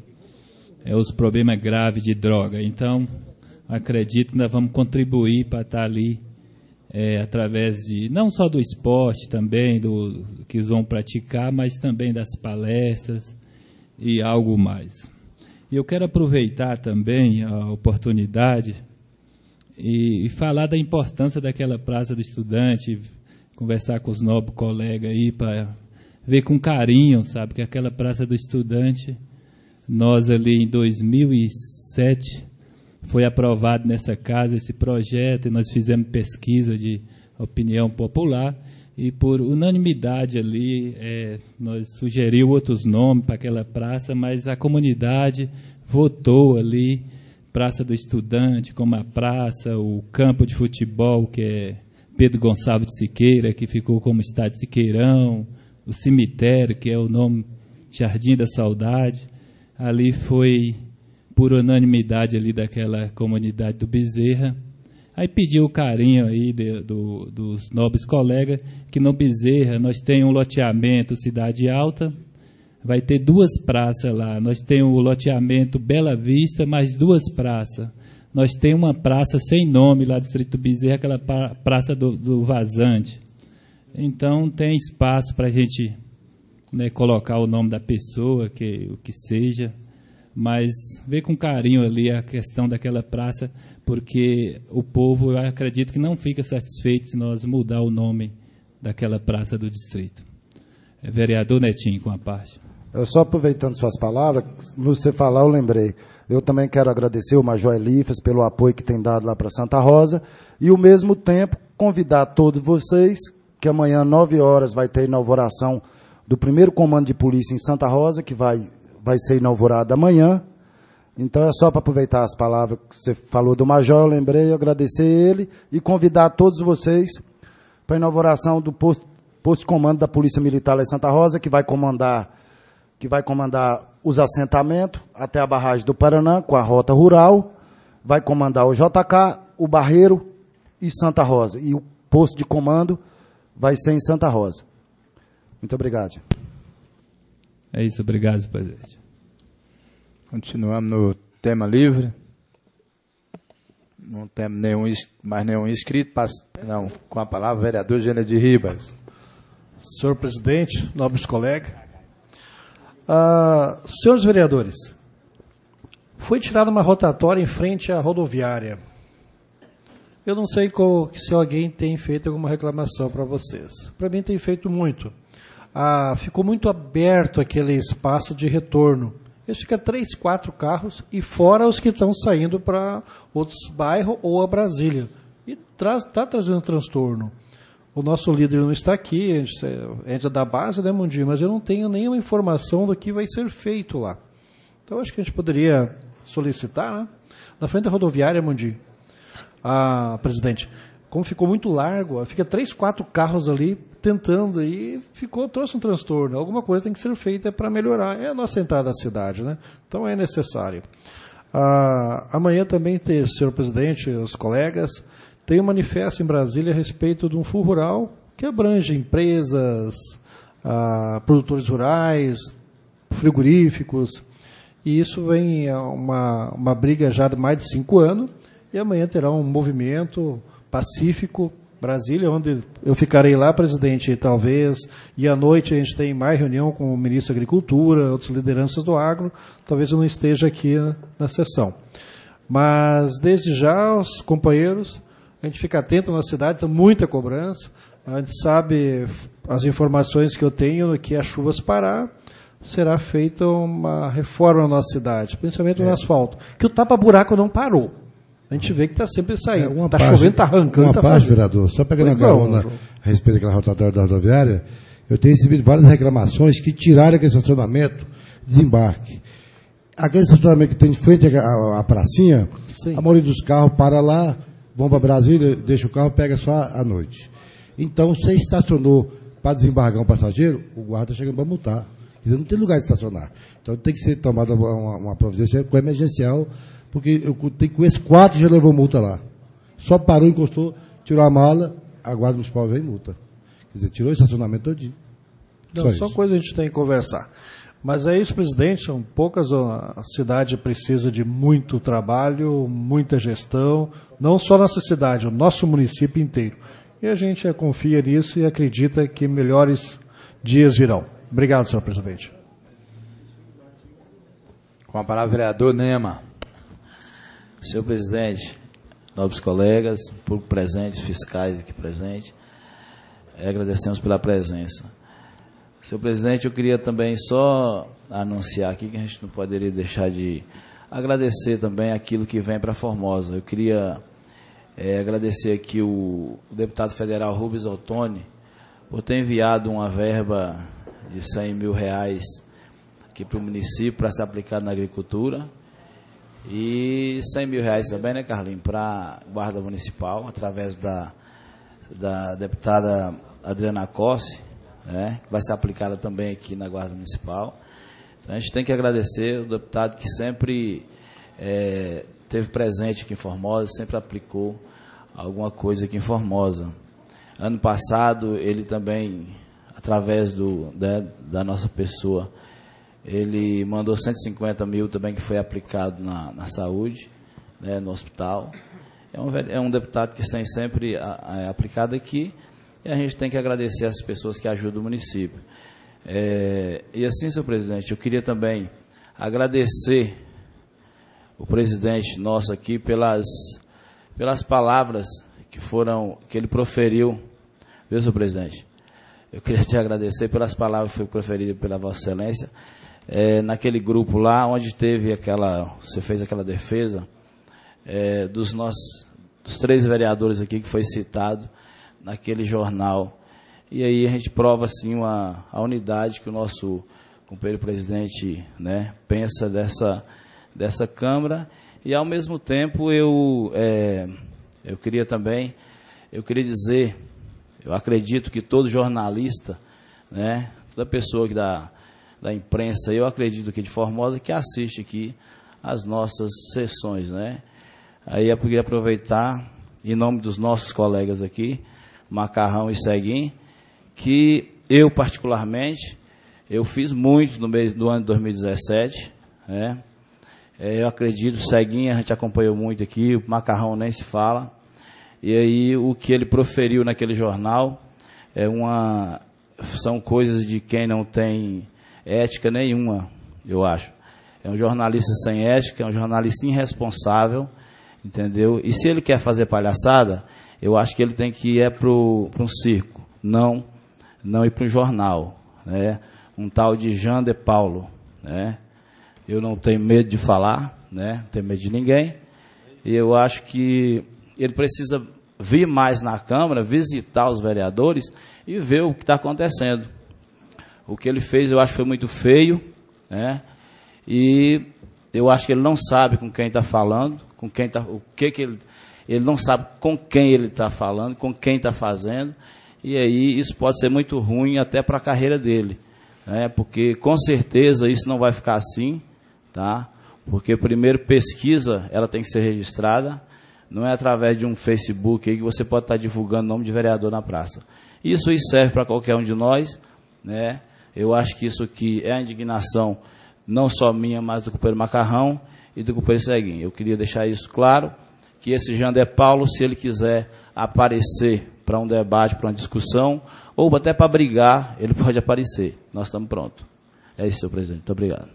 é, os problemas graves de droga. Então, acredito que nós vamos contribuir para estar ali, é, através de, não só do esporte também, do que eles vão praticar, mas também das palestras e algo mais. E eu quero aproveitar também a oportunidade e, e falar da importância daquela Praça do Estudante, conversar com os nobres colegas aí para ver com carinho, sabe, que aquela Praça do Estudante, nós ali em dois mil e sete, foi aprovado nessa casa esse projeto, e nós fizemos pesquisa de opinião popular, e por unanimidade ali, é, nós sugerimos outros nomes para aquela praça, mas a comunidade votou ali, Praça do Estudante, como a praça, o campo de futebol, que é Pedro Gonçalves de Siqueira, que ficou como Estádio Siqueirão, o cemitério, que é o nome Jardim da Saudade, ali foi por unanimidade ali daquela comunidade do Bezerra. Aí pediu o carinho aí de, do, dos nobres colegas, que no Bezerra nós temos um loteamento Cidade Alta, vai ter duas praças lá. Nós temos o loteamento Bela Vista, mais duas praças. Nós temos uma praça sem nome lá do Distrito Bezerra, aquela praça do, do Vazante. Então tem espaço para a gente, né, colocar o nome da pessoa, que, o que seja, mas ver com carinho ali a questão daquela praça, porque o povo, eu acredito que não fica satisfeito se nós mudar o nome daquela praça do distrito. É, vereador Netinho, com a parte. Eu só aproveitando suas palavras, no você falar eu lembrei. Eu também quero agradecer o Major Elifas pelo apoio que tem dado lá para Santa Rosa e, ao mesmo tempo, convidar todos vocês que amanhã, nove horas, vai ter a inauguração do primeiro comando de polícia em Santa Rosa, que vai, vai ser inaugurado amanhã. Então, é só para aproveitar as palavras que você falou do Major, eu lembrei, agradecer ele e convidar todos vocês para a inauguração do posto, posto de comando da Polícia Militar lá em Santa Rosa, que vai comandar que vai comandar os assentamentos até a barragem do Paraná, com a rota rural, vai comandar o J K, o Barreiro e Santa Rosa. E o posto de comando vai ser em Santa Rosa. Muito obrigado. É isso, obrigado, presidente. Continuamos no tema livre. Não temos nenhum, mais nenhum inscrito. Passa, não, com a palavra, vereador Gênero de Ribas. Senhor presidente, nobres colegas. Ah, senhores vereadores, foi tirada uma rotatória em frente à rodoviária. Eu não sei qual, se alguém tem feito alguma reclamação para vocês. Para mim tem feito muito. Ah, ficou muito aberto aquele espaço de retorno. Eles ficam três, quatro carros e fora os que estão saindo para outros bairros ou a Brasília. E está tra trazendo transtorno. O nosso líder não está aqui, a gente, a gente é da base, né, Mundinho? Mas eu não tenho nenhuma informação do que vai ser feito lá. Então, acho que a gente poderia solicitar, né? Na frente da rodoviária, Mundinho, ah, presidente, como ficou muito largo, fica três, quatro carros ali tentando e ficou, trouxe um transtorno. Alguma coisa tem que ser feita para melhorar. É a nossa entrada à cidade, né? Então é necessário. Ah, amanhã também tem, senhor presidente, os colegas, tem um manifesto em Brasília a respeito de um fundo rural que abrange empresas, ah, produtores rurais, frigoríficos, e isso vem uma, uma briga já de mais de cinco anos, e amanhã terá um movimento pacífico, Brasília, onde eu ficarei lá, presidente, talvez, e à noite a gente tem mais reunião com o ministro da Agricultura, outras lideranças do agro, talvez eu não esteja aqui na, na sessão. Mas, desde já, os companheiros, a gente fica atento na cidade, tem muita cobrança, a gente sabe as informações que eu tenho, que as chuvas parar, será feita uma reforma na nossa cidade, principalmente no é. asfalto, que o tapa-buraco não parou. A gente vê que está sempre saindo. Está é, chovendo, está arrancando. Uma tá parte, vereador, só pegando a carona a respeito daquela rotatória da rodoviária, eu tenho recebido várias reclamações que tiraram aquele estacionamento, desembarque. Aquele estacionamento que tem de frente à, à pracinha, Sim. a maioria dos carros para lá, vão para Brasília, deixa o carro, pega só à noite. Então, você estacionou para desembargar um passageiro, o guarda chega para multar. Quer dizer, não tem lugar de estacionar. Então, tem que ser tomada uma, uma providência com emergencial, porque eu tenho com esses quatro já levou multa lá. Só parou, encostou, tirou a mala, a guarda municipal vem multa. Quer dizer, tirou o estacionamento todinho. Não, só só isso. coisa a gente tem que conversar. Mas é isso, presidente, são poucas, a cidade precisa de muito trabalho, muita gestão, não só nossa cidade, o nosso município inteiro. E a gente confia nisso e acredita que melhores dias virão. Obrigado, senhor presidente. Com a palavra, vereador Nema. Senhor presidente, nobres colegas, público presente, fiscais aqui presentes, agradecemos pela presença. Senhor presidente, eu queria também só anunciar aqui que a gente não poderia deixar de agradecer também aquilo que vem para Formosa. Eu queria é, agradecer aqui o, o deputado federal Rubens Ottoni por ter enviado uma verba de cem mil reais aqui para o município para ser aplicado na agricultura. E cem mil reais também, né, Carlinhos, para a Guarda Municipal, através da, da deputada Adriana Cossi, né, que vai ser aplicada também aqui na Guarda Municipal. Então, a gente tem que agradecer o deputado que sempre é, teve presente aqui em Formosa, sempre aplicou alguma coisa aqui em Formosa. Ano passado, ele também, através do, né, da nossa pessoa, ele mandou cento e cinquenta mil também que foi aplicado na, na saúde, né, no hospital. É um, é um deputado que tem sempre a, a, aplicado aqui e a gente tem que agradecer as pessoas que ajudam o município. É, e assim, senhor presidente, eu queria também agradecer o presidente nosso aqui pelas, pelas palavras que foram, que ele proferiu, viu, senhor presidente? Eu queria te agradecer pelas palavras que foram proferidas pela Vossa Excelência. É, naquele grupo lá, onde teve aquela, você fez aquela defesa é, dos nossos, dos três vereadores aqui que foi citado naquele jornal. E aí a gente prova assim uma, a unidade que o nosso companheiro presidente, né, pensa dessa, dessa Câmara. E ao mesmo tempo eu, é, eu queria também, eu queria dizer, eu acredito que todo jornalista, né, toda pessoa que dá da imprensa, eu acredito que de Formosa, que assiste aqui as nossas sessões, né? Aí eu queria aproveitar em nome dos nossos colegas aqui, Macarrão e Seguim, que eu particularmente, eu fiz muito no mês do ano de dois mil e dezessete, né? Eu acredito, o Seguinho a gente acompanhou muito aqui, o Macarrão nem se fala. E aí o que ele proferiu naquele jornal é uma, são coisas de quem não tem ética nenhuma, eu acho. É um jornalista sem ética, é um jornalista irresponsável, entendeu? E se ele quer fazer palhaçada, eu acho que ele tem que ir para um circo, não, não ir para um jornal, né? Um tal de Jean de Paulo, né? Eu não tenho medo de falar, né? Não tenho medo de ninguém. E eu acho que ele precisa vir mais na Câmara, visitar os vereadores e ver o que está acontecendo. O que ele fez, eu acho que foi muito feio, né? E eu acho que ele não sabe com quem está falando, com quem tá, o que que ele, ele não sabe com quem ele está falando, com quem está fazendo. E aí isso pode ser muito ruim até para a carreira dele, né? Porque com certeza isso não vai ficar assim. Tá? Porque primeiro pesquisa, ela tem que ser registrada, não é através de um Facebook aí que você pode estar divulgando o nome de vereador na praça. Isso aí serve para qualquer um de nós, né? Eu acho que isso aqui é a indignação não só minha, mas do companheiro Macarrão e do companheiro Seguinho. Eu queria deixar isso claro, que esse Jean de Paulo, se ele quiser aparecer para um debate, para uma discussão, ou até para brigar, ele pode aparecer. Nós estamos prontos. É isso, senhor presidente. Muito obrigado.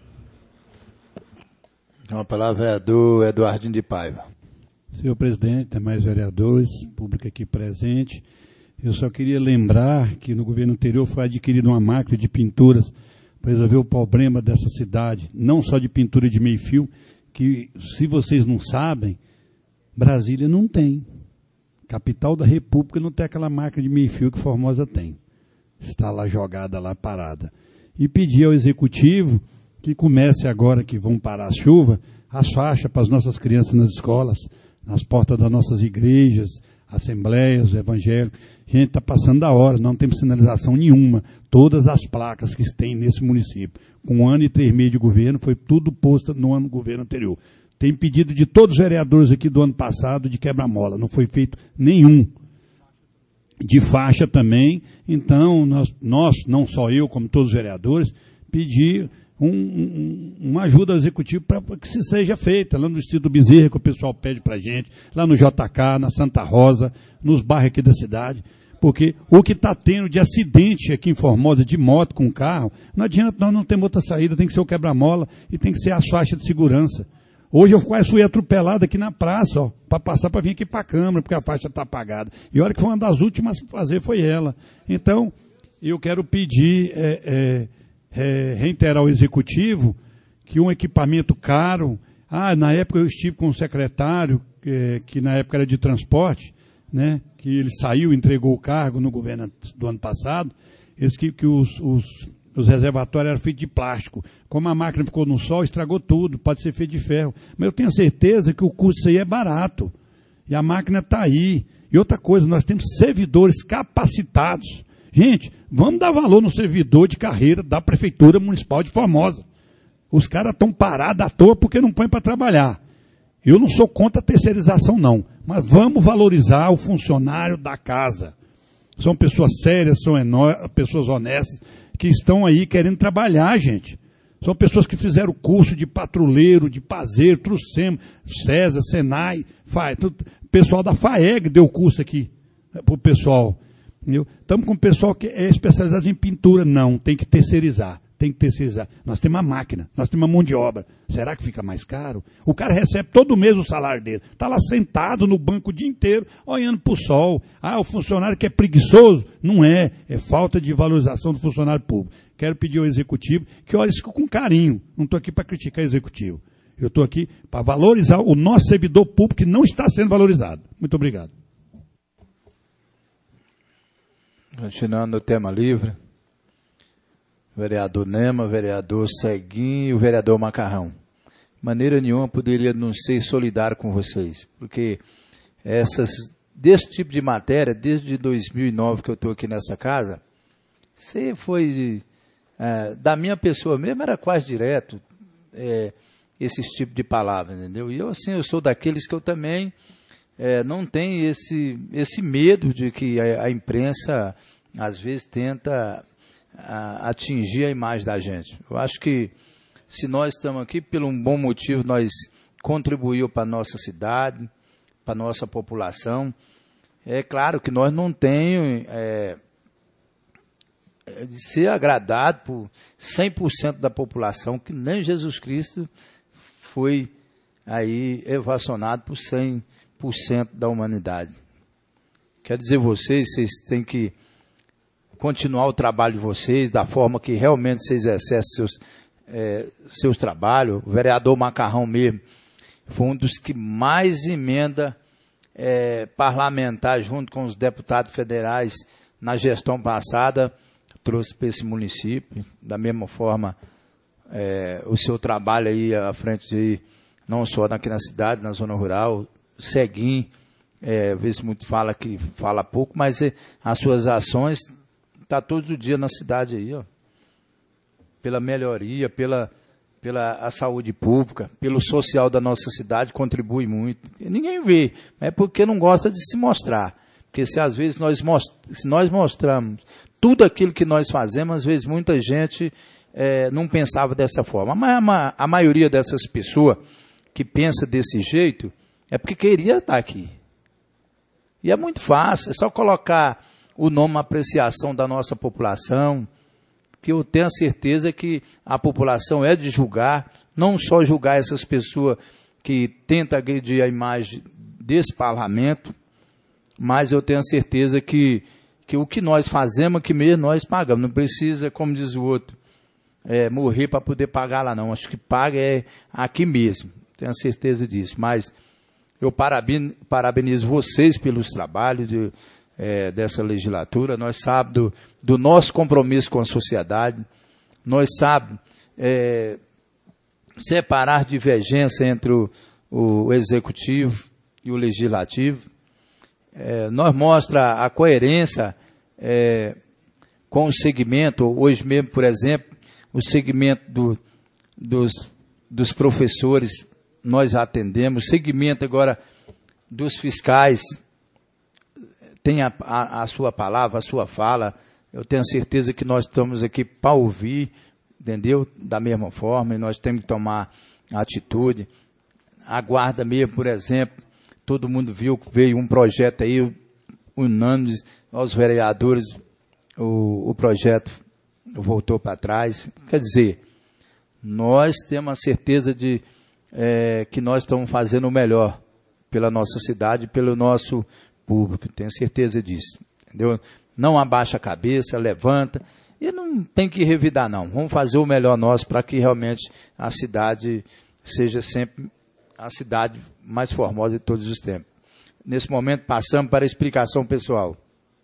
A palavra é do Eduardinho de Paiva. Senhor presidente, demais vereadores, público aqui presente, eu só queria lembrar que no governo anterior foi adquirida uma máquina de pinturas para resolver o problema dessa cidade, não só de pintura de meio fio, que se vocês não sabem, Brasília não tem. Capital da República não tem aquela máquina de meio fio que Formosa tem. Está lá jogada, lá parada. E pedir ao executivo que comece agora que vão parar a chuva, as faixas para as nossas crianças nas escolas, nas portas das nossas igrejas, assembleias, evangélicos. Gente, está passando da hora, não temos sinalização nenhuma. Todas as placas que tem nesse município, com um ano e três meses de governo, foi tudo posto no ano do governo anterior. Tem pedido de todos os vereadores aqui do ano passado de quebra-mola, não foi feito nenhum. De faixa também, então nós, nós, não só eu, como todos os vereadores, pedir Um, um, uma ajuda ao executivo para que se seja feita, lá no Distrito do Bezerra, que o pessoal pede para a gente, lá no J K, na Santa Rosa, nos bairros aqui da cidade, porque o que está tendo de acidente aqui em Formosa, de moto com carro, não adianta, nós não temos outra saída, tem que ser o quebra-mola e tem que ser as faixas de segurança. Hoje eu quase fui atropelado aqui na praça, ó, para passar para vir aqui para a Câmara, porque a faixa está apagada. E olha que foi uma das últimas a fazer, foi ela. Então, eu quero pedir... É, é, É, reiterar ao executivo que um equipamento caro, ah, na época eu estive com um secretário, que, que na época era de transporte, né, que ele saiu, entregou o cargo no governo do ano passado, eles que, que os, os, os reservatórios eram feitos de plástico. Como a máquina ficou no sol, estragou tudo, pode ser feito de ferro. Mas eu tenho certeza que o custo disso aí é barato. E a máquina está aí. E outra coisa, nós temos servidores capacitados. Gente, vamos dar valor no servidor de carreira da Prefeitura Municipal de Formosa. Os caras estão parados à toa porque não põem para trabalhar. Eu não sou contra a terceirização, não. Mas vamos valorizar o funcionário da casa. São pessoas sérias, são pessoas honestas, que estão aí querendo trabalhar, gente. São pessoas que fizeram curso de patrulheiro, de pazeiro, Trucem, César, Senai, Fa... pessoal da FAEG deu curso aqui para o pessoal. Estamos com o pessoal que é especializado em pintura. Não, tem que terceirizar. Tem que terceirizar. Nós temos uma máquina, nós temos uma mão de obra. Será que fica mais caro? O cara recebe todo mês o salário dele. Está lá sentado no banco o dia inteiro, olhando para o sol. Ah, o funcionário que é preguiçoso? Não é. É falta de valorização do funcionário público. Quero pedir ao executivo que olhe isso com carinho. Não estou aqui para criticar o executivo. Eu estou aqui para valorizar o nosso servidor público que não está sendo valorizado. Muito obrigado. Continuando o tema livre, vereador Nema, vereador Seguinho e o vereador Macarrão. De maneira nenhuma poderia não ser solidário com vocês, porque essas, desse tipo de matéria, desde dois mil e nove que eu estou aqui nessa casa, você foi, é, da minha pessoa mesmo, era quase direto, é, esse tipo de palavra, entendeu? E eu, assim, eu sou daqueles que eu também é, não tem esse, esse medo de que a, a imprensa, às vezes, tenta a, atingir a imagem da gente. Eu acho que, se nós estamos aqui, por um bom motivo, nós contribuímos para a nossa cidade, para a nossa população. É claro que nós não temos é, de ser agradado por cem por cento da população, que nem Jesus Cristo foi aí evacionado por cem por cento da humanidade. Quer dizer, vocês, vocês têm que continuar o trabalho de vocês, da forma que realmente vocês exercem seus, é, seus trabalhos. O vereador Macarrão mesmo foi um dos que mais emenda é, parlamentar, junto com os deputados federais, na gestão passada, trouxe para esse município. Da mesma forma, é, o seu trabalho aí à frente de, não só aqui na cidade, na zona rural, Seguim, é, às vezes muito fala que fala pouco, mas é, as suas ações está todo dia na cidade aí, ó, pela melhoria, pela, pela a saúde pública, pelo social da nossa cidade, contribui muito. E ninguém vê, é porque não gosta de se mostrar. Porque se às vezes nós, most, se nós mostramos tudo aquilo que nós fazemos, às vezes muita gente é, não pensava dessa forma. Mas a, a maioria dessas pessoas que pensa desse jeito é porque queria estar aqui. E é muito fácil, é só colocar o nome apreciação da nossa população, que eu tenho a certeza que a população é de julgar, não só julgar essas pessoas que tentam agredir a imagem desse parlamento, mas eu tenho a certeza que, que o que nós fazemos aqui mesmo, nós pagamos. Não precisa, como diz o outro, é, morrer para poder pagar lá não. Acho que paga é aqui mesmo, tenho a certeza disso. Mas eu parabenizo vocês pelos trabalhos de, é, dessa legislatura. Nós sabemos do, do nosso compromisso com a sociedade. Nós sabemos é, separar divergência entre o, o executivo e o legislativo. É, nós mostra a coerência é, com o segmento. Hoje mesmo, por exemplo, o segmento do, dos, dos professores, nós já atendemos. O segmento agora dos fiscais tem a, a, a sua palavra, a sua fala. Eu tenho certeza que nós estamos aqui para ouvir, entendeu? Da mesma forma, e nós temos que tomar atitude. A guarda mesmo, por exemplo, todo mundo viu que veio um projeto aí, unânime aos vereadores, o, o projeto voltou para trás. Quer dizer, nós temos a certeza de é, que nós estamos fazendo o melhor pela nossa cidade, pelo nosso público, tenho certeza disso, entendeu? Não abaixa a cabeça, levanta, e não tem que revidar não, vamos fazer o melhor nosso para que realmente a cidade seja sempre a cidade mais formosa de todos os tempos. Nesse momento passamos para a explicação pessoal.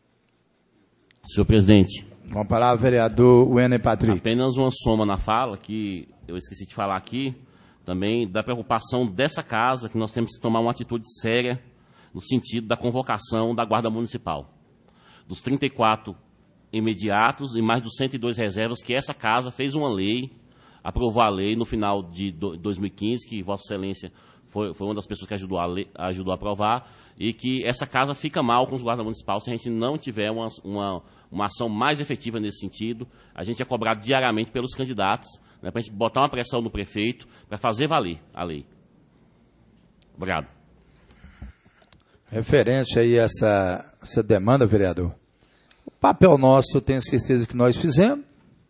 Senhor presidente. Com a palavra, vereador Wêner Patrick. Apenas uma soma na fala, que eu esqueci de falar aqui, também da preocupação dessa casa, que nós temos que tomar uma atitude séria no sentido da convocação da Guarda Municipal. Dos trinta e quatro imediatos e mais dos cento e dois reservas, que essa casa fez uma lei, aprovou a lei no final de dois mil e quinze, que Vossa Excelência foi, foi uma das pessoas que ajudou a, lei, ajudou a aprovar, e que essa casa fica mal com os guardas municipais se a gente não tiver uma, uma, uma ação mais efetiva nesse sentido. A gente é cobrado diariamente pelos candidatos, né, para a gente botar uma pressão no prefeito para fazer valer a lei. Obrigado. Referente aí a essa, essa demanda, vereador, o papel nosso, eu tenho certeza que nós fizemos.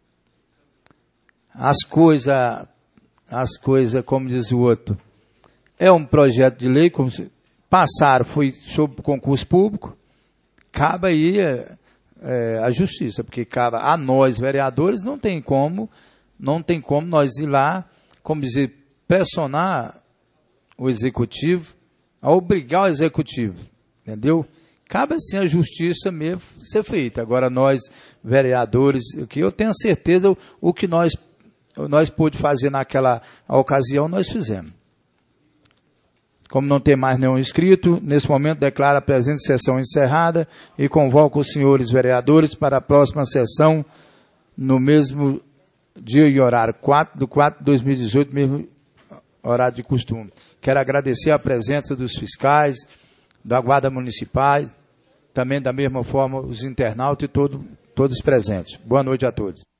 As coisas, as coisas, como diz o outro, é um projeto de lei, como se passaram, foi sob concurso público, cabe aí é, é, a justiça, porque cabe a nós, vereadores, não tem como, não tem como nós ir lá, como dizer, pressionar o executivo, a obrigar o executivo, entendeu? Cabe assim a justiça mesmo ser feita. Agora nós, vereadores, que eu tenho certeza o, o que nós nós pôde fazer naquela ocasião, nós fizemos. Como não tem mais nenhum inscrito, nesse momento declaro a presente sessão encerrada e convoco os senhores vereadores para a próxima sessão no mesmo dia e horário, quatro de quatro de dois mil e dezoito, mesmo horário de costume. Quero agradecer a presença dos fiscais, da Guarda Municipal, também da mesma forma os internautas e todo, todos presentes. Boa noite a todos.